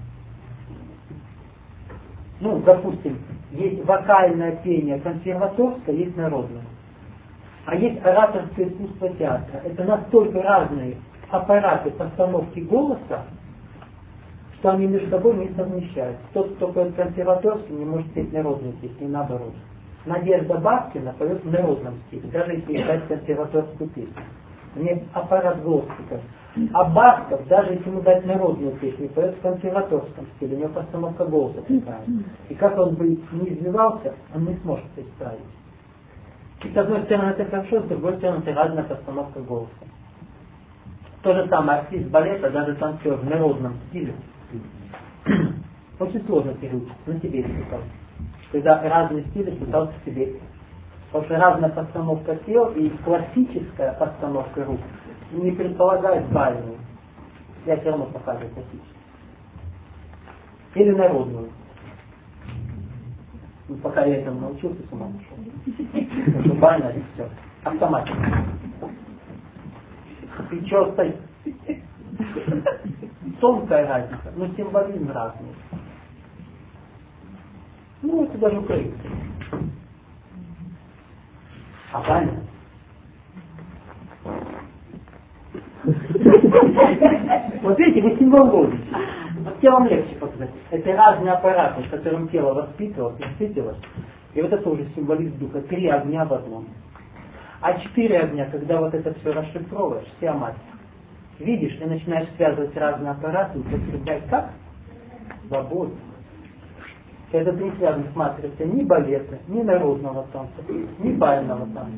Ну, допустим, есть вокальное пение консерваторское, есть народное. А есть ораторское искусство театра. Это настолько разные аппараты постановки голоса, что они между собой не совмещаются. Тот, кто поет консерваторский, не может петь народные песни, наоборот. Надежда Бабкина поет в народном стиле, даже если играть консерваторскую песню. У нее аппарат голосика. А Басков, даже если ему дать народную песню, поет в консерваторском стиле, у него постановка голоса такая. И как он бы не извивался, он не сможет это исправить. И с одной стороны это хорошо, с другой стороны это разная постановка голоса. То же самое артист балета, даже танцор в народном стиле. Очень сложно переучиться, на себе испытал. Когда разные стили пытался себе. Потому что разная постановка тел и классическая постановка рук не предполагает бальную. Я все равно показываю классическую. Или народную. Ну, пока я этому научился, с ума пошел. Потому что бальная и все. Автоматика. И что стоит? Тонкая разница, но символизм разный. Ну, это даже украинцы. А правильно? Вот видите, вы символ логики. Вот я вам легче показать. Это разные аппараты, с которым тело воспитывалось, воспитывалось. И вот это уже символизм духа. Три огня в одном. А четыре огня, когда вот это все расшифровываешь, вся мать. Видишь, и начинаешь связывать разные аппараты, употреблять как? Свободу. Это не связано с матрицей ни балета, ни народного танца, ни бального танца.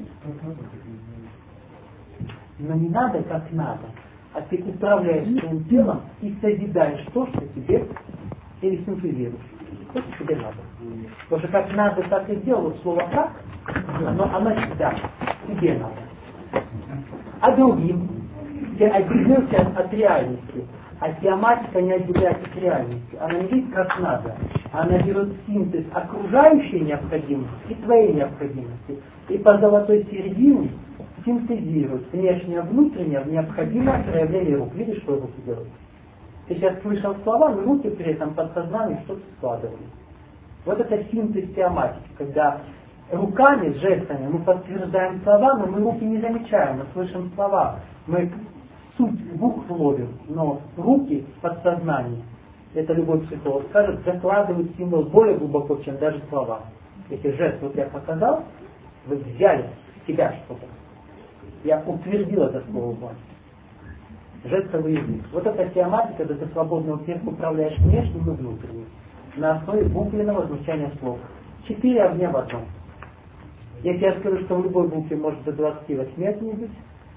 Но не надо как надо, а ты управляешь своим телом и созидаешь то, что тебе или синтезируешь. То, что тебе надо. Потому что как надо, так и сделал. Вот слово как, оно, оно всегда тебе надо. А другим ты отделился от, от реальности. А теоматика не отделяется от реальности. Она не видит как надо. Она берет синтез окружающей необходимости и твоей необходимости. И по золотой середине синтезирует внешнее, внутреннее в необходимое проявление рук. Видишь, что руки делают? Ты сейчас слышал слова, но руки при этом подсознание что-то складывали. Вот это синтез теоматики, когда руками, жестами мы подтверждаем слова, но мы руки не замечаем, мы слышим слова. Мы суть букв ловим, но руки в подсознании, это любой психолог скажет, закладывают символ более глубоко, чем даже слова. Если жест вот я показал, вы взяли в себя что-то. Я утвердил это слово в вас. Жестовый язык. Вот эта теоматика, когда ты свободно управляешь внешним и внутренним. На основе буквенного звучания слов. Четыре огня в одном. Если я скажу, что в любой букве может до двадцати восьми огней быть,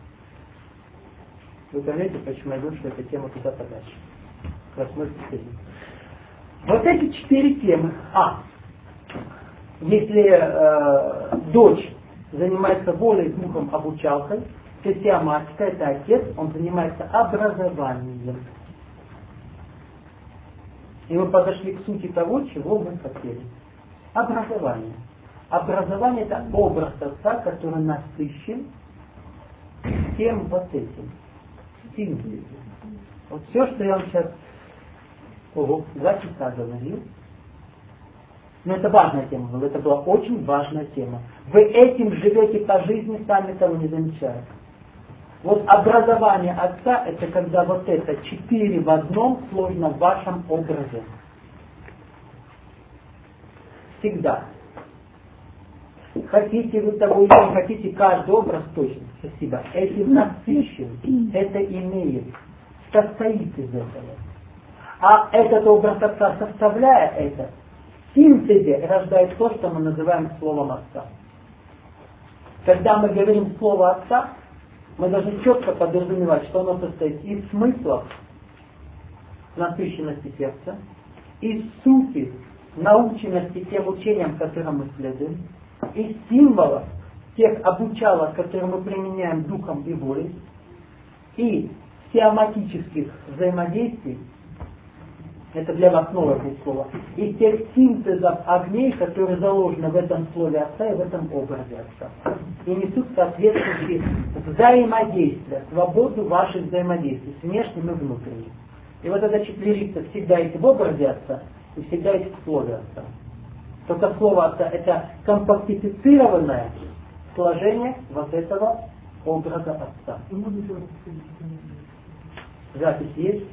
вы поймете, почему я говорю, что эта тема туда подальше. Восьмой степени. Вот эти четыре темы. А. Если э, дочь занимается волей, духом, обучалкой, то теоматика, это отец, он занимается образованием. И мы подошли к сути того, чего мы хотели. Образование. Образование это образ отца, который насыщен всем вот этим. Синтез. Вот все, что я вам сейчас ого, два часа говорил. Но это важная тема была, это была очень важная тема. Вы этим живете по жизни, сами того не замечая. Вот образование отца, это когда вот это четыре в одном сложно в вашем образе. Всегда. Хотите вы того или не хотите, каждый образ точно спасибо. Этим насыщен, это имеет, состоит из этого. А этот образ отца, составляя это, в синтезе рождает то, что мы называем словом отца. Когда мы говорим слово отца, мы должны четко подразумевать, что оно состоит из смыслов насыщенности сердца, из сути наученности тем учениям, которым мы следуем, из символов тех обучалок, которые мы применяем духом и волей, и теоматических взаимодействий, это для вас новое слово, и тех синтезов огней, которые заложены в этом слове отца и в этом образе отца. И несут соответствующие взаимодействия, свободу ваших взаимодействий с внешним и внутренним. И вот эта четверица всегда есть в образе отца и всегда есть в слове отца. Только слово отца это компактифицированное сложение вот этого образа Отца. Запись есть?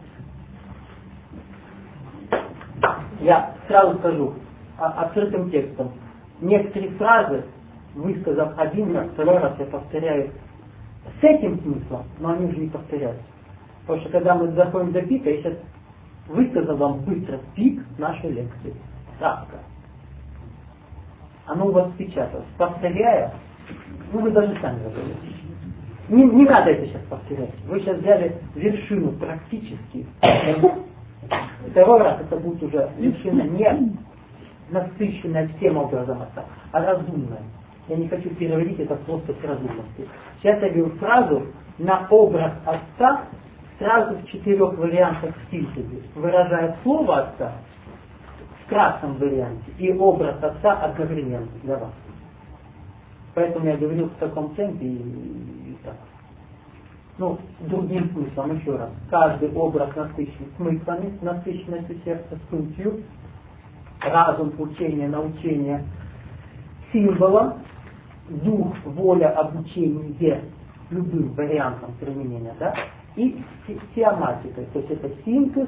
Я сразу скажу открытым текстом. Некоторые фразы, высказав один раз, второй раз, я повторяю с этим смыслом, но они уже не повторяются. Потому что когда мы доходим до пика, я сейчас высказал вам быстро пик нашей лекции. Кратко. Оно у вас печаталось. Повторяя, ну вы даже сами разговариваете. Не, не надо это сейчас повторять. Вы сейчас взяли вершину практически. Второй раз это будет уже вершина не насыщенная всем образом Отца, а разумная. Я не хочу переводить это просто с разумности. Сейчас я говорю фразу на образ Отца сразу в четырех вариантах синтеза. Выражает слово Отца в кратком варианте и образ Отца одновременно для вас. Поэтому я говорил в таком темпе и, и так. Ну, другим смыслом, еще раз. Каждый образ насыщен смыслами, насыщенностью сердца, сутью, разум, учение, научение, символом, дух, воля, обучение любым вариантом применения, да, и теоматикой, то есть это синтез,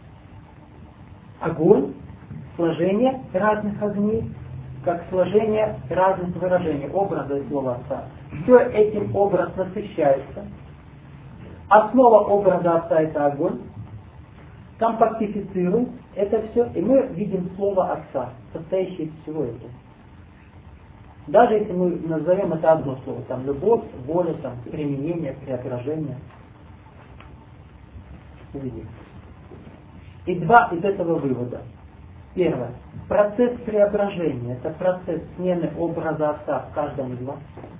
огонь, сложение разных огней, как сложение разных выражений, образа и слова Отца. Все этим образ насыщается. Основа образа Отца это огонь. Компактифицируем это все, и мы видим слово Отца, состоящее из всего этого. Даже если мы назовем это одно слово, там любовь, воля, там, применение, преображение. Увидим. И два из этого вывода. Первое. Процесс преображения. Это процесс смены образа Отца в каждом из вас.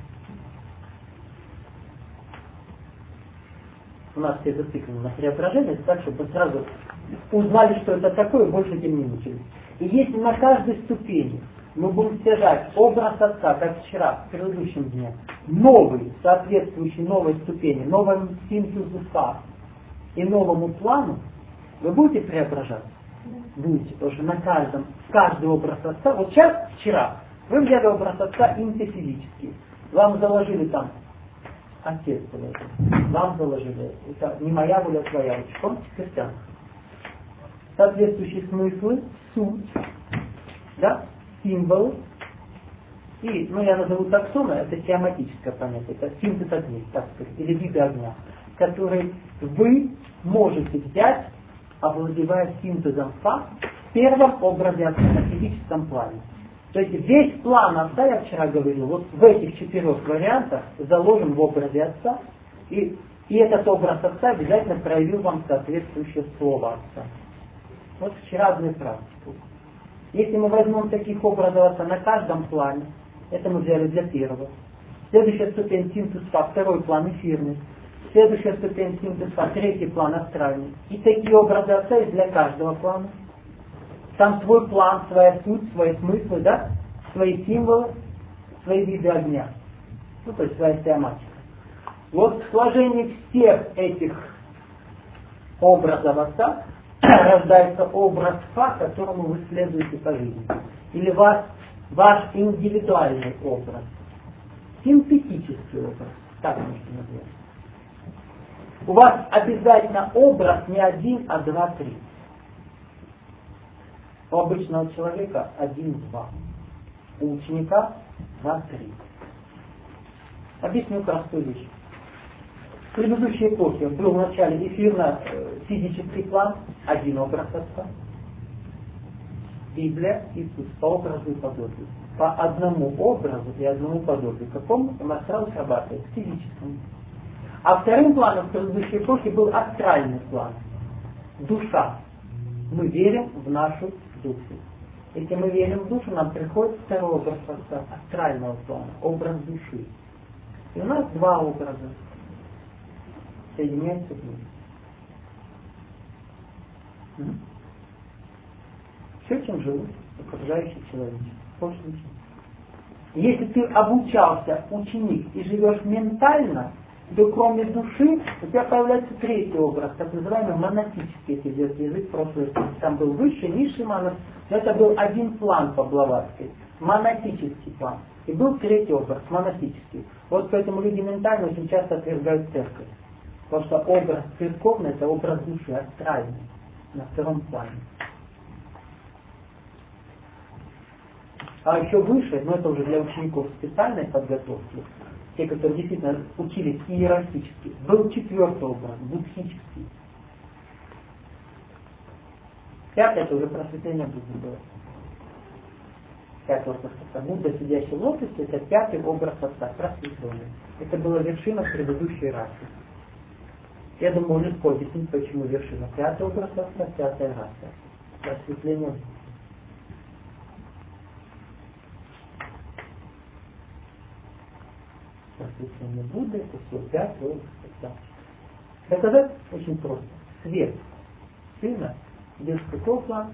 У нас все зациклены на преображении, так, чтобы сразу узнали, что это такое, и больше этим не мучились. И если на каждой ступени мы будем стяжать образ Отца, как вчера, в предыдущем дне, новый, соответствующий новой ступени, новому синтезу фаз и новому плану, вы будете преображаться? Будете, потому что на каждом, каждый образ Отца, вот сейчас, вчера, вы взяли образ Отца интефизический, вам заложили там Отец, вам заложили, это не моя воля, твоя воля, помните, христиан? Соответствующие смыслы, суть, да, символы, и, ну я назову таксоны, это теоматическое понятие, это синтез огней, так сказать, или виды огня, которые вы можете взять, овладевая синтезом фаз в первом образе Отца, на физическом плане. То есть весь план Отца, я вчера говорил, вот в этих четырех вариантах заложен в образе Отца, и, и этот образ Отца обязательно проявил вам соответствующее слово Отца. Вот вчера одну практику. Если мы возьмем таких образов Отца на каждом плане, это мы взяли для первого. Следующая ступень синтез фаз, второй план эфирный. Следующая ступень синтез фаз, третий план астральный. И такие образы Отца есть для каждого плана. Там свой план, своя суть, свои смыслы, да? Свои символы, свои виды огня. Ну, то есть своя теоматика. Вот в сложении всех этих образов Отца рождается образ Фа, которому вы следуете по жизни. Или ваш, ваш индивидуальный образ. Синтетический образ. Так можно назвать. У вас обязательно образ не один, а два, три. У обычного человека один-два. У ученика два-три. Объясню простую вещь. В предыдущей эпохе был в начале эфирно-физический план, один образ Отца. Библия, Иисус, по образу и подобию. По одному образу и одному подобию. Какому? Астрал срабатывает, физическому. А вторым планом в предыдущей эпохе был астральный план. Душа. Мы верим в нашу душу. Если мы верим в душу, нам приходит второй образ Отца, астрального плана, образ души. И у нас два образа соединяются вместе. Все, чем живут окружающие человечество. Больше ничего. Если ты обучался, ученик, и живешь ментально, то кроме души у тебя появляется третий образ, так называемый монотический, если идет язык, прошлый, там был высший, низший монос, но это был один план по Блаватской, монотический план. И был третий образ, монотический. Вот поэтому люди ментально очень часто отвергают церковь. Потому что образ церковный — это образ души, астральный, на втором плане. А еще выше, но это уже для учеников специальной подготовки, те, которые действительно учились иерархически, был четвертый образ, буддхический. Пятый — это уже просветление Будды было. Пятый образ Отца. Будда, сидящий в лотосе, это пятый образ Отца, просветленный. Это была вершина предыдущей расы. Я думаю, легко объяснить, почему вершина. Пятый образ Отца, пятая раса. Просветление Будды. Просветление Будды — это все пятый образ Отца. Доказать очень просто. Свет Сына без какого плана?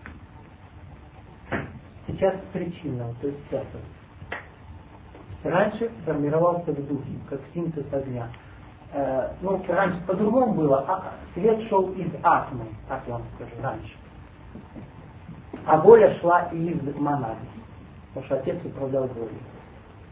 Сейчас причина, то есть пятый. Раньше формировался в духе, как синтез огня. Э, ну, раньше по-другому было, а свет шел из атмы, так я вам скажу, раньше. А воля шла из монады, потому что отец управлял волей.